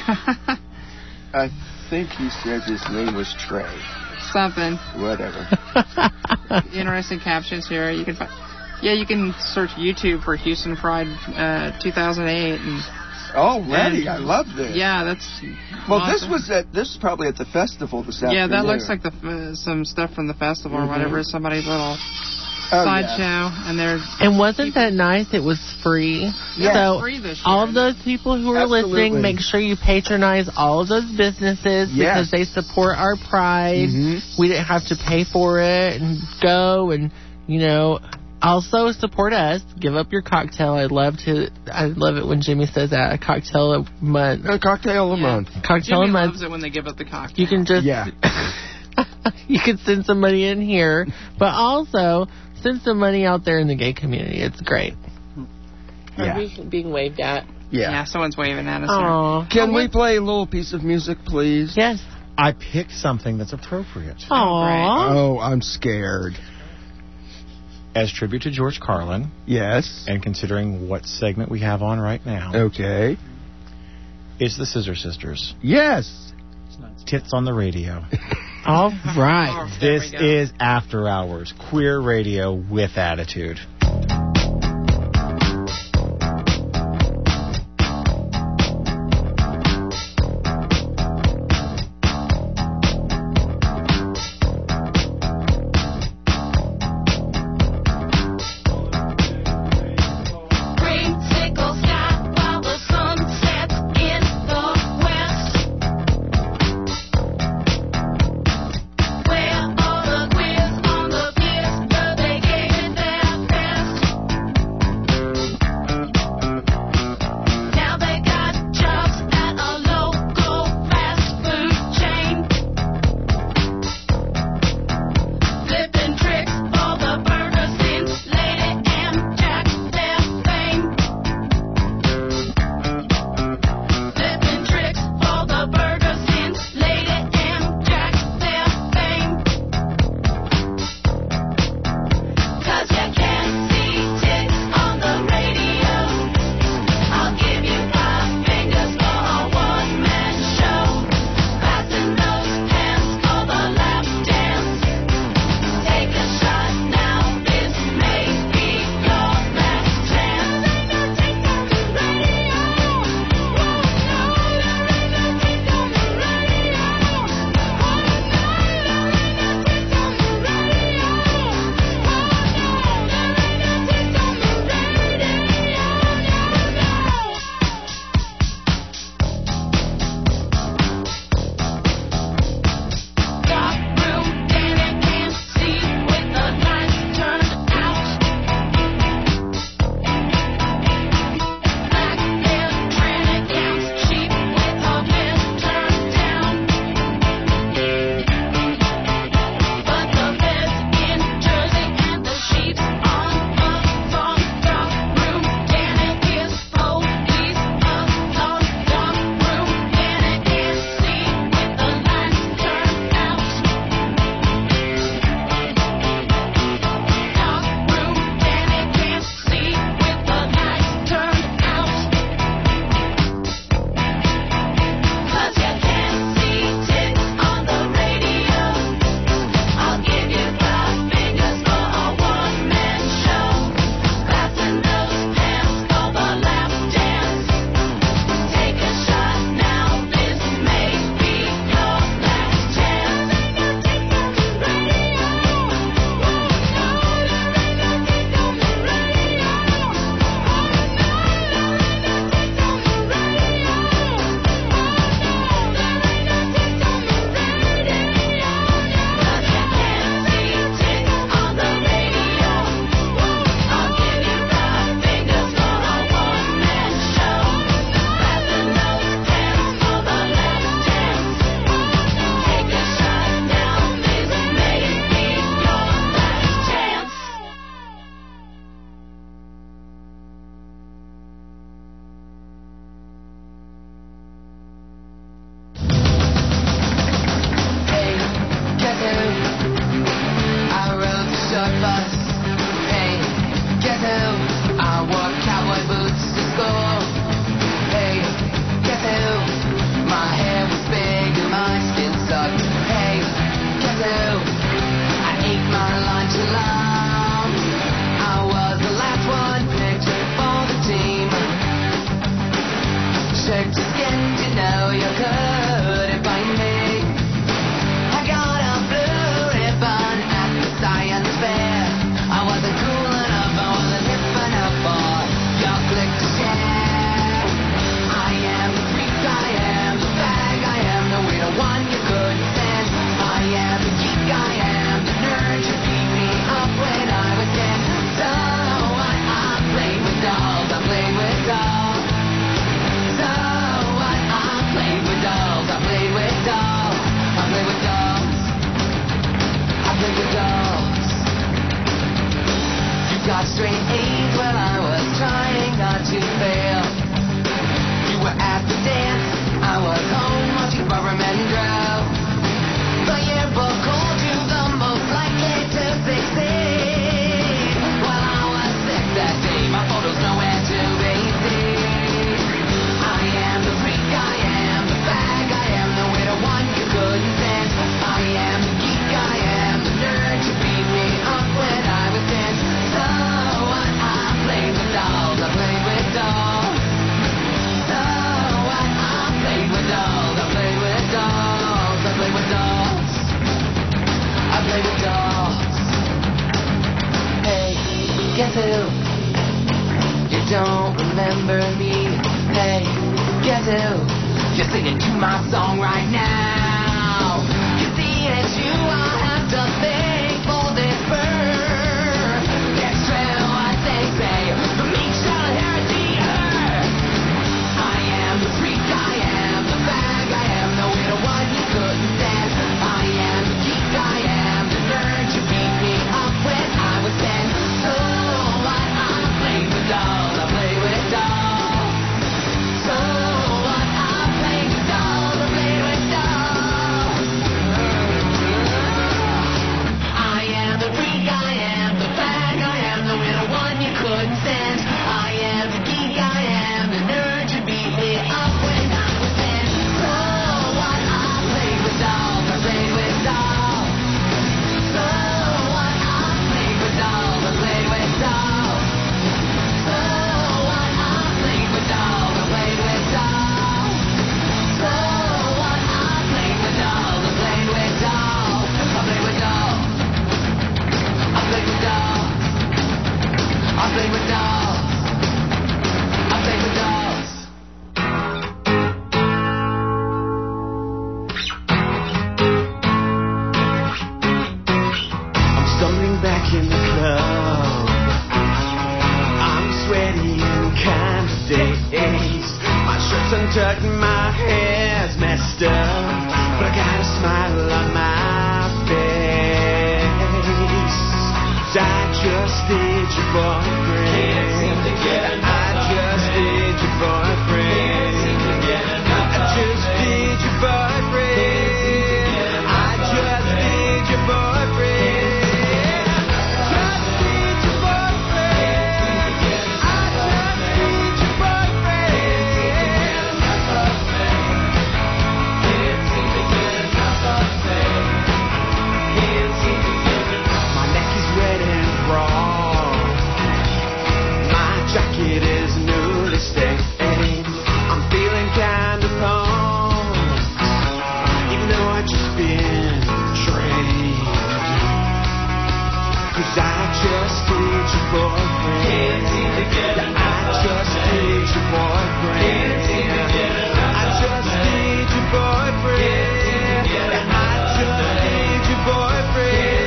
Speaker 6: I think he said his name was Trey.
Speaker 10: something.
Speaker 6: Whatever.
Speaker 10: Interesting captions here. You can find, yeah, you can search YouTube for Houston Pride uh, two thousand eight, and
Speaker 6: Already,
Speaker 10: and,
Speaker 6: I love this.
Speaker 10: Yeah, that's
Speaker 6: Well,
Speaker 10: awesome.
Speaker 6: this was at this is probably at the festival this afternoon.
Speaker 10: Yeah, that looks like the uh, some stuff from the festival
Speaker 6: Mhm.
Speaker 10: or whatever. Somebody's little
Speaker 6: Oh,
Speaker 10: slideshow,
Speaker 6: yeah.
Speaker 10: and there's
Speaker 13: And wasn't that nice? It was free.
Speaker 10: Yeah,
Speaker 13: so
Speaker 10: it's free this year.
Speaker 13: all of those people who are
Speaker 6: Absolutely.
Speaker 13: listening, make sure you patronize all of those businesses
Speaker 6: Yes.
Speaker 13: because they support our pride.
Speaker 6: Mhm.
Speaker 13: We didn't have to pay for it and go and, you know, also support us. Give up your cocktail. I love to. I love it when Jimmy says that. A cocktail a month.
Speaker 6: A cocktail a
Speaker 10: Yeah.
Speaker 6: month.
Speaker 13: Cocktail
Speaker 10: Jimmy
Speaker 13: a month.
Speaker 10: loves it when they give up the cocktail.
Speaker 13: You can just
Speaker 6: Yeah.
Speaker 13: you can send some money in here, but also send some money out there in the gay community. It's great.
Speaker 6: Yeah.
Speaker 13: Are we being waved at?
Speaker 6: Yeah.
Speaker 10: Yeah, someone's waving at us there.
Speaker 13: Aww.
Speaker 6: Can we play a little piece of music, please?
Speaker 13: Yes.
Speaker 5: I picked something that's appropriate.
Speaker 13: Aww.
Speaker 6: Oh, I'm scared.
Speaker 5: As tribute to George Carlin,
Speaker 6: Yes.
Speaker 5: and considering what segment we have on right now,
Speaker 6: Okay.
Speaker 5: it's the Scissor Sisters.
Speaker 6: Yes.
Speaker 5: Tits on the radio.
Speaker 13: All right.
Speaker 10: Oh, there
Speaker 5: This
Speaker 10: we go.
Speaker 5: is After Hours, queer radio with attitude.
Speaker 15: Green sickle sky while the sun sets in the west. Where all the queers on the piers, but they gave it their best.
Speaker 16: straight A's while I was trying not to fail. You were at the dance, I was home watching Barbara Mandrell. The yearbook called you the most likely to succeed. While I was sick that day, my photo's nowhere to be seen. I am the freak, I am the fag, I am the widow one you couldn't stand. I am the geek, I am the nerd, you beat me up when I was ten. So what? I played with dolls, I played with dolls. So what? I played with dolls, I played with dolls, I played with dolls. I play with dolls. Hey, guess who? You don't remember me. Hey, guess who? You're singing to my song right now. You see, it's you I have to thank for this birth. It's true what they say. The meek shall inherit the earth. I am the freak, I am the fag, I am the widow one you couldn't stand. I am the geek, I am the nerd, you beat me up when I was ten. So what? I played with dolls, I played with dolls. So what? I played with dolls, I played with dolls. I am the freak, I am the fag, I am the widow one you couldn't stand. I am the geek, I am the nerd, you beat me up when I was ten. So what? I played with dolls, I played with dolls. So what? I played with dolls, I played with dolls. So what? I played with dolls, I played with dolls. So what? I played with dolls, I played with dolls. I played with dolls. I played with dolls. I played with dolls. I played with dolls. I'm stumbling back in the club. I'm sweaty and kind of dazed. My shirt's untucked and my hair's messed up, but I got a smile on my face. I just did your boyfriend. Can't seem to get enough. I just did your boyfriend. Can't seem to get enough. I just did your boyfriend. I just did your boyfriend. Just did your boyfriend. I just did your boyfriend. Can't seem to get enough of me. Can't seem to get enough. My neck is red and raw. My jacket is newly stained. I'm feeling kind of pumped, even though I just been trained. Cause I just did your boyfriend. Can't seem to get enough. I just did your boyfriend. Can't seem to get enough. I just did your boyfriend. I just did your boyfriend.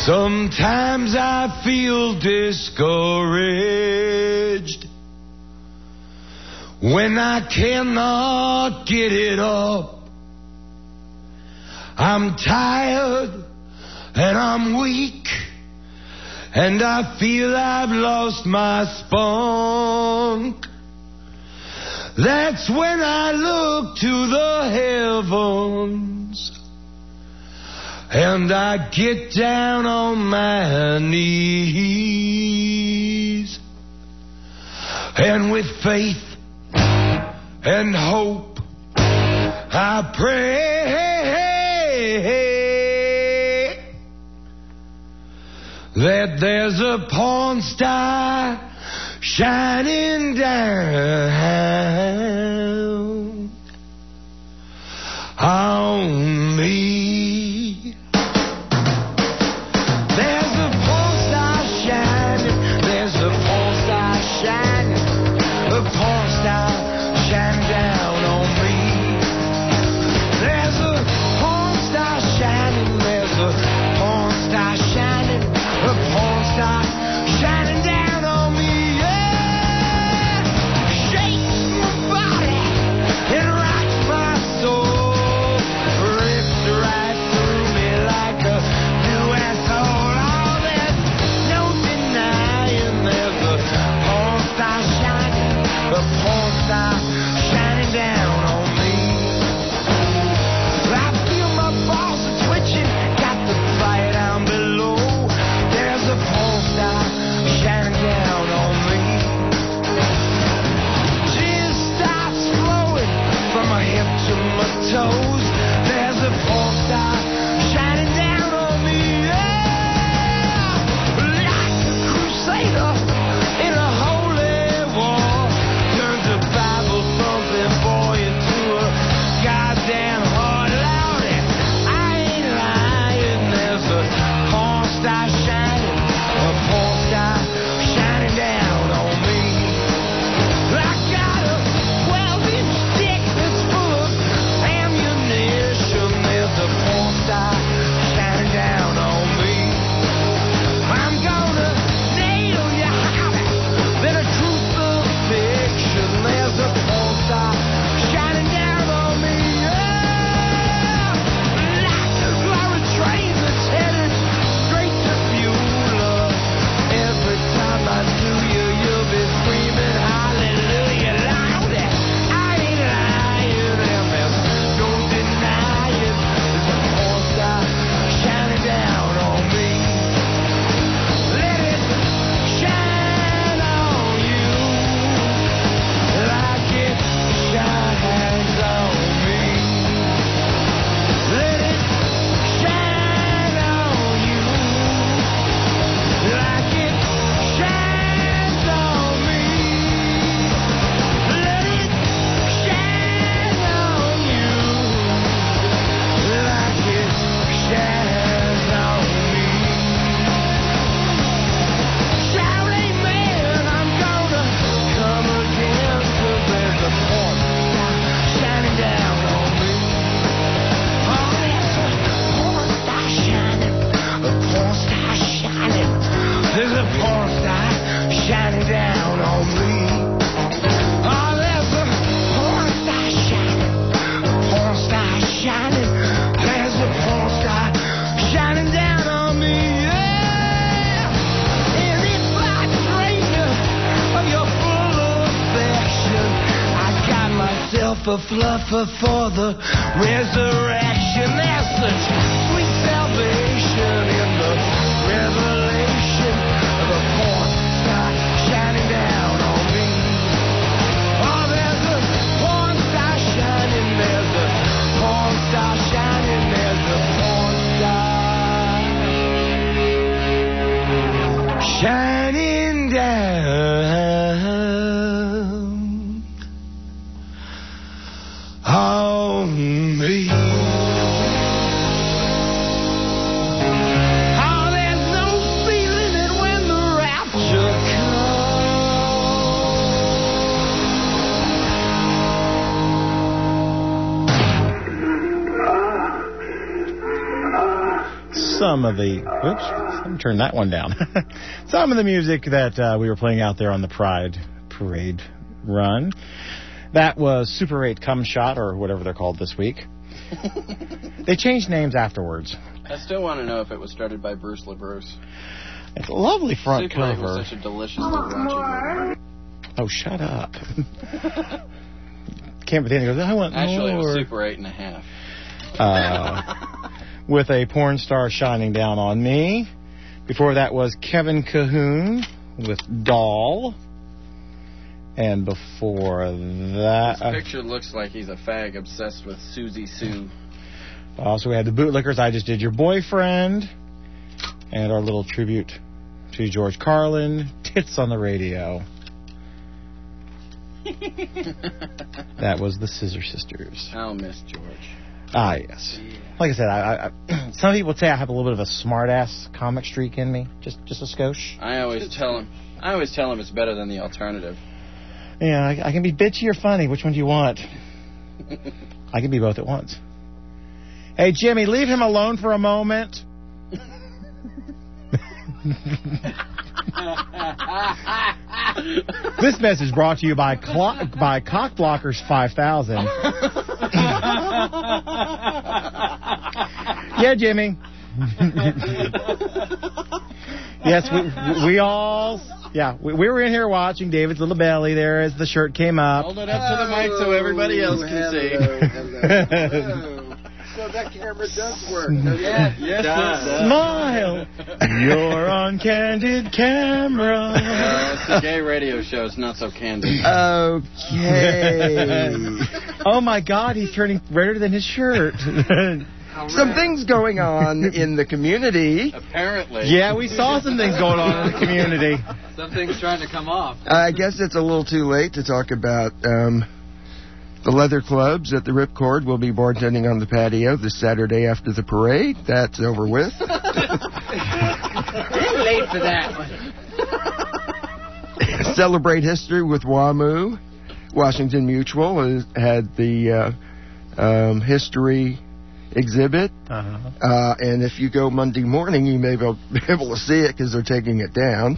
Speaker 17: Sometimes I feel discouraged when I cannot get it up. I'm tired and I'm weak, and I feel I've lost my spunk. That's when I look to the heavens and I get down on my knees, and with faith and hope I pray that there's a porn star shining down on me. There's a porn star shining, there's a porn star shining, a porn star shining down on me. There's a porn star shining, there's a porn star shining, a porn star shining down on me. Yeah, shakes my body and rocks my soul, rips right through me like a new asshole. Oh, there's no denying there's a porn star shining, a porn star shining down on me. I feel my balls are twitching, got the fire down below. There's a porn star shining down on me. Tears starts flowing from my hip to my toes. There's a porn star shining down on me. Yeah, like a crusader in a holy war, turns a Bible thumping boy into a goddamn hard loudy. I ain't lying. There's a porn star shining, a porn star shining down on me. I got a twelve inch dick that's full of ammunition. There's a porn star shining down on me. I'm gonna nail you harder than a truth of fiction. There's a porn star shining down on me. Yeah, like a glory train that's headed straight to Beulah. Every time I do you, you'll be screaming hallelujah loud. I ain't lying, and there's no denying there's a porn star shining down on me. Let it shine on you like it shines on me. Let it shine on you like it shines on me. Let it shine on you like it shines on me. Shout amen, I'm gonna come again, 'cause there's a porn star shining down on me. Oh, there's a porn star shining, a porn star shining. There's a porn star shining down on me. Oh, there's a porn star shining, a porn star shining. There's a porn star shining down on me. Yeah, and if I drain you of your full affection, I got myself a fluffer for the resurrection. There's such sweet salvation in the revelation of a porn star shining down on me. Oh, there's a porn star shining, there's a porn star shining, there's a porn star shining down on me. Oh, there's no feeling it when the rapture
Speaker 5: Some of the, oops, I'm turn that one down. Some of the music that uh, we were playing out there on the Pride Parade run. That was Super eight Cum Shot, or whatever they're called this week. They changed names afterwards.
Speaker 8: I still want to know if it was started by Bruce LaBruce.
Speaker 5: It's a lovely front
Speaker 8: Super eight
Speaker 5: cover.
Speaker 8: was such a deliciously raunchy movie.
Speaker 5: Oh, shut up. Can't pretend he goes, I want
Speaker 8: Actually,
Speaker 5: more.
Speaker 8: it was Super eight and a half.
Speaker 5: Uh, with a porn star shining down on me. Before that was Kevin Cahoon with Doll. And before that...
Speaker 8: This picture looks like he's a fag obsessed with Susie Sue.
Speaker 5: Also, we had the Bootlickers, I Just Did Your Boyfriend. And our little tribute to George Carlin, Tits on the Radio. That was the Scissor Sisters.
Speaker 8: I'll miss George.
Speaker 5: Ah, yes. Yeah. Like I said, I, I, some people say I have a little bit of a smart-ass comic streak in me. Just just a skosh.
Speaker 8: I always tell him, I always tell him it's better than the alternative.
Speaker 5: Yeah, I, I can be bitchy or funny. Which one do you want? I can be both at once. Hey, Jimmy, leave him alone for a moment. This message brought to you by Clo- by Cockblockers five thousand. Yeah, Jimmy. Yes, we we all yeah we, we were in here watching David's little belly there as the shirt came up.
Speaker 8: Hold it up to the mic so everybody else can
Speaker 6: hello,
Speaker 8: see.
Speaker 6: Hello, hello. So that camera does work.
Speaker 8: Yes, yes, it does.
Speaker 5: Smile. You're on candid camera.
Speaker 8: Uh, it's a gay radio show. It's not so candid.
Speaker 6: Okay.
Speaker 5: Oh my God, he's turning redder than his shirt.
Speaker 6: Some things going on in the community.
Speaker 8: Apparently.
Speaker 5: Yeah, we saw some things going on in the community.
Speaker 8: Something's trying to come off.
Speaker 6: I guess it's a little too late to talk about um, the leather clubs at the Ripcord. Will be bartending on the patio this Saturday after the parade. That's over with.
Speaker 10: It's late for that one.
Speaker 6: Celebrate history with WAMU. Washington Mutual has had the uh, um, history exhibit.
Speaker 5: Uh-huh.
Speaker 6: Uh, and if you go Monday morning, you may be able to see it because they're taking it down.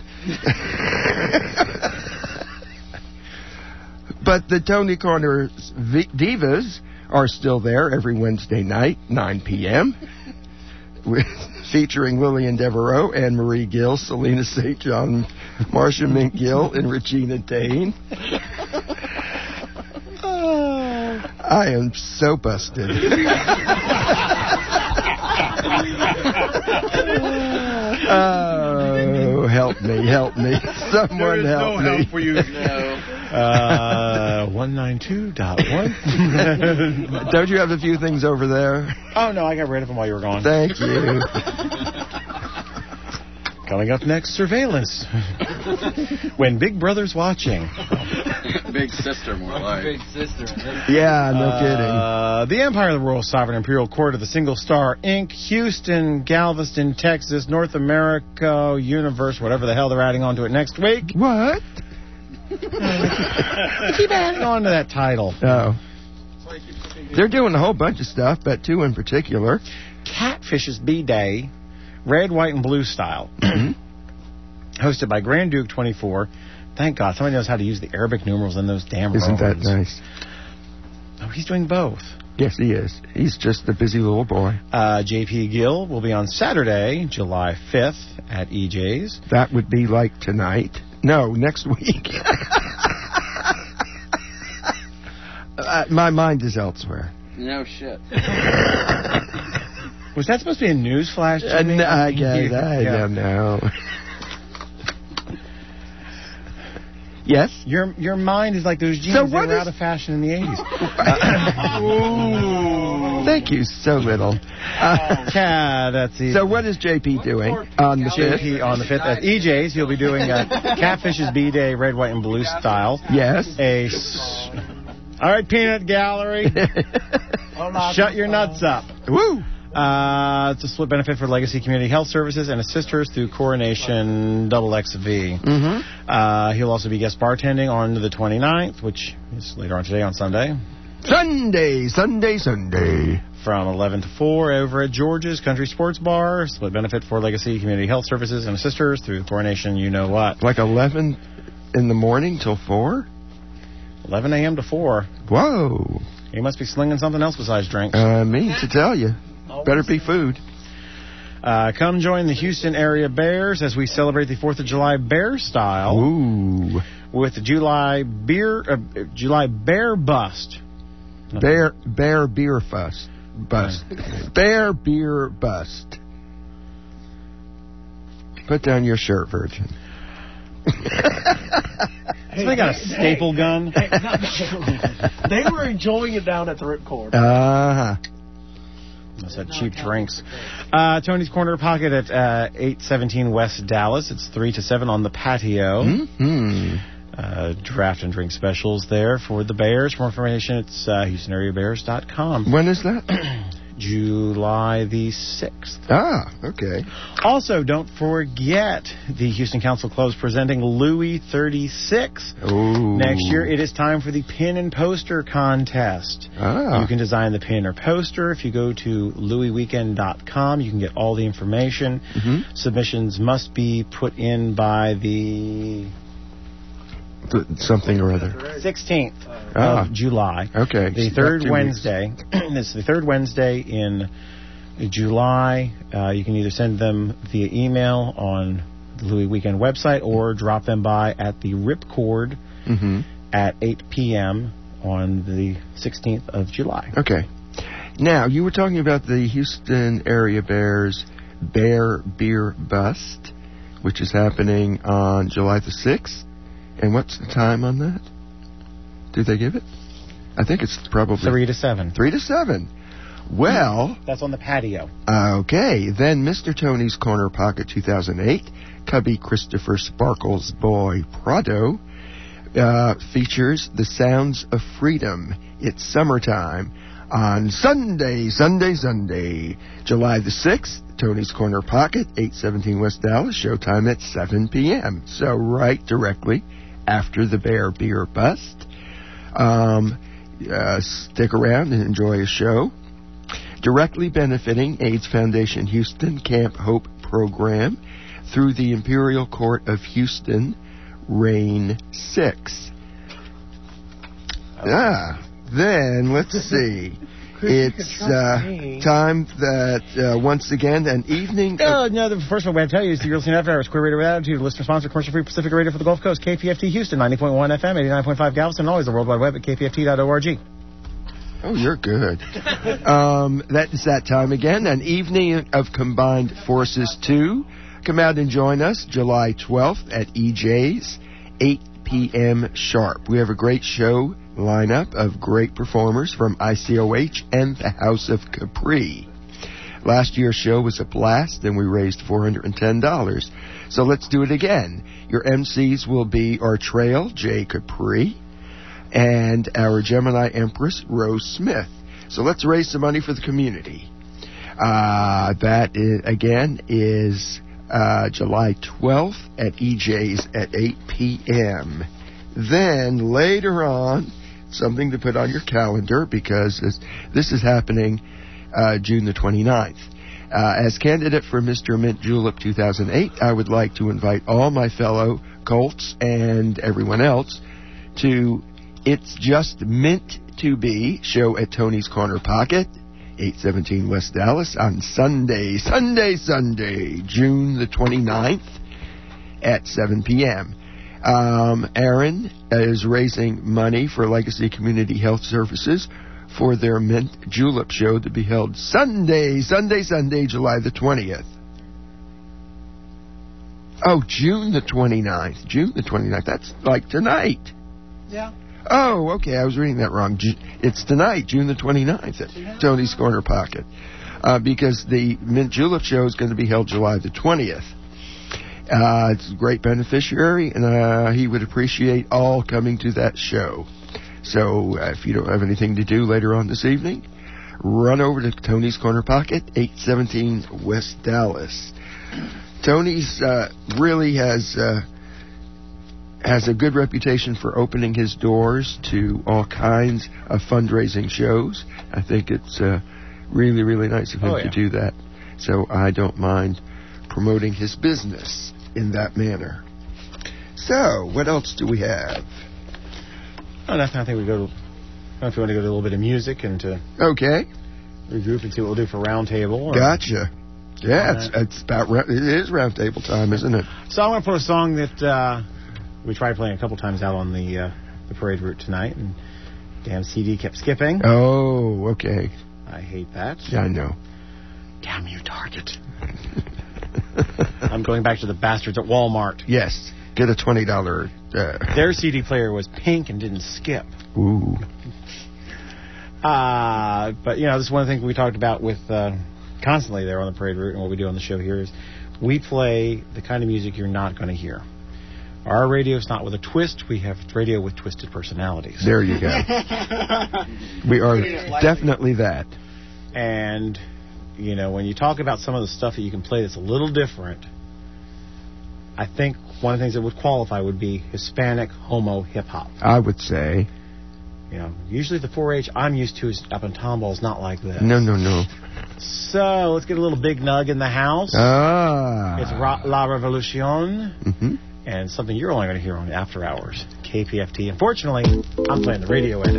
Speaker 6: But the Tony Corner v- Divas are still there every Wednesday night, nine p.m., with, featuring Lillian Devereaux, Anne Marie Gill, Selena Saint John, Marcia Mink Gill, and Regina Dane. I am so busted. Oh, help me, help me. Someone
Speaker 5: there is
Speaker 6: help
Speaker 5: no
Speaker 6: me.
Speaker 5: help for you. No. Uh, one ninety-two dot one.
Speaker 6: Don't you have a few things over there?
Speaker 5: Oh, no, I got rid of them while you were gone.
Speaker 6: Thank you.
Speaker 5: Coming up next, surveillance. When Big Brother's watching.
Speaker 8: Big sister, more like.
Speaker 9: Big sister.
Speaker 6: Yeah, no
Speaker 5: uh,
Speaker 6: kidding.
Speaker 5: The Empire of the Royal Sovereign Imperial Court of the Single Star, Incorporated, Houston, Galveston, Texas, North America, Universe, whatever the hell they're adding on to it next week.
Speaker 6: What?
Speaker 5: They keep adding on to that title.
Speaker 6: Oh. They're doing a whole bunch of stuff, but two in particular.
Speaker 5: Catfish's B-Day, red, white, and blue style. Hosted by Grand Duke twenty-four. Thank God, somebody knows how to use the Arabic numerals in those damn
Speaker 6: Isn't that
Speaker 5: Romans.
Speaker 6: nice?
Speaker 5: Oh, he's doing both.
Speaker 6: Yes, he is. He's just a busy little boy.
Speaker 5: Uh, J P Gill will be on Saturday, July fifth at E J's.
Speaker 6: That would be like tonight. No, next week. uh, my mind is elsewhere.
Speaker 8: No shit.
Speaker 5: Was that supposed to be a news flash?
Speaker 6: Uh,
Speaker 5: Jimmy?
Speaker 6: no, I guess. I
Speaker 5: Yeah.
Speaker 6: don't know. Yes?
Speaker 5: Your your mind is like those jeans
Speaker 6: So
Speaker 5: that
Speaker 6: what
Speaker 5: were
Speaker 6: is-
Speaker 5: out of fashion in the eighties.
Speaker 6: Thank you so little. Uh,
Speaker 5: yeah, that's easy.
Speaker 6: So what is J P doing on the
Speaker 5: J
Speaker 6: fifth?
Speaker 5: P on the fifth at E J's. He'll be doing uh, Catfish's B-Day, red, white, and blue style.
Speaker 6: Yes.
Speaker 5: A s- All right, Peanut Gallery. Shut your nuts up.
Speaker 6: Woo!
Speaker 5: Uh, it's a split benefit for Legacy Community Health Services and Assisters through Coronation Double X V.
Speaker 6: Mm-hmm.
Speaker 5: Uh, he'll also be guest bartending on the twenty-ninth, which is later on today on Sunday.
Speaker 6: Sunday, Sunday, Sunday.
Speaker 5: From eleven to four over at George's Country Sports Bar. Split benefit for Legacy Community Health Services and Sisters through the Coronation You Know What.
Speaker 6: Like eleven in the morning till four?
Speaker 5: eleven a.m. to four.
Speaker 6: Whoa.
Speaker 5: You must be slinging something else besides drinks.
Speaker 6: I mean to tell you. Better be food.
Speaker 5: Uh, come join the Houston area Bears as we celebrate the fourth of July Bear style.
Speaker 6: Ooh.
Speaker 5: With the July beer, uh, July Bear Bust.
Speaker 6: Bear, bear beer fuss. Bust. Bear beer bust. Put down your shirt, Virgin.
Speaker 5: Somebody got a staple gun?
Speaker 14: Hey, no, they were enjoying it down at the Ripcord.
Speaker 6: Uh-huh.
Speaker 5: Those had cheap drinks. Uh, Tony's Corner Pocket at uh, eight seventeen West Dallas. It's three to seven on the patio.
Speaker 6: Mm-hmm.
Speaker 5: Uh, draft and drink specials there for the Bears. For more information, it's uh, Houston Area Bears dot com.
Speaker 6: When is that?
Speaker 5: July the sixth.
Speaker 6: Ah, okay.
Speaker 5: Also, don't forget the Houston Council Club's presenting Louis thirty-six.
Speaker 6: Ooh.
Speaker 5: Next year, it is time for the pin and poster contest.
Speaker 6: Ah.
Speaker 5: You can design the pin or poster. If you go to louis weekend dot com, you can get all the information.
Speaker 6: Mm-hmm.
Speaker 5: Submissions must be put in by the
Speaker 6: something or other.
Speaker 5: sixteenth
Speaker 6: Ah.
Speaker 5: of July.
Speaker 6: Okay.
Speaker 5: The
Speaker 6: So
Speaker 5: third
Speaker 6: two
Speaker 5: Wednesday. It's the third Wednesday in July. Uh, you can either send them via email on the Louis Weekend website or drop them by at the Ripcord
Speaker 6: Mm-hmm.
Speaker 5: at eight p.m. on the sixteenth of July.
Speaker 6: Okay. Now, you were talking about the Houston Area Bears Bear Beer Bust, which is happening on July the sixth. And what's the time on that? Do they give it? I think it's probably...
Speaker 5: Three to seven.
Speaker 6: Three to seven. Well...
Speaker 5: That's on the patio.
Speaker 6: Okay. Then Mister Tony's Corner Pocket two thousand eight, Cubby Christopher Sparkles Boy Prado, uh, features The Sounds of Freedom. It's summertime on Sunday, Sunday, Sunday, July the sixth. Tony's Corner Pocket, eight seventeen West Dallas, showtime at seven p.m. So right directly after the Bear Beer Bust. Um, uh, stick around and enjoy a show. Directly benefiting AIDS Foundation Houston Camp Hope program through the Imperial Court of Houston, Reign six. Ah, then let's see. It's uh, time that, uh, once again, an evening...
Speaker 5: Oh, no, the first one we have to tell you is you're listening to After Hours, Queer Radio with Attitude, listener-sponsored commercial-free Pacific Radio for the Gulf Coast, K P F T Houston, ninety point one F M, eighty-nine point five Galveston, and always the World Wide Web at k p f t dot org.
Speaker 6: Oh, you're good. um, that is that time again, an evening of Combined Forces two. Come out and join us July twelfth at E J's, eight p.m. sharp. We have a great show lineup of great performers from I C O H and the House of Capri. Last year's show was a blast, and we raised four hundred ten dollars. So let's do it again. Your M Cs will be our Trail, Jay Capri, and our Gemini Empress, Rose Smith. So let's raise some money for the community. Uh, that, is, again, is uh, July twelfth at E J's at eight p.m. Then, later on, something to put on your calendar, because this, this is happening uh, June the twenty-ninth. Uh, as candidate for Mister Mint Julep two thousand eight, I would like to invite all my fellow Colts and everyone else to It's Just Mint to Be show at Tony's Corner Pocket, eight seventeen West Dallas, on Sunday, Sunday, Sunday, June the twenty-ninth at seven p.m. Um, Aaron is raising money for Legacy Community Health Services for their Mint Julep show to be held Sunday, Sunday, Sunday, July the twentieth. Oh, June the twenty-ninth. June the twenty-ninth. That's like tonight.
Speaker 14: Yeah.
Speaker 6: Oh, okay. I was reading that wrong. Ju- It's tonight, June the twenty-ninth, at Tony's Corner Pocket. Uh, because the Mint Julep show is going to be held July the twentieth. Uh, it's a great beneficiary, and uh, he would appreciate all coming to that show. So uh, if you don't have anything to do later on this evening, run over to Tony's Corner Pocket, eight seventeen West Dallas. Tony's uh, really has uh, has a good reputation for opening his doors to all kinds of fundraising shows. I think it's uh, really, really nice of him
Speaker 5: Oh, yeah.
Speaker 6: to do that. So I don't mind promoting his business in that manner. So, what else do we have?
Speaker 5: Oh, nothing. I think we go to, I don't know if you want to go to a little bit of music and to
Speaker 6: Okay.
Speaker 5: regroup and see what we'll do for roundtable. or-
Speaker 6: Gotcha. Yeah,
Speaker 5: All
Speaker 6: it's,
Speaker 5: right.
Speaker 6: it's about ra- it is round table time, isn't it?
Speaker 5: So I want to put a song that uh, we tried playing a couple times out on the uh, the parade route tonight, and damn C D kept skipping.
Speaker 6: Oh, okay.
Speaker 5: I hate that.
Speaker 6: Yeah, I know.
Speaker 5: Damn you, Target. I'm going back to the bastards at Walmart.
Speaker 6: Yes. Get a twenty dollars. Uh,
Speaker 5: Their C D player was pink and didn't skip.
Speaker 6: ooh.
Speaker 5: Uh, but, you know, this is one of the things we talked about with uh, constantly there on the parade route, and what we do on the show here is we play the kind of music you're not going to hear. Our radio's not with a twist. We have radio with twisted personalities.
Speaker 6: There you go. We are definitely that.
Speaker 5: And, you know, when you talk about some of the stuff that you can play that's a little different, I think one of the things that would qualify would be Hispanic homo hip-hop.
Speaker 6: I would say.
Speaker 5: You know, usually the four H I'm used to is up in Tomball is not like this.
Speaker 6: No, no, no.
Speaker 5: So, let's get a little Big Nug in the house.
Speaker 6: Ah.
Speaker 5: It's Ra- La Revolution.
Speaker 6: Mm-hmm.
Speaker 5: And something you're only going to hear on After Hours, K P F T. Unfortunately, I'm playing the radio edit.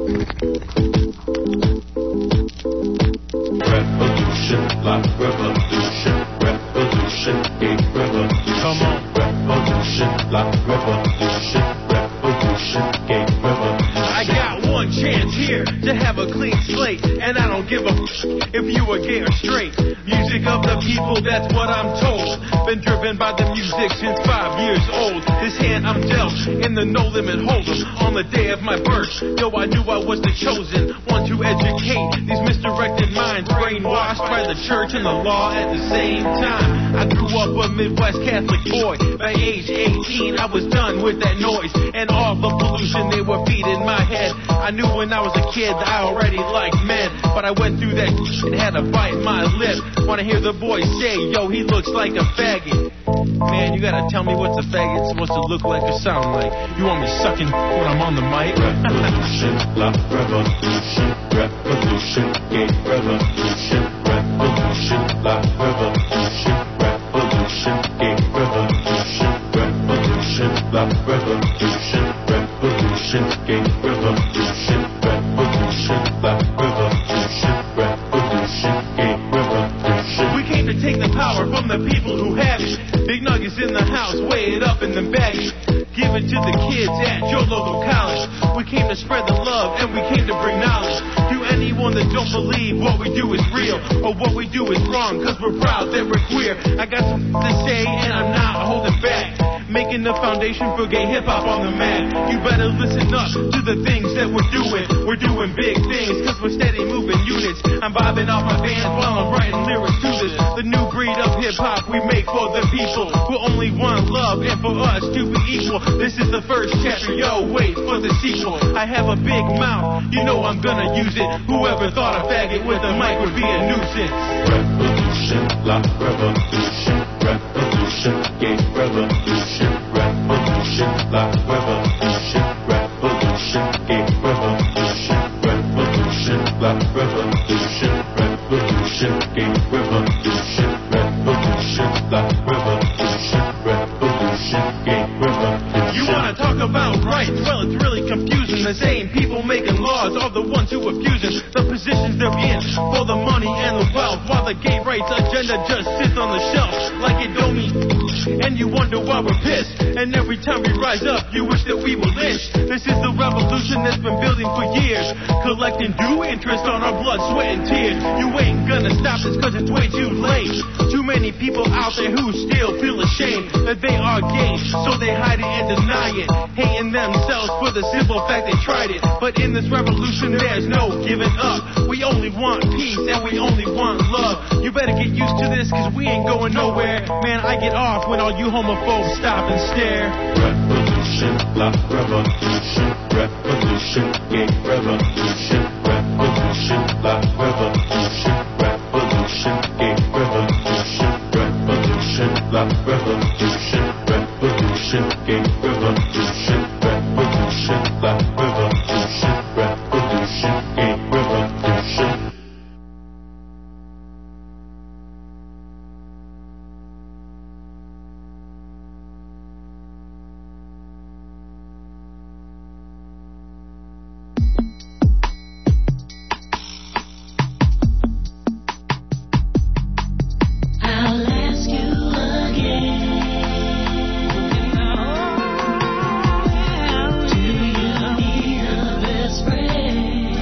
Speaker 18: Revolution, La Revolution, Revolution, a revolution. Come on. Revolution, La Revolution, Revolution, a revolution.
Speaker 19: I got one chance here to have a clean slate, and I don't give a f- if you are gay or straight. Music of the people, that's what I'm told. Been driven by the music since five years old. This hand I'm dealt in the no limit hold'em on the day of my birth. Yo, I knew I was the chosen one to educate these misdirected minds, brainwashed by the church and the law at the same time. I grew up a Midwest Catholic boy. By age eighteen, I was done with that noise and all the pollution they were feeding my head. I knew when I was a kid that I already liked men, but I went through that and had to bite my lip. Wanna hear the boys say, yo, he looks like a faggot. Man, you gotta tell me what's a faggot supposed to look like or sound like. You want me sucking when I'm on the mic?
Speaker 18: Revolution, La Revolution, Revolution, gay revolution, Revolution, La Revolution, Revolution, gay revolution, Revolution, La Revolution, Revolution, gay revolution, Revolution, La Revolution, Revolution, gay revolution.
Speaker 19: We came to take the power from the people who have it. Big Nuggets in the house, weigh it up and then bag it. Give it to the kids at your local college. We came to spread the love and we came to bring knowledge to anyone that don't believe what we do is real or what we do is wrong, cause we're proud that we're queer. I got something to say and I'm not holding back, making the foundation for gay hip-hop on the map. You better listen up to the things that we're doing. We're doing big things cause we're steady moving units. I'm vibing off my bands while I'm writing lyrics to this. The new breed of hip-hop we make for the people who only want love and for us to be equal. This is the first chapter, yo, wait for the sequel. I have a big mouth, you know I'm gonna use it. Whoever thought a faggot with a mic would be a nuisance.
Speaker 18: Revolution, La Revolution, Revolution, gay revolution, Revolution, La Revolution, Revolution, gay revolution, Revolution, La Revolution, Revolution, gay revolution, Revolution, La Revolution, Revolution, gay revolution.
Speaker 19: You wanna talk about rights? Well, it's really confusing. The same people making laws are the ones who abusing the positions they're in for the money and the wealth, while the gay rights agenda just sits on the shelf like it don't mean. And you wonder why we're pissed. And every time we rise up, you wish that we were lynched. This is the revolution that's been building for years, collecting due interest on our blood, sweat, and tears. You ain't gonna stop this cause it's way too late. Too many people out there who still feel ashamed that they are gay, so they hide it and deny it, hating themselves for the simple fact they tried it. But in this revolution there's no giving up. We only want peace and we only want love. You better get used to this cause we ain't going nowhere. Man, I get off when all you homophobes stop and stare.
Speaker 18: Revolution, La Revolution, Revolution, gay revolution, Revolution, La Revolution, Revolution, gay revolution, Revolution, La Revolution, Revolution, gay revolution. revolution, revolution, black revolution, revolution, gay revolution.
Speaker 15: I'll ask you again. Do you need a best friend?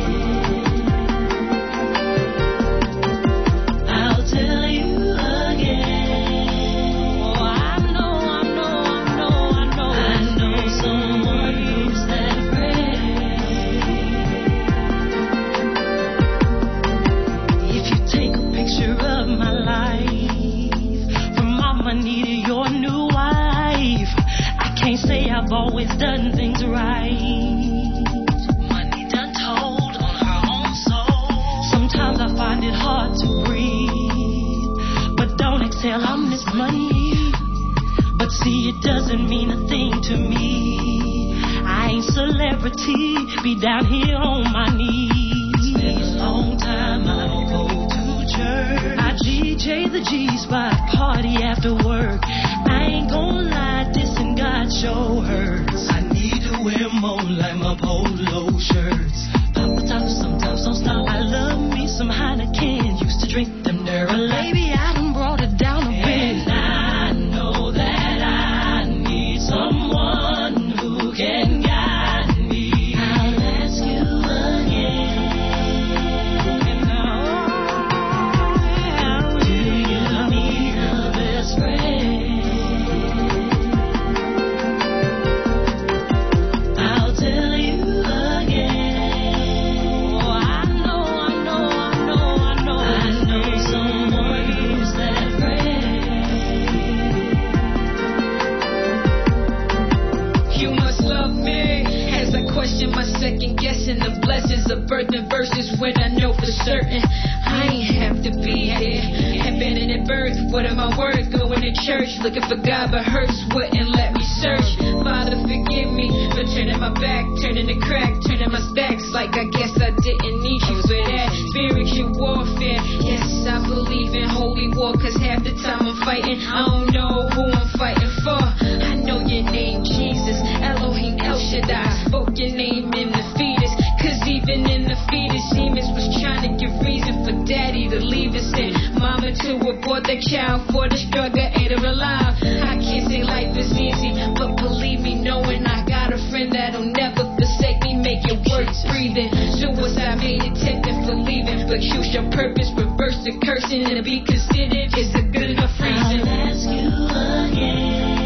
Speaker 15: I'll tell you again. Oh, I know, I know, I know, I know. I know someone who's that friend. If you take a picture of my life, from mama needed your new wife, I can't say I've always done things right. Money done told on her own soul. Sometimes I find it hard to breathe, but don't exhale, I miss money. But see, it doesn't mean a thing to me. I ain't celebrity, be down here on my knees. It's been a long time, I don't go to church. I D J the G-Spot party after work. I ain't gonna lie, dissing God sure hurts. I need to wear more like my polo shirts. Papa top, sometimes don't stop. I love me some Heineken, used to drink them there. Baby, I done brought it down a bit. And I know that I need someone who can guide me. I'll ask you again. Do you need a best friend? I'll tell you again. Oh, I know, I know, I know, I know. I know someone who's that friend.
Speaker 20: You must love me as I question my second guessing the blessings of birth and verses when I know for certain I ain't have to be here. Have been in at birth, what am I worth? Going to church, looking for God, but hurts wouldn't let me search. Father, forgive me for turning my back, turning the crack, turning my stacks like I guess I didn't need you for that. Spiritual warfare, yes, I believe in holy war, cause half the time I'm fighting, I don't know who I'm fighting for. I know your name, Jesus, Elohim El Shaddai, spoke your name in the fetus, cause even in the fetus, demons was trying to give reason for daddy to leave us in. Mama to abort the child for the struggle, ate her alive. I can't say life is easy, but believe me, knowing I got a friend that'll never forsake me, make it worth breathing. Suicide made it tempting for leaving, but use your purpose, reverse the cursing, and be considered is a good enough reason.
Speaker 15: I'll ask you again.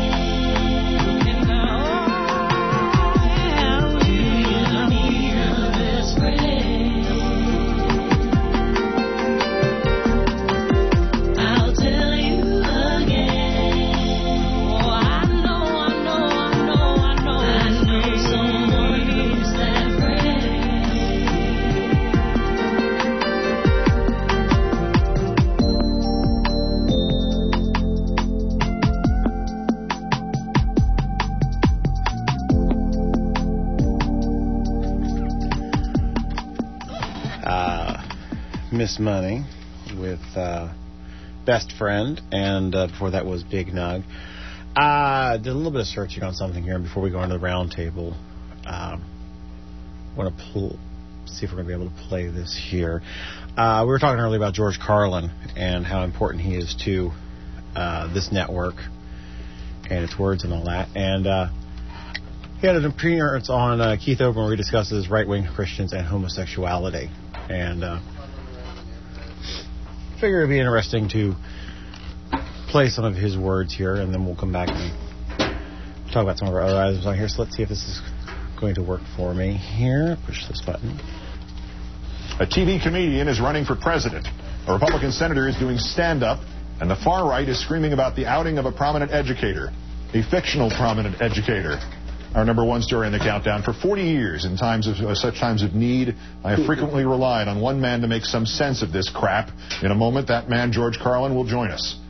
Speaker 15: Do you need a best friend? I'll tell you again. Oh, I know, I know, I know, I know. I know someone who's that friend.
Speaker 5: uh, Miss Money with uh, Best Friend, and uh, before that was Big Nug. I uh, did a little bit of searching on something here before we go into the round table. Uh, want to pull, see if we're going to be able to play this here. Uh, we were talking earlier about George Carlin and how important he is to uh, this network and its words and all that. And uh, he had an appearance on uh, Keith Olbermann where he discusses right-wing Christians and homosexuality. And uh, I figure it'd be interesting to play some of his words here, and then we'll come back and talk about some of our other items on here. So let's see if this is going to work for me here. Push this button.
Speaker 21: A T V comedian is running for president. A Republican senator is doing stand-up, and the far right is screaming about the outing of a prominent educator, a fictional prominent educator. Our number one story in the countdown. For forty years, in times of uh, such times of need, I have frequently relied on one man to make some sense of this crap. In a moment, that man, George Carlin, will join us.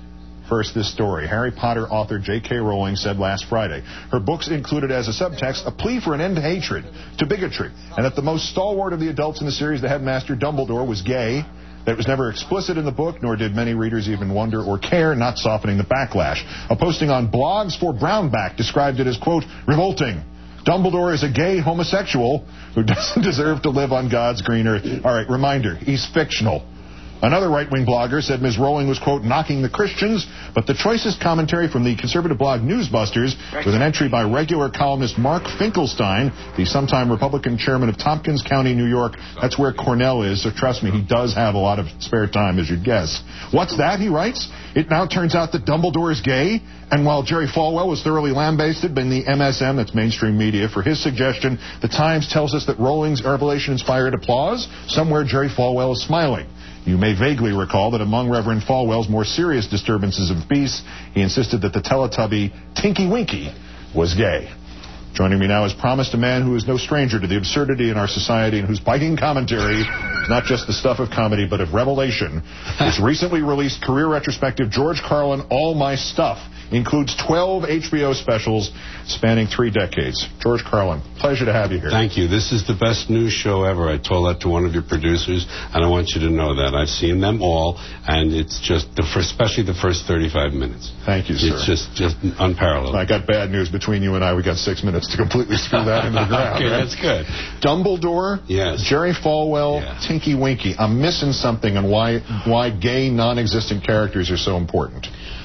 Speaker 21: First, this story. Harry Potter author J K Rowling said last Friday her books included as a subtext a plea for an end to hatred, to bigotry, and that the most stalwart of the adults in the series, the headmaster Dumbledore, was gay. That it was never explicit in the book, nor did many readers even wonder or care, not softening the backlash. A posting on Blogs for Brownback described it as, quote, revolting. Dumbledore is a gay homosexual who doesn't deserve to live on God's green earth. All right, reminder, he's fictional. Another right-wing blogger said Miz Rowling was, quote, knocking the Christians, but the choicest commentary from the conservative blog Newsbusters, with an entry by regular columnist Mark Finkelstein, the sometime Republican chairman of Tompkins County, New York. That's where Cornell is, so trust me, he does have a lot of spare time, as you'd guess. What's that, he writes? It now turns out that Dumbledore is gay, and while Jerry Falwell was thoroughly lambasted by the M S M, that's mainstream media, for his suggestion, the Times tells us that Rowling's revelation inspired applause. Somewhere Jerry Falwell is smiling. You may vaguely recall that among Reverend Falwell's more serious disturbances of peace, he insisted that the Teletubby Tinky Winky was gay. Joining me now is promised a man who is no stranger to the absurdity in our society and whose biting commentary is not just the stuff of comedy but of revelation. His recently released career retrospective, George Carlin, All My Stuff, includes twelve H B O specials spanning three decades. George Carlin, pleasure to have you here.
Speaker 1: Thank you. This is the best news show ever. I told that to one of your producers, and I want you to know that. I've seen them all, and it's just, the first, especially the first thirty-five minutes.
Speaker 21: Thank you, sir.
Speaker 1: It's just, just unparalleled.
Speaker 21: I got bad news between you and I. We got six minutes to completely screw that into the ground.
Speaker 1: Okay,
Speaker 21: right?
Speaker 1: that's good.
Speaker 21: Dumbledore,
Speaker 1: yes.
Speaker 21: Jerry Falwell, yeah. Tinky Winky. I'm missing something on why why gay, non-existent characters are so important.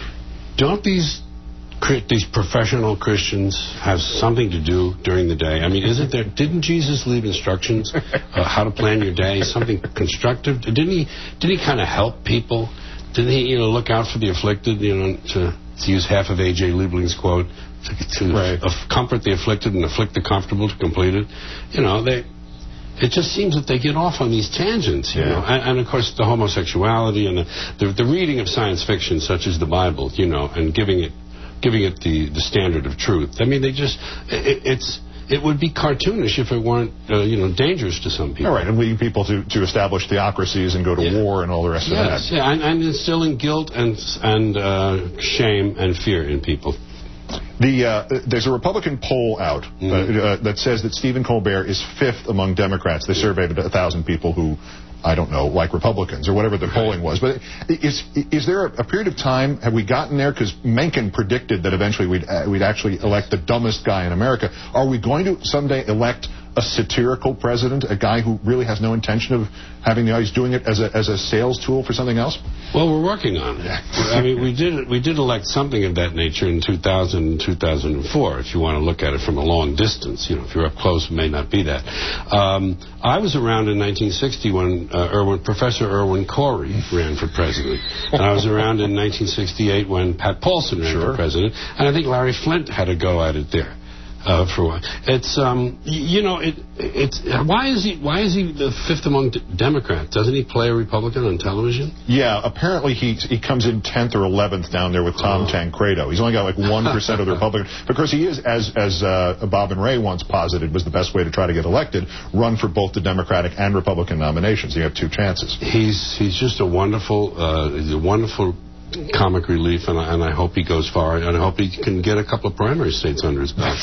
Speaker 1: Don't these these professional Christians have something to do during the day? I mean, isn't there? Didn't Jesus leave instructions uh, how to plan your day? Something constructive? Didn't he? Did he kind of help people? Didn't he, you know, look out for the afflicted? You know, to to use half of A J Liebling's quote, to, to right. uh, comfort the afflicted and afflict the comfortable to complete it. You know, they. It just seems that they get off on these tangents, you yeah. know, and, and of course the homosexuality and the, the the reading of science fiction, such as the Bible, you know, and giving it giving it the, the standard of truth. I mean, they just it, it's it would be cartoonish if it weren't uh, you know dangerous to some people.
Speaker 21: All right, and leading people to, to establish theocracies and go to yeah. war and all the rest
Speaker 1: yes,
Speaker 21: of that.
Speaker 1: Yeah, and, and instilling guilt and and uh, shame and fear in people.
Speaker 21: The, uh, there's a Republican poll out mm-hmm. uh, uh, that says that Stephen Colbert is fifth among Democrats. They surveyed a thousand people who, I don't know, like Republicans or whatever the polling was. But is is there a, a period of time, have we gotten there? Because Mencken predicted that eventually we'd, uh, we'd actually elect the dumbest guy in America. Are we going to someday elect a satirical president, a guy who really has no intention of having the, he's doing it as a as a sales tool for something else?
Speaker 1: Well, we're working on it. I mean, we did we did elect something of that nature in two thousand and two thousand four, if you want to look at it from a long distance. You know, if you're up close, it may not be that. Um, I was around in nineteen sixty when uh, Irwin, Professor Irwin Corey ran for president. And I was around in nineteen sixty-eight when Pat Paulson ran sure. for president. And I think Larry Flint had a go at it there. Uh, for one, it's um, you know, it it's why is he why is he the fifth among d- Democrats? Doesn't he play a Republican on television?
Speaker 21: Yeah, apparently he he comes in tenth or eleventh down there with Tom oh. Tancredo. He's only got like one percent of the Republicans because he is, as as uh, Bob and Ray once posited, was the best way to try to get elected. Run for both the Democratic and Republican nominations. You have two chances.
Speaker 1: He's he's just a wonderful uh, he's a wonderful. comic relief, and I, and I hope he goes far, and I hope he can get a couple of primary states under his belt.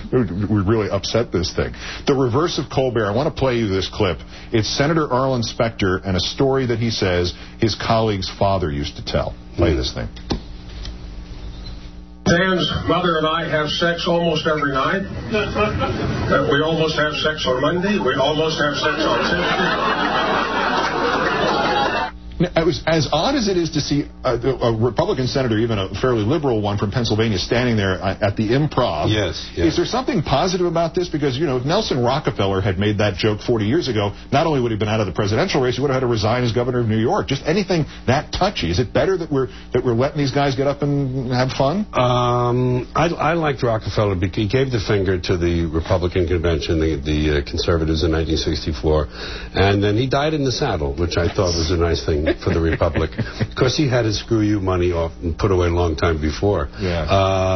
Speaker 21: We really upset this thing. The reverse of Colbert, I want to play you this clip. It's Senator Arlen Specter and a story that he says his colleague's father used to tell. Play mm. this thing.
Speaker 22: Dan's mother and I have sex almost every night. uh, we almost have sex on Monday. We almost have sex on Tuesday.
Speaker 21: It was as odd as it is to see a, a Republican senator, even a fairly liberal one from Pennsylvania, standing there at the Improv.
Speaker 1: Yes, yes.
Speaker 21: Is there something positive about this? Because, you know, if Nelson Rockefeller had made that joke forty years ago, not only would he have been out of the presidential race, he would have had to resign as governor of New York. Just anything that touchy. Is it better that we're that we're letting these guys get up and have fun?
Speaker 1: Um, I, I liked Rockefeller because he gave the finger to the Republican convention, the, the uh, conservatives in nineteen sixty-four, and then he died in the saddle, which I thought was a nice thing for the Republic. Of course, he had his screw you money off and put away a long time before.
Speaker 21: Yeah.
Speaker 1: Uh,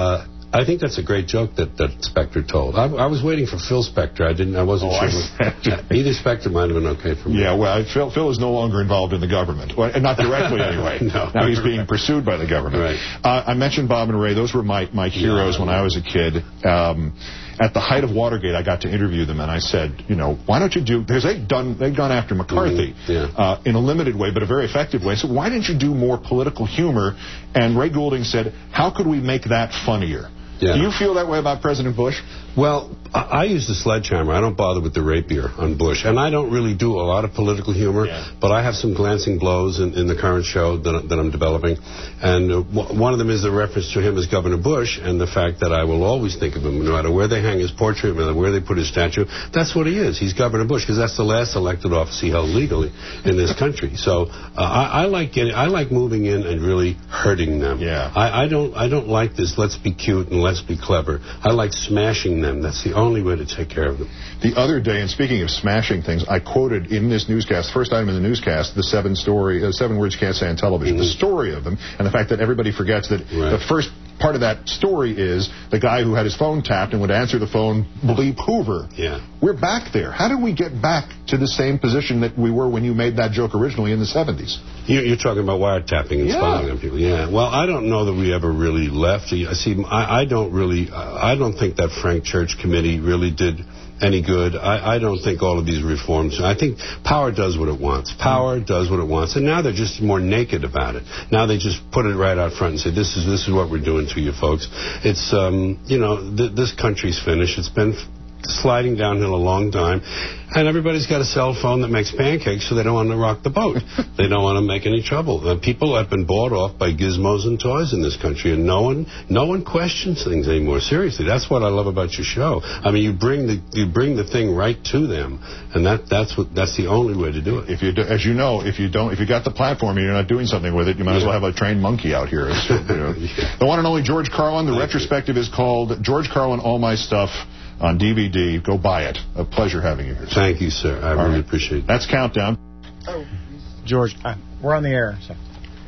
Speaker 1: I think that's a great joke that, that Spectre told. I, I was waiting for Phil Spector. I didn't. I wasn't
Speaker 21: Oh,
Speaker 1: sure.
Speaker 21: I
Speaker 1: What, either Spector might have been okay for me.
Speaker 21: Yeah, well, Phil, Phil is no longer involved in the government. Well, and not directly, anyway.
Speaker 1: No.
Speaker 21: Now he's being pursued by the government.
Speaker 1: Right.
Speaker 21: Uh, I mentioned Bob and Ray. Those were my, my heroes
Speaker 1: Yeah.
Speaker 21: when I was a kid. Um, at the height of Watergate, I got to interview them, and I said, you know, why don't you do, because they'd done, they'd gone after McCarthy
Speaker 1: Mm-hmm. Yeah.
Speaker 21: uh, in a limited way, but a very effective way. So why didn't you do more political humor? And Ray Goulding said, how could we make that funnier?
Speaker 1: Yeah.
Speaker 21: Do you feel that way about President Bush?
Speaker 1: Well, I, I use the sledgehammer. I don't bother with the rapier on Bush. And I don't really do a lot of political humor,
Speaker 21: Yeah.
Speaker 1: but I have some glancing blows in, in the current show that, that I'm developing. And uh, w- one of them is the reference to him as Governor Bush and the fact that I will always think of him, no matter where they hang his portrait, no matter where they put his statue. That's what he is. He's Governor Bush, because that's the last elected office he held legally in this country. So uh, I, I like getting, I like moving in and really hurting them.
Speaker 21: Yeah.
Speaker 1: I, I don't I don't like this let's be cute and let's be clever. I like smashing them. That's the only way to take care of them.
Speaker 21: The other day, and speaking of smashing things, I quoted in this newscast, first item in the newscast, the seven story, uh, seven words you can't say on television,
Speaker 1: Mm-hmm.
Speaker 21: the story of them, and the fact that everybody forgets that
Speaker 1: Right.
Speaker 21: the first part of that story is the guy who had his phone tapped and would answer the phone, bleep Hoover.
Speaker 1: Yeah.
Speaker 21: We're back there. How did we get back to the same position that we were when you made that joke originally in the seventies?
Speaker 1: You, you're talking about wiretapping and
Speaker 21: Yeah.
Speaker 1: spying on people. Yeah. Well, I don't know that we ever really left. You- See, I, I don't really, I don't think that Frank Church committee really did any good. I, I don't think all of these reforms. I think power does what it wants. Power does what it wants, and now they're just more naked about it. Now they just put it right out front and say, "This is this is what we're doing to you folks." It's um, you know, th- this country's finished. It's been f- sliding downhill a long time, and everybody's got a cell phone that makes pancakes, so they don't want to rock the boat. They don't want to make any trouble. Uh, people have been bought off by gizmos and toys in this country, and no one, no one questions things anymore. Seriously, that's what I love about your show. I mean, you bring the you bring the thing right to them, and that that's what that's the only way to do it.
Speaker 21: If you, do, as you know, if you don't, if you got the platform and you're not doing something with it, you might as well have a trained monkey out here. It's, you know. The one and only George Carlin. The
Speaker 1: Thank
Speaker 21: retrospective you. is called George Carlin, All My Stuff, on D V D. Go buy it. A pleasure having you here.
Speaker 1: Thank you, sir. I
Speaker 21: All
Speaker 1: really
Speaker 21: right.
Speaker 1: appreciate it.
Speaker 21: That's Countdown.
Speaker 5: Oh, George, uh, we're on the air. So,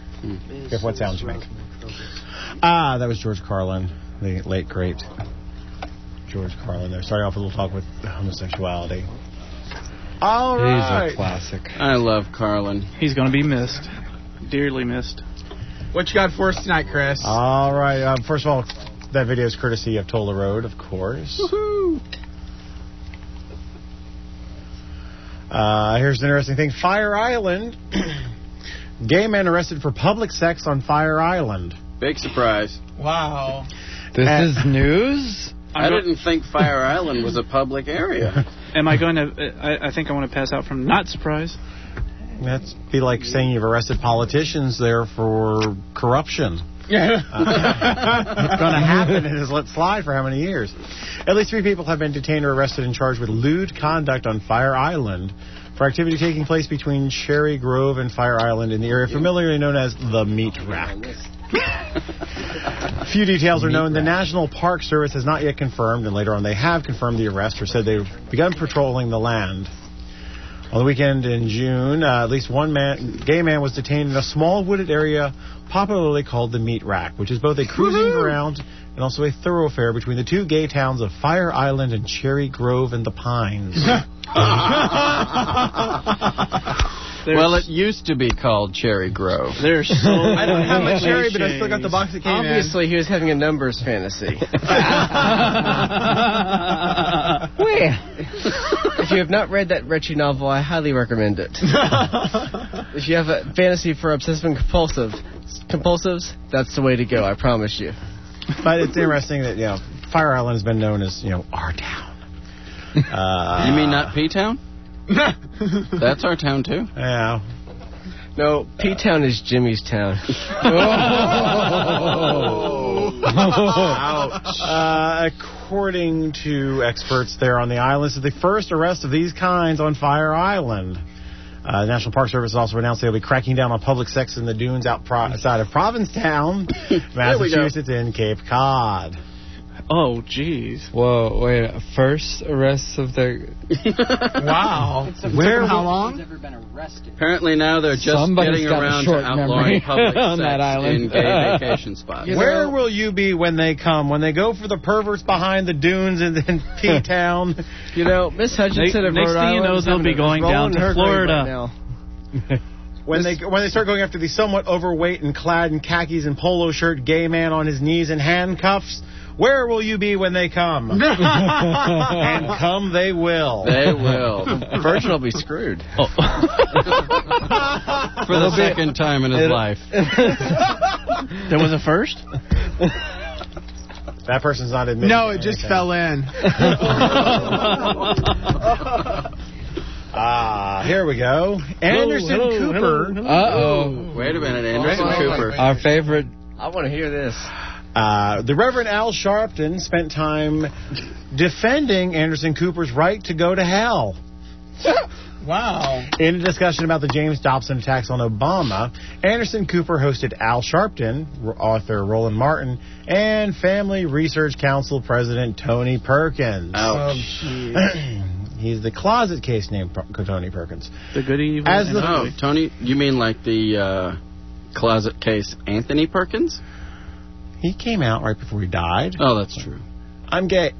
Speaker 5: guess what sounds you make? Ah, that was George Carlin, the late great George Carlin. There, starting off with a little talk with homosexuality. All right,
Speaker 2: He's a classic.
Speaker 3: I love Carlin.
Speaker 7: He's going to be missed. Dearly missed. What you got for us tonight, Chris?
Speaker 5: all right. Um, first of all, that video is courtesy of Tola Road, of course.
Speaker 7: Woohoo!
Speaker 5: Uh, here's an interesting thing. Fire Island. Gay man arrested for public sex on Fire Island.
Speaker 3: Big surprise.
Speaker 7: Wow.
Speaker 2: This
Speaker 5: Uh,
Speaker 2: is news?
Speaker 3: I didn't think Fire Island was a public area.
Speaker 7: Am I going to... I, I think I want to pass out from not surprised.
Speaker 5: That's be like saying you've arrested politicians there for corruption.
Speaker 7: Yeah.
Speaker 5: It's going to happen and has let slide for how many years? At least three people have been detained or arrested and charged with lewd conduct on Fire Island for activity taking place between Cherry Grove and Fire Island in the area familiarly known as the Meat Rack. Few details are known. The National Park Service has not yet confirmed, and later on they have confirmed the arrest or said they've begun patrolling the land. On the weekend in June, uh, at least one man, gay man was detained in a small wooded area popularly called the Meat Rack, which is both a cruising Woo-hoo! ground and also a thoroughfare between the two gay towns of Fire Island and Cherry Grove and the Pines.
Speaker 3: Well, it used to be called Cherry Grove.
Speaker 7: There's so
Speaker 5: I don't have my cherry, but I still got the box that came
Speaker 9: Obviously, he was having a numbers fantasy. Well, if you have not read that Retchie novel, I highly recommend it. If you have a fantasy for obsessive and compulsive, compulsives, that's the way to go, I promise you.
Speaker 5: But it's interesting that, you know, Fire Island has been known as, you know, our town. Uh,
Speaker 3: You mean not P-Town? That's our town, too.
Speaker 5: Yeah.
Speaker 9: No, P-Town is Jimmy's town.
Speaker 5: Ouch. Uh, according to experts there on the island, this is the first arrest of these kinds on Fire Island. Uh, the National Park Service also announced they'll be cracking down on public sex in the dunes outside of Provincetown, Massachusetts, and Cape Cod.
Speaker 7: Oh, jeez.
Speaker 2: Whoa, wait. First arrest of their...
Speaker 7: Wow.
Speaker 4: Where?
Speaker 7: How long?
Speaker 4: Never been arrested.
Speaker 3: Apparently now they're just
Speaker 2: Somebody's
Speaker 3: getting
Speaker 2: got a
Speaker 3: around
Speaker 2: short
Speaker 3: to outlawing
Speaker 2: memory
Speaker 3: public
Speaker 2: on
Speaker 3: sex
Speaker 2: that island.
Speaker 3: in gay vacation spots.
Speaker 5: You Where know, will you be when they come? When they go for the perverts behind the dunes in, in P-Town?
Speaker 9: You know, Miss Hutchinson of
Speaker 7: Next
Speaker 9: Rhode
Speaker 7: thing you know,
Speaker 9: Island
Speaker 7: they'll be going down to Florida.
Speaker 9: Right
Speaker 5: When they when they start going after the somewhat overweight and clad in khakis and polo shirt gay man on his knees in handcuffs, where will you be when they come? And come they will.
Speaker 3: They will.
Speaker 9: Virgin will be screwed.
Speaker 3: Oh. For the second time in his
Speaker 9: It'll,
Speaker 3: life.
Speaker 7: There was a first?
Speaker 5: That person's not admitting.
Speaker 7: No, it just fell in.
Speaker 5: Ah, here we go. Anderson
Speaker 2: hello,
Speaker 5: Cooper.
Speaker 2: hello, hello. Uh-oh.
Speaker 3: Wait a minute, Anderson oh, Cooper.
Speaker 2: Our favorite.
Speaker 9: I want to hear this.
Speaker 5: Uh, the Reverend Al Sharpton spent time defending Anderson Cooper's right to go to hell.
Speaker 7: Wow.
Speaker 5: In a discussion about the James Dobson attacks on Obama, Anderson Cooper hosted Al Sharpton, author Roland Martin, and Family Research Council President Tony Perkins.
Speaker 3: Ouch.
Speaker 5: Oh, he's the closet case named Tony Perkins.
Speaker 7: The good evil.
Speaker 5: As the
Speaker 3: oh, Tony, you mean like the uh, closet case Anthony Perkins?
Speaker 5: He came out right before he died.
Speaker 3: Oh, that's true.
Speaker 5: I'm gay.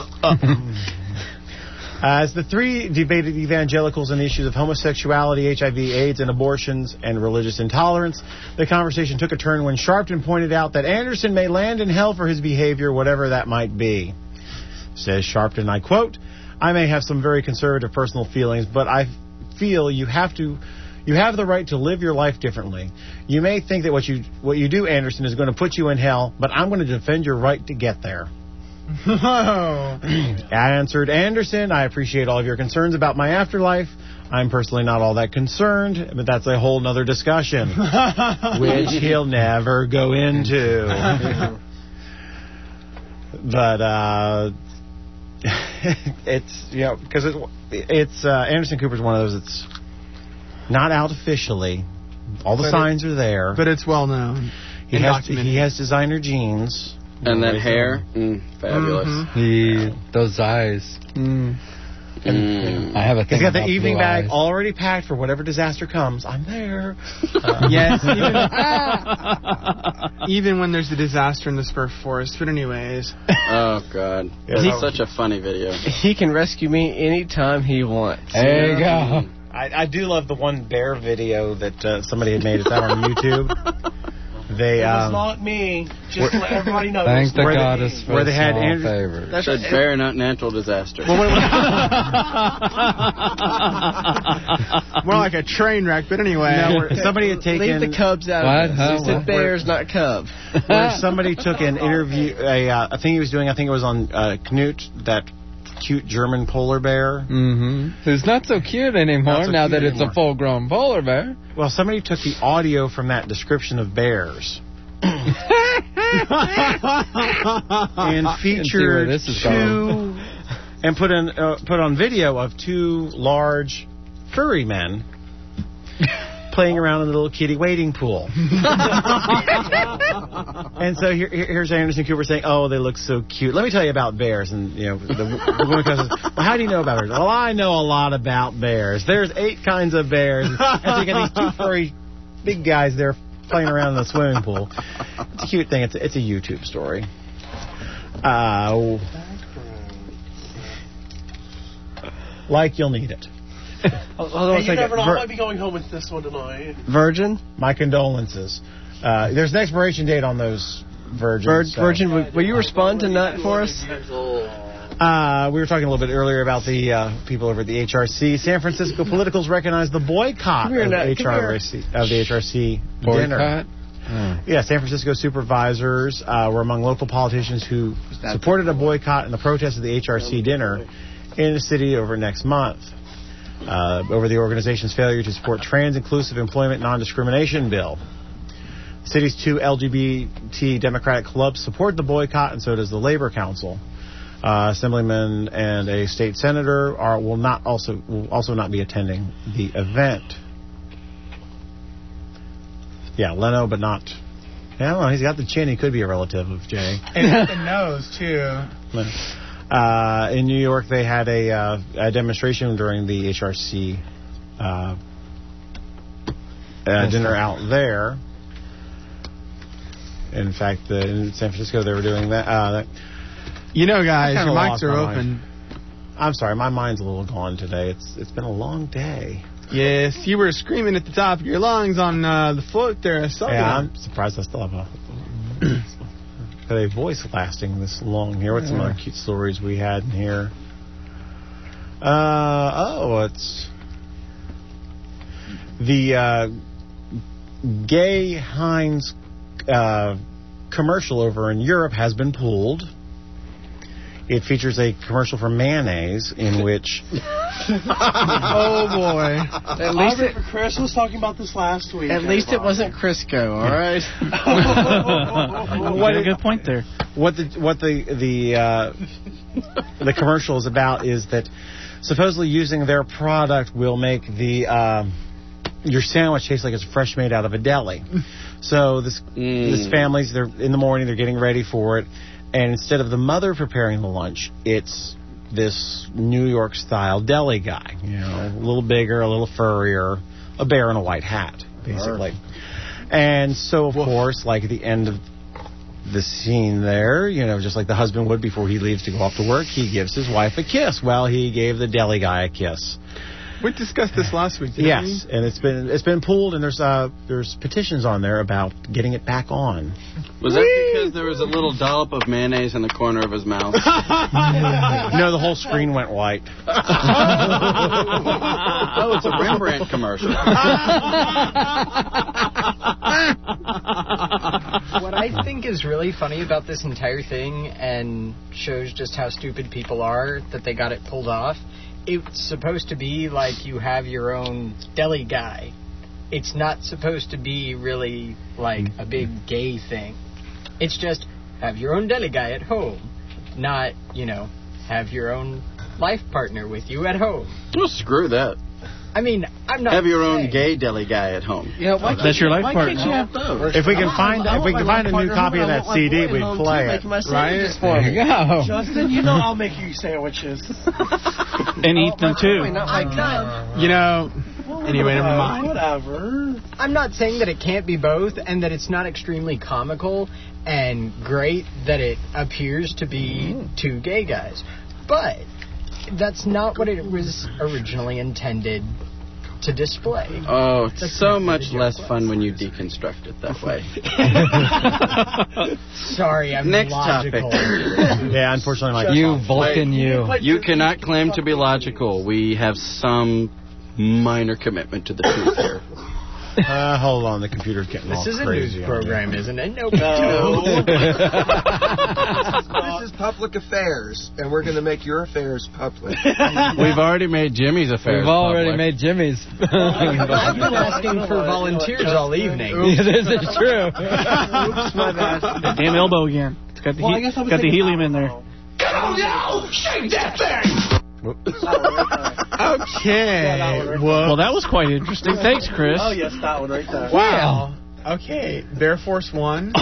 Speaker 5: As the three debated evangelicals on the issues of homosexuality, H I V, AIDS, and abortions, and religious intolerance, the conversation took a turn when Sharpton pointed out that Anderson may land in hell for his behavior, whatever that might be. Says Sharpton, I quote, I may have some very conservative personal feelings, but I feel you have to... You have the right to live your life differently. You may think that what you what you do, Anderson, is going to put you in hell, but I'm going to defend your right to get there. I answered, Anderson, I appreciate all of your concerns about my afterlife. I'm personally not all that concerned, but that's a whole nother discussion, which he'll never go into. But uh, it's, you know, because it, it's uh, Anderson Cooper's one of those that's not out officially. All the
Speaker 7: but
Speaker 5: signs
Speaker 7: it,
Speaker 5: are there.
Speaker 7: But it's well known.
Speaker 5: He has he has designer jeans.
Speaker 3: And that hair. Mm, fabulous.
Speaker 2: Mm-hmm. He, those eyes. Mm. Mm. I have a thing
Speaker 5: He's got the
Speaker 2: about
Speaker 5: evening
Speaker 2: blue
Speaker 5: bag
Speaker 2: eyes.
Speaker 5: already packed for whatever disaster comes. I'm there. Uh,
Speaker 7: yes. Even, even when there's a disaster in the Spurf Forest. But anyways.
Speaker 3: Oh, God. It's yeah. such a funny video.
Speaker 9: He can rescue me anytime he wants.
Speaker 2: There you go.
Speaker 5: I, I do love the one bear video that uh, somebody had made. It's out on YouTube. They,
Speaker 14: it was
Speaker 5: um,
Speaker 14: not me. Just to let everybody know.
Speaker 2: Thank the
Speaker 5: where
Speaker 2: goddess
Speaker 5: they,
Speaker 2: for
Speaker 5: where they had
Speaker 2: small
Speaker 5: Andrew,
Speaker 2: favors.
Speaker 3: That's a bear, not natural disaster.
Speaker 7: Well, more like a train wreck, but anyway.
Speaker 5: No, where somebody had taken...
Speaker 9: Leave the cubs out
Speaker 2: what?
Speaker 9: of it. Huh? Said bears, not cub.
Speaker 5: Where somebody took an interview, a, uh, a thing he was doing, I think it was on uh, Knut, that cute German polar bear.
Speaker 2: Mm-hmm. Who's not so cute anymore
Speaker 5: so
Speaker 2: now
Speaker 5: cute
Speaker 2: that it's
Speaker 5: anymore.
Speaker 2: a full-grown polar bear.
Speaker 5: Well, somebody took the audio from that description of bears and featured
Speaker 2: this is
Speaker 5: two
Speaker 2: going.
Speaker 5: and put in uh, put on video of two large furry men playing around in a little kiddie wading pool. And so here, here's Anderson Cooper saying, "Oh, they look so cute. Let me tell you about bears." And you know, the, the woman says, "Well, how do you know about bears?" "Well, I know a lot about bears. There's eight kinds of bears." And so you got these two furry big guys there playing around in the swimming pool. It's a cute thing. It's a, it's a YouTube story. Uh, like you'll need it.
Speaker 14: Hold on hey, a second. You never know. Vir- I might be going home with this one tonight.
Speaker 9: Virgin?
Speaker 5: My condolences. Uh, there's an expiration date on those virgins.
Speaker 9: Vir-
Speaker 5: so.
Speaker 9: Virgin, will, will you respond to that for us?
Speaker 5: Uh, we were talking a little bit earlier about the uh, people over at the H R C. San Francisco politicals recognize the boycott of,
Speaker 9: now,
Speaker 5: H R C, of the H R C dinner.
Speaker 2: Hmm.
Speaker 5: Yeah, San Francisco supervisors uh, were among local politicians who supported a boycott and the protest of the H R C dinner in the city over next month. Uh, over the organization's failure to support trans-inclusive employment non-discrimination bill. The city's two L G B T Democratic clubs support the boycott, and so does the Labor Council. Uh, Assemblyman and a state senator are will not also will also not be attending the event. Yeah, Leno, but not Yeah, well, he's got the chin. He could be a relative of Jay.
Speaker 4: And he's got the nose, too.
Speaker 5: Uh, in New York, they had a, uh, a demonstration during the H R C uh, uh, dinner out there. In fact, uh, in San Francisco, they were doing that. Uh, that
Speaker 4: you know, guys,
Speaker 5: your
Speaker 4: mics are open.
Speaker 5: Mind. I'm sorry, my mind's a little gone today. It's It's been a long day.
Speaker 4: Yes, you were screaming at the top of your lungs on uh, the float there. I saw
Speaker 5: yeah,
Speaker 4: that.
Speaker 5: I'm surprised I still have a, a voice lasting this long here. What's some other cute stories we had in here? Uh, oh, it's the uh, Gay Heinz uh, commercial over in Europe has been pulled. It features a commercial for mayonnaise in which...
Speaker 4: oh, boy.
Speaker 14: At least it, Chris was talking about this last week.
Speaker 3: At least it wasn't Crisco, all right?
Speaker 2: What a good point there.
Speaker 5: What the what the the uh, the commercial is about is that supposedly using their product will make the um, your sandwich taste like it's fresh made out of a deli. So this mm. this family's they're in the morning, they're getting ready for it. And instead of the mother preparing the lunch, it's this New York-style deli guy. You know, a little bigger, a little furrier, a bear in a white hat, basically. And so, of course, like at the end of the scene there, you know, just like the husband would before he leaves to go off to work, he gives his wife a kiss. Well, he gave the deli guy a kiss.
Speaker 4: We discussed this last week, didn't
Speaker 5: yes,
Speaker 4: we?
Speaker 5: Yes, and it's been it's been pulled, and there's uh there's petitions on there about getting it back on.
Speaker 3: Was that because there was a little dollop of mayonnaise in the corner of his mouth?
Speaker 5: No, the whole screen went white.
Speaker 3: Oh, it's a Rembrandt commercial.
Speaker 12: What I think is really funny about this entire thing and shows just how stupid people are that they got it pulled off, it's supposed to be like you have your own deli guy. It's not supposed to be really like a big gay thing. It's just have your own deli guy at home, not, you know, have your own life partner with you at home.
Speaker 3: Well, screw that.
Speaker 12: I mean, I'm not
Speaker 3: have your
Speaker 12: saying.
Speaker 3: own gay deli guy at home.
Speaker 12: Yeah, why
Speaker 2: that's your life
Speaker 3: why
Speaker 2: partner.
Speaker 3: Can't you have both?
Speaker 5: If we can find if we can find a new copy of that C D, we'd play it.
Speaker 14: Right?
Speaker 2: There you go.
Speaker 14: Justin, you know I'll make you sandwiches.
Speaker 2: And eat them too.
Speaker 12: I could.
Speaker 4: You know.
Speaker 14: Well,
Speaker 4: anyway, never mind.
Speaker 14: Whatever.
Speaker 12: I'm not saying that it can't be both, and that it's not extremely comical and great that it appears to be mm. two gay guys, but that's not what it was originally intended to display.
Speaker 3: Oh, it's That's so much less fun when you deconstruct it that way.
Speaker 12: Sorry, I'm
Speaker 3: Next
Speaker 12: logical.
Speaker 3: topic.
Speaker 5: Yeah, unfortunately, like
Speaker 2: you Vulcan, you.
Speaker 3: You cannot claim to be logical. We have some minor commitment to the truth here.
Speaker 5: Uh, hold on, the computer's getting
Speaker 12: this
Speaker 5: all
Speaker 12: is
Speaker 5: crazy.
Speaker 12: This is a news program, isn't it? Nope.
Speaker 6: No. This is public affairs, and we're going to make your affairs public.
Speaker 3: We've already made Jimmy's affairs
Speaker 2: We've already
Speaker 3: public.
Speaker 2: made Jimmy's.
Speaker 12: I've been asking for volunteers all evening.
Speaker 2: Yeah, this is true.
Speaker 14: Oops, my bad.
Speaker 2: Damn elbow again. It's got the,
Speaker 14: Well,
Speaker 2: he-
Speaker 14: got
Speaker 2: got the helium in there.
Speaker 11: Go now! Shake that thing!
Speaker 4: Okay.
Speaker 2: Well, that was quite interesting. Thanks, Chris.
Speaker 14: Oh, yes, that one right there.
Speaker 4: Wow. Okay. Bear Force One.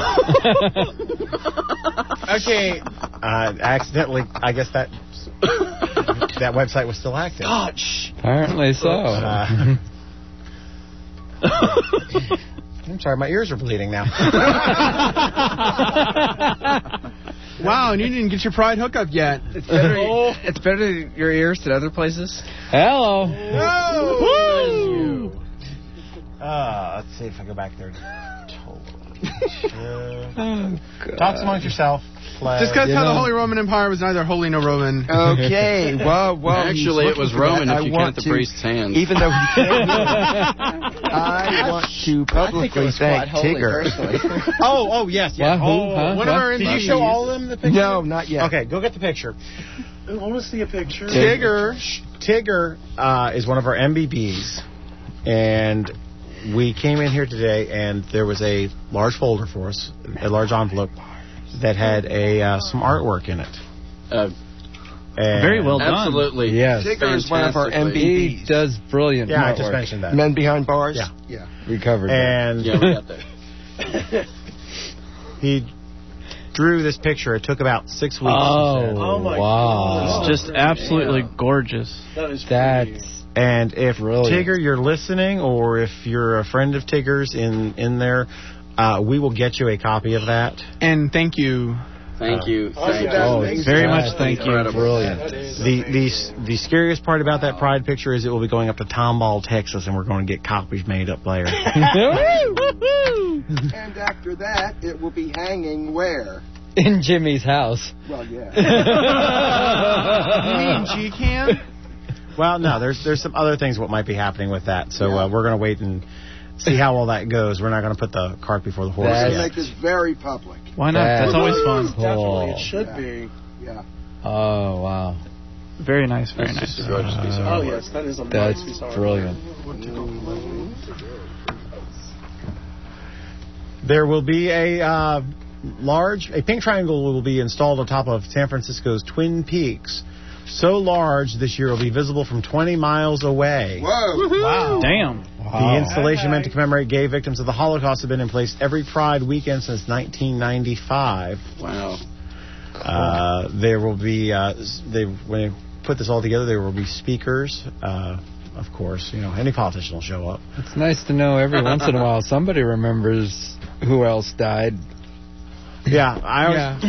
Speaker 4: Okay.
Speaker 5: Uh, accidentally, I guess that that website was still active.
Speaker 14: God, shh.
Speaker 2: Apparently so.
Speaker 5: Uh, I'm sorry, my ears are bleeding now.
Speaker 4: Wow, and you didn't get your Pride hookup yet.
Speaker 6: It's better, oh. it's better your ears than other places.
Speaker 2: Hello.
Speaker 4: No.
Speaker 5: Woo! Uh, let's see if I go back there.
Speaker 2: Oh,
Speaker 5: Talks amongst yourself. Play.
Speaker 4: Just because
Speaker 2: You
Speaker 4: how
Speaker 2: know.
Speaker 4: the Holy Roman Empire was neither holy nor Roman.
Speaker 6: Okay, well, well.
Speaker 3: Actually, it was Roman if you count the
Speaker 6: to,
Speaker 3: priest's hands.
Speaker 6: Even though he can't. I want to publicly thank Tigger.
Speaker 5: oh, oh, yes, yes.
Speaker 2: What? Who?
Speaker 5: Oh,
Speaker 2: Huh?
Speaker 5: one of our
Speaker 2: What?
Speaker 5: Did you show all of them the picture?
Speaker 6: No, not yet.
Speaker 5: Okay, go get the picture.
Speaker 14: I want to see a picture.
Speaker 5: Tigger, Tigger uh, is one of our M B Bs, and we came in here today, and there was a large folder for us, a large envelope that had a uh, some artwork in it.
Speaker 3: Uh,
Speaker 5: and
Speaker 2: Very well done.
Speaker 3: Absolutely.
Speaker 2: Yes.
Speaker 6: Tigger is one of our M B
Speaker 2: He
Speaker 6: Bs.
Speaker 2: does brilliant
Speaker 5: Yeah, I
Speaker 2: artwork.
Speaker 5: just mentioned that.
Speaker 6: Men Behind Bars?
Speaker 5: Yeah.
Speaker 6: Yeah.
Speaker 2: We covered
Speaker 5: And
Speaker 3: Yeah, we got that.
Speaker 5: he drew this picture. It took about six weeks.
Speaker 9: Oh,
Speaker 5: he said.
Speaker 14: Oh, my
Speaker 9: wow.
Speaker 14: God.
Speaker 9: It's just absolutely
Speaker 14: Yeah.
Speaker 9: gorgeous.
Speaker 14: That is
Speaker 9: That's
Speaker 5: And if
Speaker 9: brilliant.
Speaker 5: Tigger, you're listening, or if you're a friend of Tigger's in in there, uh, we will get you a copy of that.
Speaker 4: And thank you.
Speaker 3: Thank you.
Speaker 14: Oh,
Speaker 3: Thank
Speaker 14: oh,
Speaker 3: you.
Speaker 5: very much thank you.
Speaker 3: Incredible.
Speaker 9: brilliant.
Speaker 5: The the the scariest part about that Pride picture is it will be going up to Tomball, Texas, and we're going to get copies made up there.
Speaker 6: And after that, it will be hanging where?
Speaker 2: In Jimmy's house.
Speaker 6: Well, yeah.
Speaker 4: You mean G-Can?
Speaker 5: Well, no, there's there's some other things what might be happening with that, so uh, we're going to wait and see how all that goes. We're not going to put the cart before the horse
Speaker 6: We're going to
Speaker 5: yet.
Speaker 6: make this very public.
Speaker 4: Why not? That's,
Speaker 2: That's
Speaker 4: always fun.
Speaker 14: Definitely, it should
Speaker 6: Yeah.
Speaker 14: be.
Speaker 6: Yeah.
Speaker 2: Oh, wow.
Speaker 4: Very nice, very
Speaker 3: That's
Speaker 4: nice.
Speaker 3: just a gorgeous piece of
Speaker 14: Oh,
Speaker 3: artwork.
Speaker 14: yes, that is a
Speaker 2: That's
Speaker 14: nice piece of art.
Speaker 2: brilliant.
Speaker 5: There will be a uh, large, a pink triangle will be installed on top of San Francisco's Twin Peaks. So large this year it will be visible from twenty miles away.
Speaker 6: Whoa.
Speaker 4: Wow. Damn.
Speaker 5: The installation meant to commemorate gay victims of the Holocaust have been in place every Pride weekend since nineteen ninety-five.
Speaker 3: Wow.
Speaker 5: Uh, there will be, uh, they when they put this all together, there will be speakers. Uh, of course, you know, any politician will show up.
Speaker 2: It's nice to know every once in a while somebody remembers who else died.
Speaker 5: Yeah, I always,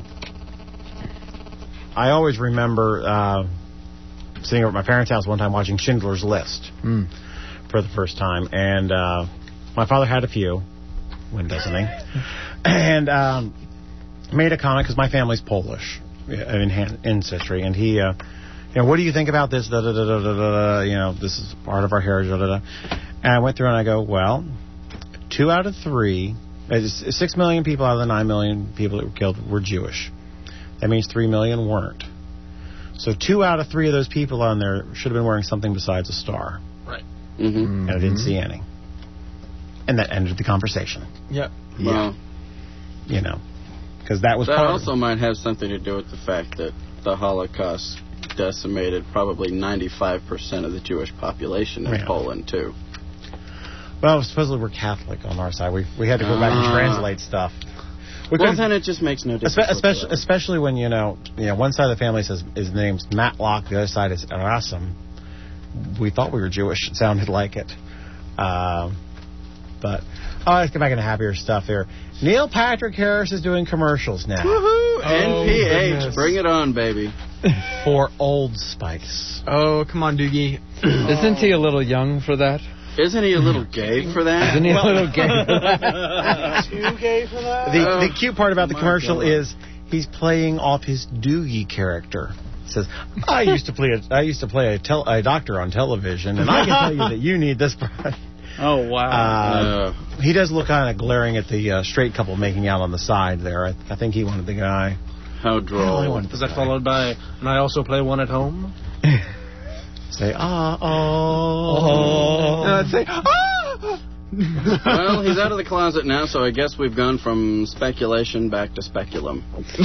Speaker 5: I always remember uh, sitting over at my parents' house one time watching Schindler's List
Speaker 2: Mm.
Speaker 5: for the first time, and uh, my father had a few. When doesn't he? And um, made a comment because my family's Polish in ancestry, and he, uh, you know, what do you think about this? Da, da, da, da, da, da, you know, this is part of our heritage. Da, da, da. And I went through and I go, well, two out of three, six million people out of the nine million people that were killed were Jewish. That means three million weren't. So two out of three of those people on there should have been wearing something besides a star.
Speaker 3: Right. Mm-hmm.
Speaker 5: And I didn't see any. And that ended the conversation.
Speaker 4: Yep.
Speaker 5: Yeah.
Speaker 3: Well,
Speaker 5: you know, because that was
Speaker 3: that
Speaker 5: part
Speaker 3: also might have something to do with the fact that the Holocaust decimated probably ninety-five percent of the Jewish population in
Speaker 5: Yeah.
Speaker 3: Poland, too.
Speaker 5: Well, supposedly we're Catholic on our side. We we had to go back and
Speaker 3: Ah.
Speaker 5: translate stuff. We
Speaker 3: Well,
Speaker 5: couldn't-
Speaker 3: then it just makes no difference.
Speaker 5: Espe- especially,
Speaker 3: whatsoever.
Speaker 5: especially when, you know, you know, one side of the family says his name's Matlock, the other side is Erasm. We thought we were Jewish. It sounded like it. Um, but, oh, let's get back into happier stuff here. Neil Patrick Harris is doing commercials now.
Speaker 3: Woohoo! N P H,
Speaker 4: goodness.
Speaker 3: bring it on, baby.
Speaker 5: For Old Spice.
Speaker 4: Oh, come on, Doogie.
Speaker 2: Isn't he a little young for that?
Speaker 3: Isn't he a little gay for that?
Speaker 2: Isn't he a little gay for that?
Speaker 14: Too gay for that?
Speaker 5: The,
Speaker 3: Oh,
Speaker 5: the cute part about the
Speaker 3: my
Speaker 5: commercial
Speaker 3: God.
Speaker 5: is he's playing off his Doogie character. He says, I used to play a, I used to play a, tel- a doctor on television, and I can tell you that you need this part.
Speaker 9: Oh, wow.
Speaker 5: Uh, he does look kind of glaring at the uh, straight couple making out on the side there. I, I think he wanted the guy.
Speaker 3: How droll.
Speaker 9: Is that followed by, and I also play one at home?
Speaker 5: Say, ah, oh.
Speaker 4: Uh, say, ah!
Speaker 3: Well, he's out of the closet now, so I guess we've gone from speculation back to speculum.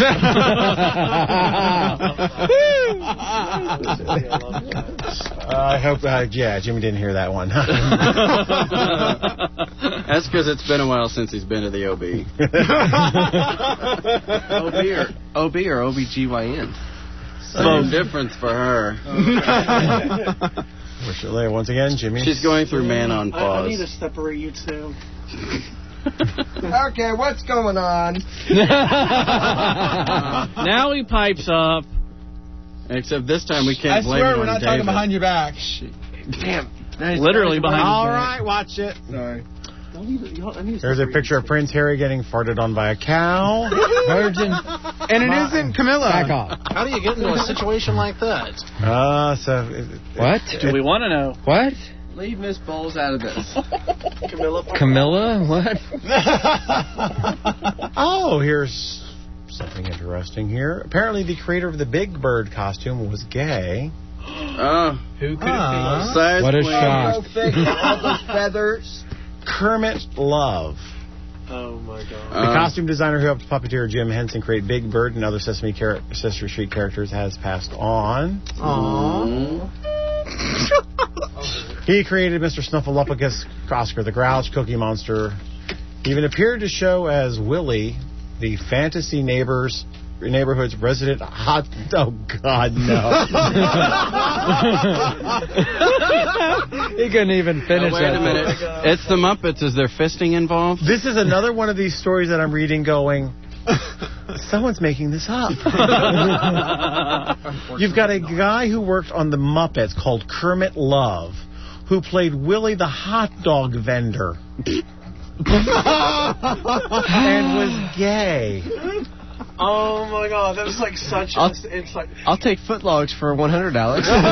Speaker 5: I hope, uh, yeah, Jimmy didn't hear that one.
Speaker 3: That's because it's been a while since he's been to the O B.
Speaker 8: O B or O B or O B G Y N?
Speaker 3: Same difference for her.
Speaker 5: We're still there once again, Jimmy.
Speaker 3: She's going through man on
Speaker 14: I, I need
Speaker 3: pause.
Speaker 14: to separate you two.
Speaker 6: Okay, what's going on?
Speaker 9: Now he pipes up.
Speaker 3: Except this time we can't
Speaker 4: I
Speaker 3: blame
Speaker 4: swear
Speaker 3: it
Speaker 4: we're
Speaker 3: on
Speaker 4: not
Speaker 3: David.
Speaker 4: talking behind your back.
Speaker 8: Damn.
Speaker 9: Literally behind
Speaker 5: All
Speaker 9: his back.
Speaker 5: right, watch it.
Speaker 6: Sorry.
Speaker 5: There's a picture of Prince Harry getting farted on by a cow.
Speaker 2: Virgin.
Speaker 4: And it isn't Camilla.
Speaker 2: Back off.
Speaker 14: How do you get into a situation like that?
Speaker 5: Uh, so it,
Speaker 2: What?
Speaker 9: Do we want to know?
Speaker 2: What?
Speaker 8: Leave Miss Bowles out of this.
Speaker 14: Camilla?
Speaker 2: Camilla? What?
Speaker 5: Oh, here's something interesting here. Apparently, the creator of the Big Bird costume was gay.
Speaker 3: Oh,
Speaker 4: Who could
Speaker 5: Uh,
Speaker 4: it
Speaker 3: size
Speaker 2: What a
Speaker 3: queen.
Speaker 2: shock.
Speaker 6: So thick, all those feathers.
Speaker 5: Kermit Love.
Speaker 14: Oh, my God.
Speaker 5: The
Speaker 3: Uh,
Speaker 5: costume designer who helped puppeteer Jim Henson create Big Bird and other Sesame, Char- Sesame Street characters has passed on.
Speaker 4: be? Aww.
Speaker 5: He created Mister Snuffleupagus, Oscar the Grouch, Cookie Monster. He even appeared to show as Willie the Fantasy Neighbors neighborhood's resident hot. Oh God, no!
Speaker 2: He couldn't even finish
Speaker 3: oh, wait
Speaker 2: that.
Speaker 3: a minute. It's the Muppets. Is there fisting involved?
Speaker 5: This is another one of these stories that I'm reading going, someone's making this up. You've got a guy who worked on the Muppets called Kermit Love, who played Willie the hot dog vendor. And was gay.
Speaker 14: Oh my God, that was like such.
Speaker 9: I'll,
Speaker 14: a, it's like.
Speaker 9: I'll take footlogs for one hundred, Alex.
Speaker 14: you,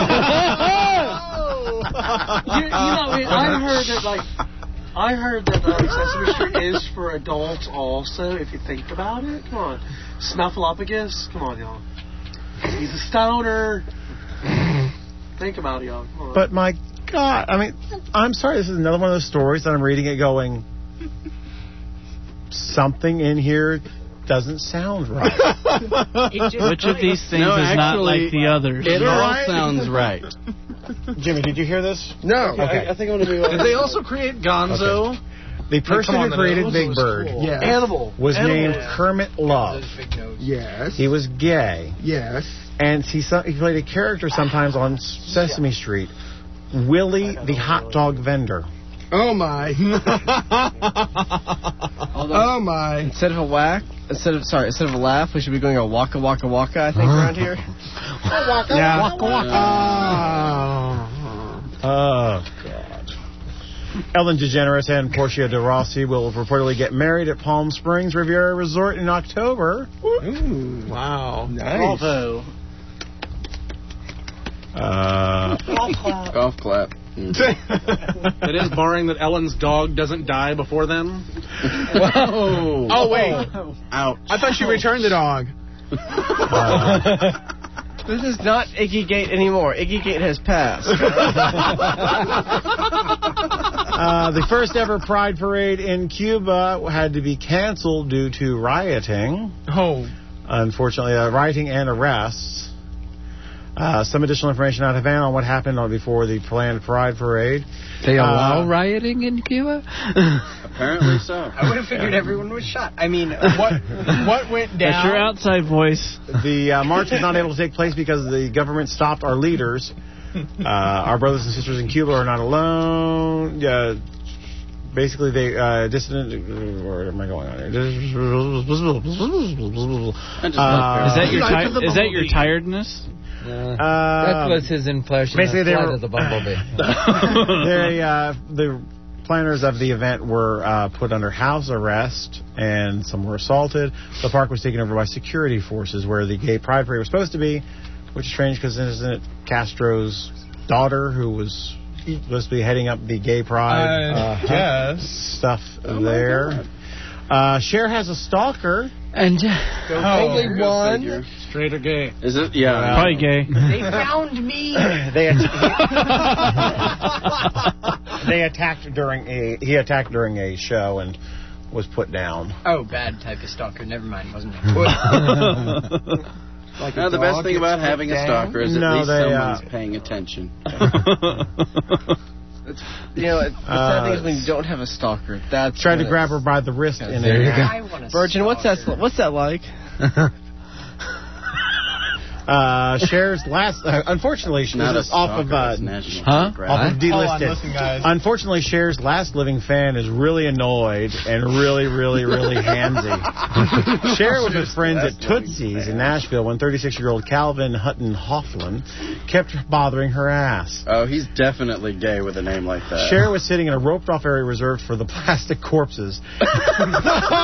Speaker 14: you know, I, mean, I heard that like. I heard that uh, Sesame Street is for adults also. If you think about it, come on, Snuffleupagus, come on, y'all. He's a stoner. Think about it, y'all. Come on.
Speaker 5: But my God, I mean, I'm sorry. This is another one of those stories that I'm reading it going, something in here doesn't sound right.
Speaker 13: Which of these things
Speaker 3: no,
Speaker 13: is
Speaker 3: actually,
Speaker 13: not like the others?
Speaker 3: It all
Speaker 5: right?
Speaker 3: sounds right.
Speaker 5: Jimmy, did you hear this?
Speaker 14: No.
Speaker 5: Okay.
Speaker 14: I, I think I'm going to be...
Speaker 16: Did they also create Gonzo?
Speaker 5: Okay. The person
Speaker 16: on,
Speaker 5: who created
Speaker 16: the
Speaker 5: Big Bird
Speaker 14: Cool. Yeah. Animal.
Speaker 5: was
Speaker 14: Animal.
Speaker 5: named Kermit Love.
Speaker 14: Yes.
Speaker 5: He was gay.
Speaker 14: Yes.
Speaker 5: And he, he played a character sometimes on Sesame Street, Willie the hot dog vendor.
Speaker 14: Oh my! Oh my!
Speaker 9: Instead of a whack, instead of sorry, instead of a laugh, we should be going a waka waka waka. I think around here.
Speaker 5: Yeah.
Speaker 14: Waka waka.
Speaker 5: Oh God. Ellen DeGeneres and Portia de Rossi will reportedly get married at Palm Springs Riviera Resort in October.
Speaker 14: Ooh,
Speaker 16: wow!
Speaker 14: Nice.
Speaker 16: Bravo.
Speaker 5: Uh,
Speaker 14: Golf clap.
Speaker 3: Golf clap. Mm.
Speaker 16: It is barring that Ellen's dog doesn't die before then.
Speaker 3: Whoa!
Speaker 4: Oh wait!
Speaker 3: Ouch!
Speaker 4: I thought she returned the dog.
Speaker 5: uh,
Speaker 9: This is not Iggy Gate anymore. Iggy Gate has passed.
Speaker 5: uh, the first ever Pride Parade in Cuba had to be canceled due to rioting.
Speaker 4: Oh.
Speaker 5: Unfortunately, uh, rioting and arrests. Uh, some additional information out of Havana on what happened on before the planned Pride Parade.
Speaker 2: They allow
Speaker 5: uh,
Speaker 2: rioting in Cuba?
Speaker 3: Apparently so.
Speaker 12: I would have figured everyone was shot. I mean,
Speaker 4: what what went down?
Speaker 13: That's your outside voice.
Speaker 5: The uh, march was not able to take place because the government stopped our leaders. Uh, our brothers and sisters in Cuba are not alone. Uh, basically, they uh, dissident. Where am I going on here? Uh,
Speaker 13: is that your ti- is that your tiredness?
Speaker 2: Uh, that was his impression.
Speaker 5: Basically, they were
Speaker 2: of the bumblebee.
Speaker 5: they, uh, the planners of the event were uh, put under house arrest, and some were assaulted. The park was taken over by security forces, where the gay pride parade was supposed to be, which is strange because isn't it Castro's daughter who was supposed to be heading up the gay pride
Speaker 4: uh,
Speaker 5: uh,
Speaker 4: yes.
Speaker 5: stuff
Speaker 3: oh
Speaker 5: there. Uh, Cher has a stalker.
Speaker 2: And
Speaker 14: oh, only one.
Speaker 16: Straight or gay?
Speaker 3: Is it? Yeah.
Speaker 13: Uh, Probably gay.
Speaker 12: They found me.
Speaker 5: they, att- they attacked during a he attacked during a show and was put down.
Speaker 12: Oh, bad type of stalker. Never mind. Wasn't it?
Speaker 3: Like no, the best thing about having a stalker is at
Speaker 5: no,
Speaker 3: least
Speaker 5: they,
Speaker 3: someone's
Speaker 5: uh,
Speaker 3: paying attention.
Speaker 9: It's, you know, the
Speaker 5: Uh,
Speaker 9: sad thing is when you don't have a stalker. That's
Speaker 5: tried to
Speaker 9: when
Speaker 5: grab her
Speaker 9: it's-
Speaker 5: by the wrist
Speaker 9: Yeah,
Speaker 5: in
Speaker 9: there
Speaker 5: a
Speaker 9: you go.
Speaker 12: I want a
Speaker 9: Virgin, what's that? What's that like?
Speaker 5: Uh, Cher's last, uh, unfortunately, she
Speaker 3: Not
Speaker 5: was
Speaker 3: a
Speaker 5: off of,
Speaker 3: stalker,
Speaker 5: uh,
Speaker 3: it's National
Speaker 2: Huh?
Speaker 3: Geographic.
Speaker 5: off of
Speaker 4: Hold on,
Speaker 5: delisted.
Speaker 4: listen, guys.
Speaker 5: Unfortunately, Cher's last living fan is really annoyed and really, really, really handsy. Cher was with friends at Tootsie's in Nashville when thirty-six-year-old Calvin Hutton Hoffman kept bothering her ass.
Speaker 3: Oh, he's definitely gay with a name like that.
Speaker 5: Cher was sitting in a roped-off area reserved for the plastic corpses. and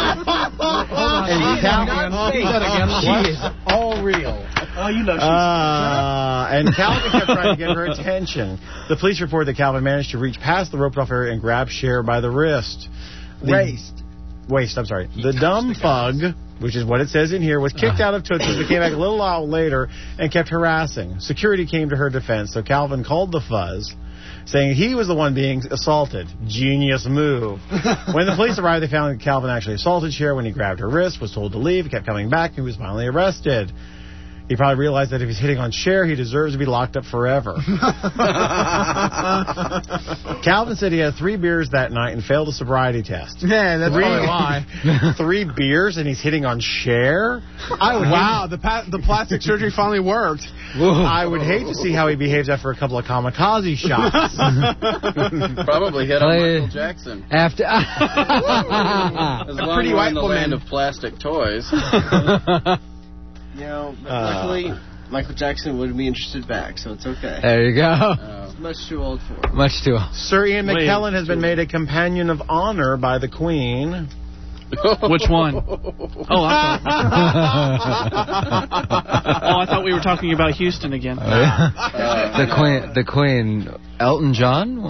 Speaker 5: Cal-
Speaker 12: She is all real.
Speaker 14: Oh, you know she's...
Speaker 5: Uh, and Calvin kept trying to get her attention. The police report that Calvin managed to reach past the roped-off area and grab Cher by the wrist. The,
Speaker 14: Waist.
Speaker 5: Waist, I'm sorry. The dumb thug, which is what it says in here, was kicked out of Tootsie's, but came back a little while later and kept harassing. Security came to her defense, so Calvin called the fuzz, saying he was the one being assaulted. Genius move. When the police arrived, they found that Calvin actually assaulted Cher when he grabbed her wrist, was told to leave, kept coming back, and was finally arrested. He probably realized that if he's hitting on Cher, he deserves to be locked up forever. Calvin said he had three beers that night and failed a sobriety test.
Speaker 4: Yeah, that's
Speaker 5: three,
Speaker 4: probably why.
Speaker 5: Three beers and he's hitting on Cher?
Speaker 4: I would wow, the pa- the plastic surgery finally worked.
Speaker 5: I would hate to see how he behaves after a couple of kamikaze shots.
Speaker 3: Probably hit on Michael Jackson.
Speaker 2: After
Speaker 3: As long
Speaker 4: pretty
Speaker 3: as we're
Speaker 4: white
Speaker 3: in the
Speaker 4: woman.
Speaker 3: land of plastic toys.
Speaker 10: You know, but
Speaker 5: Uh,
Speaker 10: luckily, Michael Jackson wouldn't be interested back, so it's okay.
Speaker 2: There you go.
Speaker 3: Uh,
Speaker 10: He's much too old for it.
Speaker 2: Much too old.
Speaker 5: Sir Ian
Speaker 16: Wait.
Speaker 5: McKellen has been made a companion of honor by the Queen.
Speaker 13: Which one? Oh, I thought. oh, I thought we were talking about Houston again.
Speaker 2: Oh, yeah. the Queen, the Queen, Elton John.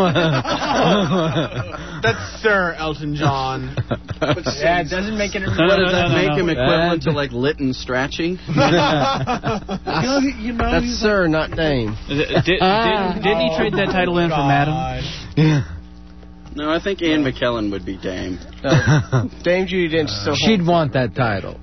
Speaker 4: That's Sir Elton John.
Speaker 7: Yeah, it doesn't make it.
Speaker 3: What does that
Speaker 13: no,
Speaker 3: make
Speaker 13: no.
Speaker 3: him equivalent to like Lytton Strachey?
Speaker 10: You know, you know, That's Sir, not Dame.
Speaker 13: Did, did, didn't, didn't he trade that title in for Madam?
Speaker 3: No, I think Ian McKellen would be Dame.
Speaker 10: Uh, Dame Judi Dench is so
Speaker 2: She'd want that title.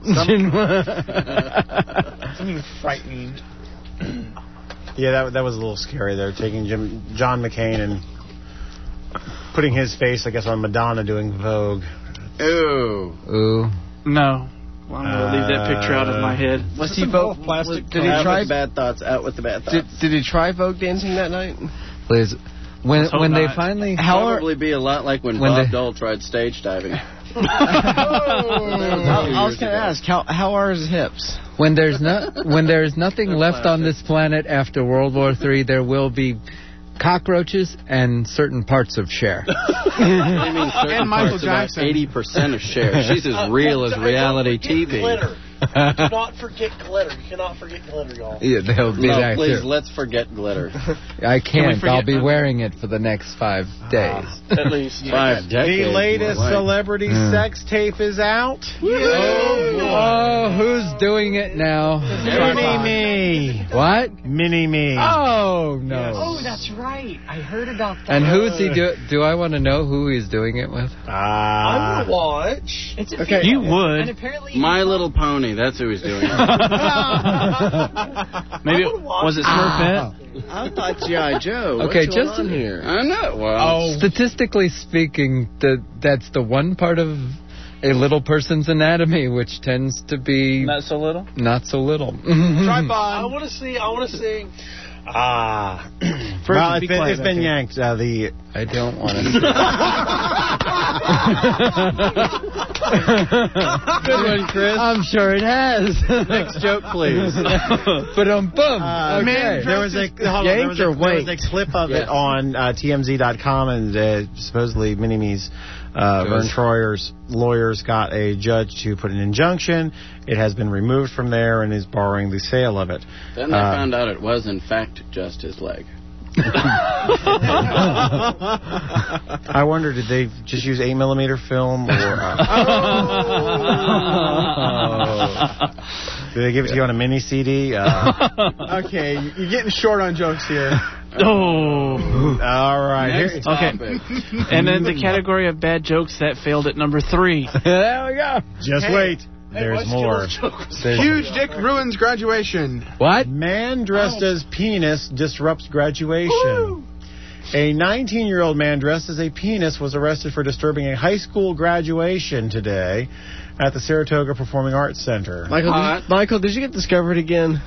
Speaker 4: Something frightening.
Speaker 5: Yeah, that that was a little scary there, taking Jim, John McCain and putting his face, I guess, on Madonna doing Vogue.
Speaker 3: Ooh.
Speaker 2: Ooh.
Speaker 13: No. Well, I'm going to leave that picture out of my head.
Speaker 10: Was he Vogue?
Speaker 3: Plastic
Speaker 10: Did he
Speaker 3: out
Speaker 10: try
Speaker 3: with bad thoughts, out with the bad thoughts.
Speaker 10: Did, did he try Vogue dancing that night?
Speaker 2: Please. When
Speaker 13: Let's hope
Speaker 2: when they
Speaker 13: not.
Speaker 2: finally
Speaker 3: How probably be a lot like when,
Speaker 2: when
Speaker 3: Bob
Speaker 2: they-
Speaker 3: Dole tried stage diving.
Speaker 10: I, I was going to ask, how how are his hips?
Speaker 2: when there's no when there's nothing left on this planet after World War Three, there will be cockroaches and certain parts of Cher.
Speaker 3: I mean, certain
Speaker 4: And Michael
Speaker 3: parts, about
Speaker 4: Jackson.
Speaker 3: eighty percent of Cher. She's as real as reality T V.
Speaker 14: Glitter. Do not forget glitter. You cannot forget glitter, y'all.
Speaker 2: Yeah, they'll be
Speaker 3: No,
Speaker 2: there
Speaker 3: please,
Speaker 2: too.
Speaker 3: let's forget glitter.
Speaker 2: I can't.
Speaker 13: forget-
Speaker 2: I'll be wearing it for the next five days.
Speaker 14: At least.
Speaker 3: Five decades.
Speaker 5: The latest
Speaker 3: more like.
Speaker 5: celebrity
Speaker 2: Mm.
Speaker 5: sex tape is out.
Speaker 2: Oh, who's doing it now?
Speaker 5: Mini-Me.
Speaker 2: What?
Speaker 5: Mini-Me.
Speaker 2: Oh no.
Speaker 12: Oh, that's right. I heard about that.
Speaker 2: And who's he do? Do I want to know who he's doing it with?
Speaker 14: I
Speaker 5: Ah.
Speaker 14: would watch.
Speaker 12: It's a
Speaker 13: Okay.
Speaker 12: female.
Speaker 13: You would.
Speaker 12: And apparently
Speaker 3: My Little Pony, that's who he's doing it.
Speaker 13: Maybe it, was it Smurfette?
Speaker 10: I thought G I. Joe.
Speaker 2: Okay,
Speaker 10: What's going
Speaker 2: just-
Speaker 10: on here?
Speaker 3: I know. Well,
Speaker 2: Statistically speaking, the that's the one part of a little person's anatomy which tends to be
Speaker 13: Not so little.
Speaker 2: not so little.
Speaker 14: I want to see. I want to see.
Speaker 5: Ah.
Speaker 13: First,
Speaker 5: well,
Speaker 13: be
Speaker 5: it's been,
Speaker 13: quiet
Speaker 5: it's
Speaker 13: back
Speaker 5: been
Speaker 13: here.
Speaker 5: yanked. Uh, the
Speaker 2: I don't want to.
Speaker 3: good one, Chris.
Speaker 2: I'm sure it has.
Speaker 3: Next joke, please.
Speaker 2: But um, boom.
Speaker 5: Uh,
Speaker 2: Okay.
Speaker 5: There was a, hold on, there was a,
Speaker 2: Yanked or
Speaker 5: there was a
Speaker 2: wanked?
Speaker 5: clip of
Speaker 2: Yeah.
Speaker 5: it on uh, T M Z dot com, and uh, supposedly Mini-Me's uh,
Speaker 2: Good.
Speaker 5: Vern Troyer's lawyers got a judge to put an injunction. It has been removed from there and is barring the sale of it.
Speaker 3: Then they
Speaker 5: Uh,
Speaker 3: found out it was, in fact, just his leg.
Speaker 5: I wonder, did they just use eight millimeter film, or uh, did they give it to you on a mini C D? Uh,
Speaker 4: Okay, you're getting short on jokes here.
Speaker 13: Oh.
Speaker 5: all right,
Speaker 3: Next
Speaker 5: here,
Speaker 3: topic.
Speaker 13: And then the category of bad jokes that failed at number three.
Speaker 2: There we go.
Speaker 5: just
Speaker 4: Hey.
Speaker 5: wait.
Speaker 14: Hey,
Speaker 5: There's
Speaker 14: what's
Speaker 5: more.
Speaker 14: Skills joke?
Speaker 5: There's
Speaker 4: Huge dick ruins graduation.
Speaker 2: What?
Speaker 5: Man dressed as penis disrupts graduation. A nineteen-year-old man dressed as a penis was arrested for disturbing a high school graduation today at the Saratoga Performing Arts Center.
Speaker 10: Michael, did, Michael, did you get discovered again?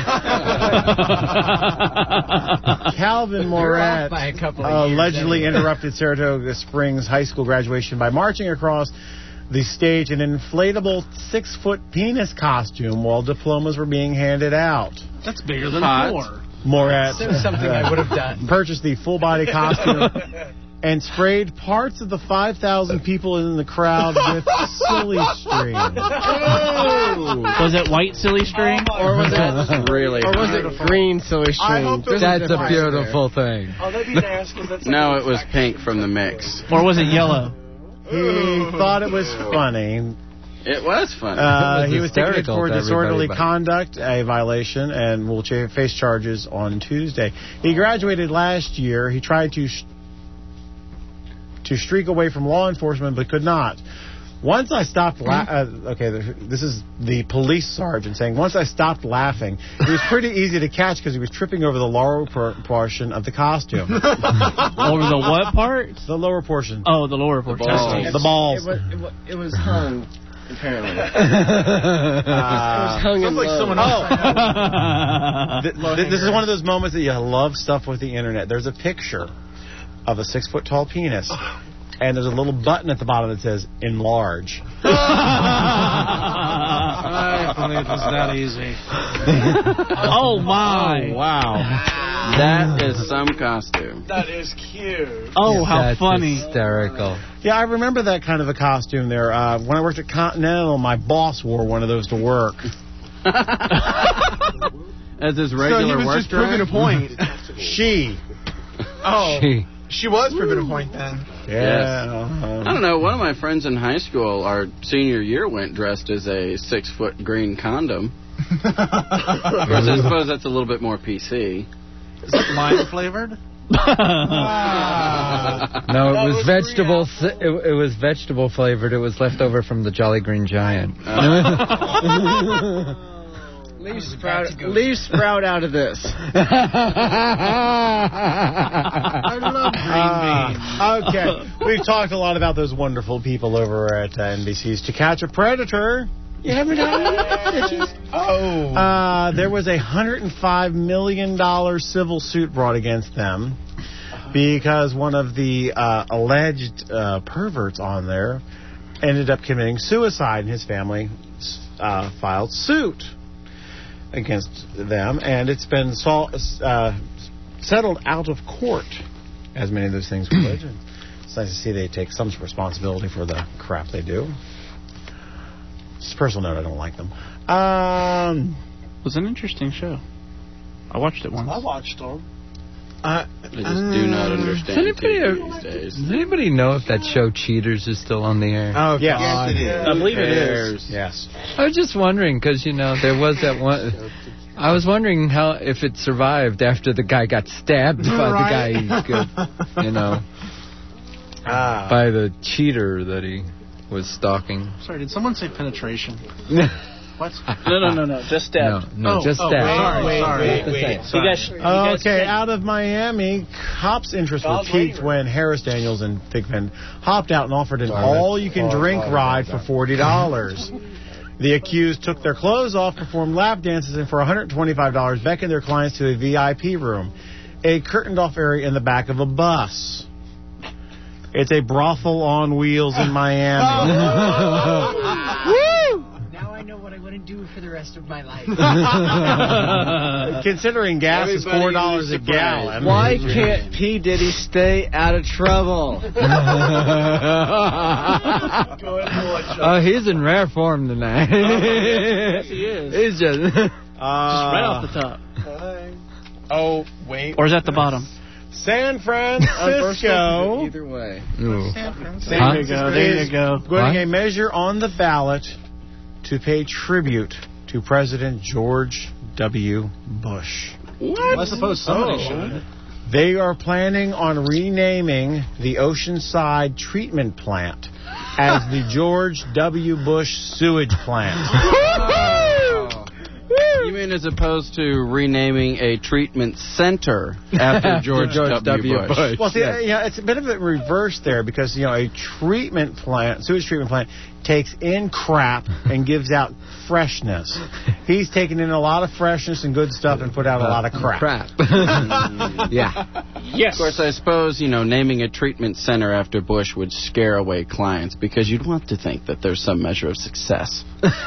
Speaker 5: Calvin Morat
Speaker 12: by a couple of years
Speaker 5: allegedly
Speaker 12: anyway.
Speaker 5: interrupted Saratoga Springs High School graduation by marching across the stage in an inflatable six-foot penis costume while diplomas were being handed out.
Speaker 13: That's bigger than
Speaker 3: Hot.
Speaker 13: four.
Speaker 5: Morat
Speaker 12: That's something I would have done.
Speaker 5: purchased the full-body costume and sprayed parts of the five thousand people in the crowd with silly string.
Speaker 13: Was it white silly string?
Speaker 10: Or was it
Speaker 3: really
Speaker 10: Or was it green silly
Speaker 4: I
Speaker 10: string?
Speaker 4: hope it was
Speaker 2: That's a
Speaker 4: different.
Speaker 2: beautiful thing.
Speaker 14: Oh, that'd be nasty. 'Cause that's
Speaker 3: No,
Speaker 14: like
Speaker 3: it was pink from the mix.
Speaker 13: Or was it yellow?
Speaker 5: He thought it was funny.
Speaker 3: It was fun.
Speaker 5: Uh,
Speaker 2: It was
Speaker 5: he was ticketed
Speaker 2: hysterical
Speaker 5: for
Speaker 2: to
Speaker 5: disorderly
Speaker 2: everybody, but-
Speaker 5: conduct, a violation, and will ch- face charges on Tuesday. He graduated last year. He tried to sh- to streak away from law enforcement, but could not. Once I stopped la- uh, okay, this is the police sergeant saying, once I stopped laughing, it was pretty easy to catch because he was tripping over the lower por- portion of the costume.
Speaker 13: Over the what part?
Speaker 5: The lower portion.
Speaker 13: Oh, the lower portion.
Speaker 5: The balls. The balls.
Speaker 10: It was, it was, it was hung, apparently.
Speaker 5: Uh,
Speaker 10: it was hung in
Speaker 4: like
Speaker 10: low.
Speaker 4: someone else.
Speaker 5: Th- th- this is one of those moments that you love stuff with the internet. There's a picture of a six-foot-tall penis. And there's a little button at the bottom that says, enlarge.
Speaker 14: I believe it was that easy.
Speaker 13: Oh, my.
Speaker 5: Oh, wow.
Speaker 3: That is some costume.
Speaker 14: That is cute.
Speaker 13: Oh, how
Speaker 2: That's
Speaker 13: funny.
Speaker 2: hysterical.
Speaker 5: Yeah, I remember that kind of a costume there. Uh, when I worked at Continental, my boss wore one of those to work.
Speaker 3: As his
Speaker 4: So
Speaker 3: regular
Speaker 4: he was
Speaker 3: work
Speaker 4: just proving a
Speaker 3: dress?
Speaker 4: point.
Speaker 5: She.
Speaker 4: Oh.
Speaker 2: She.
Speaker 4: She was proving a point then.
Speaker 5: Yeah.
Speaker 3: I don't know. One of my friends in high school, our senior year, went dressed as a six-foot green condom. Of course, I suppose that's a little bit more P C.
Speaker 14: Is it lime flavored?
Speaker 2: Ah. No, it
Speaker 14: That
Speaker 2: was,
Speaker 14: was
Speaker 2: vegetable. It, it was vegetable flavored. It was left over from the Jolly Green Giant.
Speaker 10: Leave Sprout, leave Sprout out of this.
Speaker 14: I love green beans.
Speaker 5: Uh, okay. We've talked a lot about those wonderful people over at uh, N B C's To Catch a Predator. You haven't heard of
Speaker 4: Oh.
Speaker 5: Uh, there was a one hundred five million dollars civil suit brought against them because one of the uh, alleged uh, perverts on there ended up committing suicide, and his family uh, filed suit against them, and it's been sol- uh, settled out of court, as many of those things would. It's nice to see they take some responsibility for the crap they do. Just a personal note, I don't like them. Um,
Speaker 13: it was an interesting show. I watched it once.
Speaker 14: I watched them.
Speaker 3: I just do not understand
Speaker 2: Does anybody,
Speaker 3: T V these days.
Speaker 2: does anybody know if that show Cheaters is still on the air?
Speaker 5: Oh,
Speaker 4: yes.
Speaker 5: God.
Speaker 4: Yes, it is.
Speaker 5: I believe it is. Yes.
Speaker 2: I was just wondering because you know there was that one. I was wondering how if it survived after the guy got stabbed by
Speaker 4: Right.
Speaker 2: the guy he could, you know,
Speaker 5: Ah.
Speaker 2: by the cheater that he was stalking.
Speaker 14: Sorry, did someone say penetration? What?
Speaker 13: No, no, no, no. Just stabbed.
Speaker 2: No, no,
Speaker 14: Oh,
Speaker 2: just
Speaker 14: oh,
Speaker 2: stabbed.
Speaker 14: sorry,
Speaker 4: Wait,
Speaker 14: sorry.
Speaker 4: wait, wait, wait.
Speaker 13: You guys, you guys
Speaker 5: Okay,
Speaker 13: said-
Speaker 5: out of Miami, cops' interest were piqued when Harris Daniels and Thigpen hopped out and offered an all-you-can-drink ride for forty dollars. The accused took their clothes off, performed lap dances, and for one hundred twenty-five dollars beckoned their clients to a V I P room, a curtained-off area in the back of a bus. It's a brothel on wheels in Miami. Woo!
Speaker 12: Now I know what I wouldn't do for the rest of my life.
Speaker 5: Considering gas is
Speaker 3: Everybody
Speaker 5: four dollars
Speaker 3: was
Speaker 5: a
Speaker 3: surprised.
Speaker 5: gallon.
Speaker 10: Why can't P. Diddy stay out of trouble?
Speaker 2: Oh, he's in rare form tonight.
Speaker 13: Yes, he is.
Speaker 2: He's just.
Speaker 5: Uh,
Speaker 13: Just right off the top.
Speaker 4: Oh, wait.
Speaker 13: Or is that the bottom?
Speaker 5: San Francisco.
Speaker 10: Either way.
Speaker 2: Ooh.
Speaker 5: San
Speaker 2: Huh?
Speaker 5: Francisco
Speaker 13: There you go, there you
Speaker 5: is
Speaker 13: go.
Speaker 5: putting
Speaker 2: What?
Speaker 5: a measure on the ballot to pay tribute to President George W. Bush.
Speaker 3: What?
Speaker 14: I suppose somebody
Speaker 5: Oh.
Speaker 14: should.
Speaker 5: They are planning on renaming the Oceanside Treatment Plant as the George W. Bush Sewage Plant.
Speaker 3: You mean as opposed to renaming a treatment center after George,
Speaker 2: George
Speaker 3: W.
Speaker 2: W.
Speaker 3: Bush?
Speaker 2: Bush.
Speaker 5: Well, see, uh, yeah, it's a bit of a reverse there because, you know, a treatment plant, sewage treatment plant, takes in crap and gives out freshness. He's taken in a lot of freshness and good stuff and put out a lot of crap.
Speaker 2: Crap. Yeah.
Speaker 3: Yes. Of course, I suppose, you know, naming a treatment center after Bush would scare away clients because you'd want to think that there's some measure of success.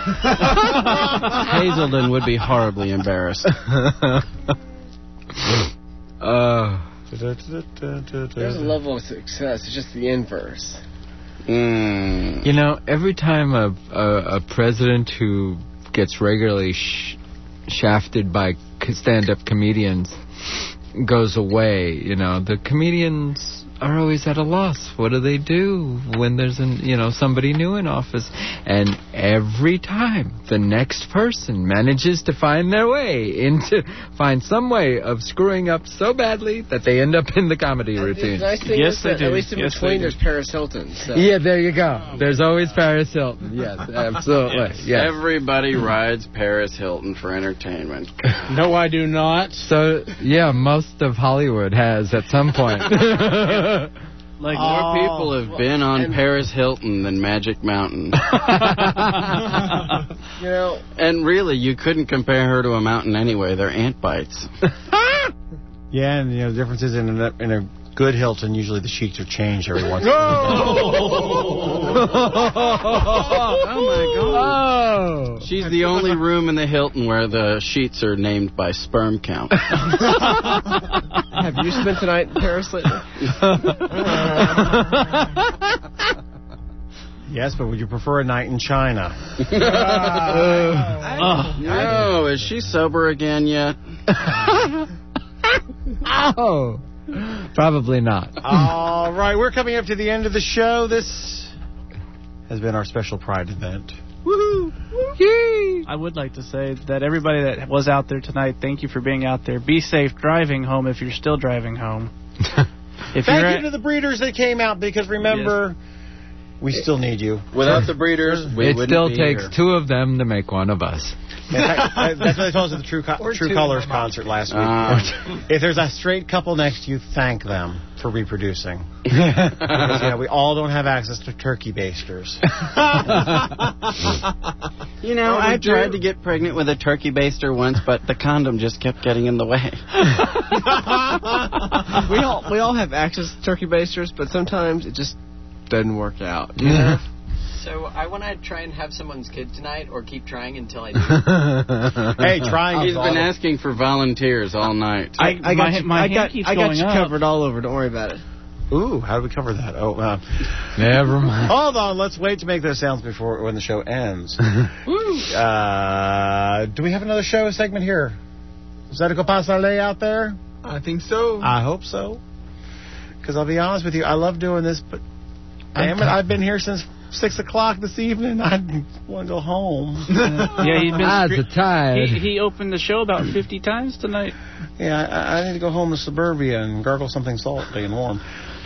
Speaker 3: Hazelden would be horribly embarrassed.
Speaker 2: Uh,
Speaker 10: There's a level of success. It's just the inverse.
Speaker 3: Mm.
Speaker 2: you know, every time a, a, a president who gets regularly sh- shafted by c- stand-up comedians goes away, you know, the comedians are always at a loss. What do they do when there's an, you know, somebody new in office? And every time the next person manages to find their way into, find some way of screwing up so badly that they end up in the comedy routine.
Speaker 10: The nice thing
Speaker 2: yes,
Speaker 10: is
Speaker 2: they
Speaker 10: that
Speaker 2: do.
Speaker 10: at least in
Speaker 2: yes,
Speaker 10: between there's Paris Hilton. So.
Speaker 2: Yeah, there you go. There's always Paris Hilton. Yes, absolutely.
Speaker 3: Yes.
Speaker 2: Yes.
Speaker 3: Everybody rides Paris Hilton for entertainment.
Speaker 4: No, I do not.
Speaker 2: So, yeah, most of Hollywood has at some point.
Speaker 3: Like more
Speaker 10: Oh.
Speaker 3: people have been on
Speaker 10: And-
Speaker 3: Paris Hilton than Magic Mountain.
Speaker 10: You know,
Speaker 3: And really, you couldn't compare her to a mountain anyway. They're ant bites.
Speaker 5: Yeah, and you know the difference is in a, in a good Hilton, usually the sheets are changed every once in a
Speaker 3: Oh my God! She's the only room in the Hilton where the sheets are named by sperm count.
Speaker 10: have you spent the night in Paris lately?
Speaker 5: Yes, but would you prefer a night in China?
Speaker 3: Uh, no, is she sober again yet?
Speaker 2: Oh, probably not.
Speaker 5: All right, we're coming up to the end of the show. This has been our special Pride event.
Speaker 13: Woohoo! I would like to say that everybody that was out there tonight, thank you for being out there. Be safe driving home if you're still driving home. If
Speaker 5: Thank
Speaker 13: you're
Speaker 5: you
Speaker 13: at,
Speaker 5: to the breeders that came out, because remember, we still need you.
Speaker 3: Without the breeders, we
Speaker 2: it
Speaker 3: wouldn't
Speaker 2: still
Speaker 3: be
Speaker 2: takes
Speaker 3: here.
Speaker 2: two of them to make one of us.
Speaker 5: In fact, that's what they told us at the True, Co- True
Speaker 12: two
Speaker 5: Colors
Speaker 12: of them.
Speaker 5: concert last week.
Speaker 3: Ah.
Speaker 5: If there's a straight couple next to you, thank them for reproducing. Because, yeah, we all don't have access to turkey basters.
Speaker 3: You know,
Speaker 5: Well, we
Speaker 3: I
Speaker 5: do-
Speaker 3: tried to get pregnant with a turkey baster once, but the condom just kept getting in the way.
Speaker 10: we all we all have access to turkey basters, but sometimes it just doesn't work out. You know?
Speaker 12: So I want to try and have someone's kid tonight, or keep trying until I do.
Speaker 5: Hey, trying
Speaker 3: He's
Speaker 5: is
Speaker 3: been
Speaker 5: all-
Speaker 3: asking for volunteers all night.
Speaker 10: I, I got
Speaker 13: my-
Speaker 10: you,
Speaker 13: my
Speaker 10: I
Speaker 13: hand
Speaker 10: got,
Speaker 13: keeps
Speaker 10: I got
Speaker 13: going
Speaker 10: you
Speaker 13: up.
Speaker 10: covered all over. Don't worry about it.
Speaker 5: Ooh, how do we cover that? Oh, uh,
Speaker 2: Never mind.
Speaker 5: hold on. Let's wait to make those sounds before when the show ends. uh, do we have another show segment here? Is that a Pasale out there?
Speaker 4: I think so.
Speaker 5: I hope so. Because I'll be honest with you, I love doing this, but damn it, I've been here since six o'clock this evening. I want to go home.
Speaker 13: yeah, he's been
Speaker 2: Ah,
Speaker 13: scre-
Speaker 2: the tide.
Speaker 13: He, he opened the show about fifty times tonight.
Speaker 5: Yeah, I, I need to go home to suburbia and gargle something salty and warm.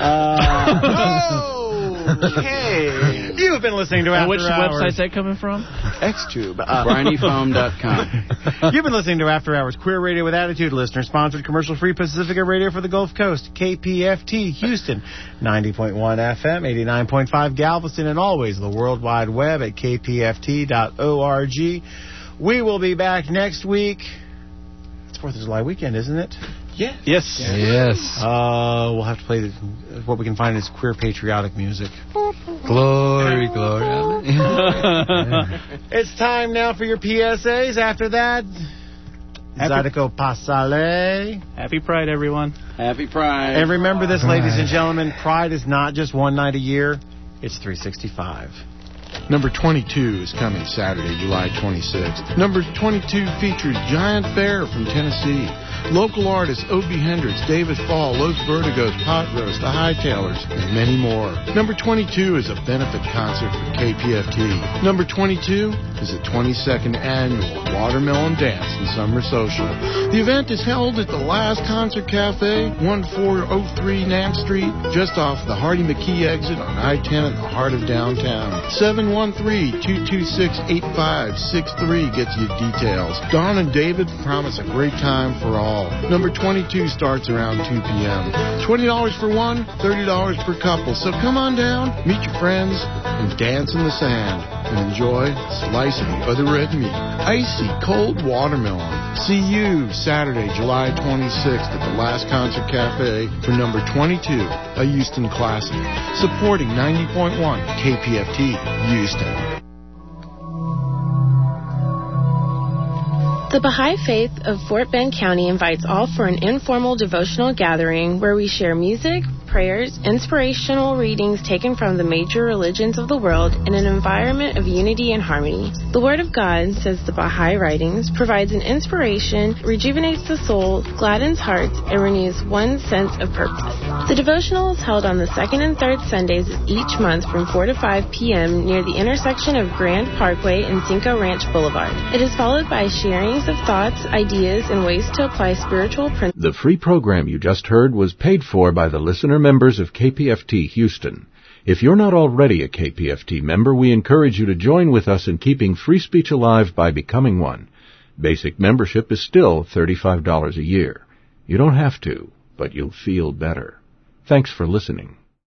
Speaker 5: Uh, okay. You've been listening to
Speaker 13: And
Speaker 5: After
Speaker 13: which
Speaker 5: Hours.
Speaker 13: website's that coming from?
Speaker 5: Xtube. Uh,
Speaker 3: briny foam dot com.
Speaker 5: You've been listening to After Hours, Queer Radio with Attitude, listener-sponsored commercial-free Pacifica Radio for the Gulf Coast, K P F T, Houston, ninety point one F M, eighty-nine point five Galveston, and always the World Wide Web at k p f t dot org. We will be back next week. It's fourth of July weekend, isn't it?
Speaker 4: Yes.
Speaker 5: Yes.
Speaker 2: Yes.
Speaker 5: Uh, we'll have to play the, what we can find is queer patriotic music.
Speaker 2: Glory, glory.
Speaker 5: It's time now for your P S As. After that, Zydeco Pasale.
Speaker 13: Happy Pride, everyone.
Speaker 3: Happy Pride.
Speaker 5: And remember this, ladies and gentlemen, Pride is not just one night a year, it's three sixty-five.
Speaker 18: Number twenty-two is coming Saturday, July twenty-sixth. Number twenty-two features Giant Bear from Tennessee. Local artists Obie Hendricks, David Fall, Los Vertigos, Pot Roast, The Hightailers, and many more. Number twenty-two is a benefit concert for K P F T. Number twenty-two is the twenty-second annual Watermelon Dance and Summer Social. The event is held at the Last Concert Cafe, fourteen oh three Nance Street, just off the Hardy McKee exit on I ten in the heart of downtown. seven one three, two two six, eight five six three gets you details. Don and David promise a great time for all. Number twenty-two starts around two p.m. twenty dollars for one, thirty dollars per couple. So come on down, meet your friends, and dance in the sand. And enjoy a slice of the other red meat. Icy cold watermelon. See you Saturday, July twenty-sixth at the Last Concert Cafe for number twenty-two, a Houston classic. Supporting ninety point one K P F T, Houston.
Speaker 17: The Baha'i Faith of Fort Bend County invites all for an informal devotional gathering where we share music, prayers, inspirational readings taken from the major religions of the world, in an environment of unity and harmony. The Word of God, says the Baha'i Writings, provides an inspiration, rejuvenates the soul, gladdens hearts, and renews one's sense of purpose. The devotional is held on the second and third Sundays of each month from four to five p.m. near the intersection of Grand Parkway and Cinco Ranch Boulevard. It is followed by sharings of thoughts, ideas, and ways to apply spiritual principles.
Speaker 19: The free program you just heard was paid for by the listener members of K P F T Houston. If you're not already a K P F T member, we encourage you to join with us in keeping free speech alive by becoming one. Basic membership is still thirty-five dollars a year. You don't have to, but you'll feel better. Thanks for listening.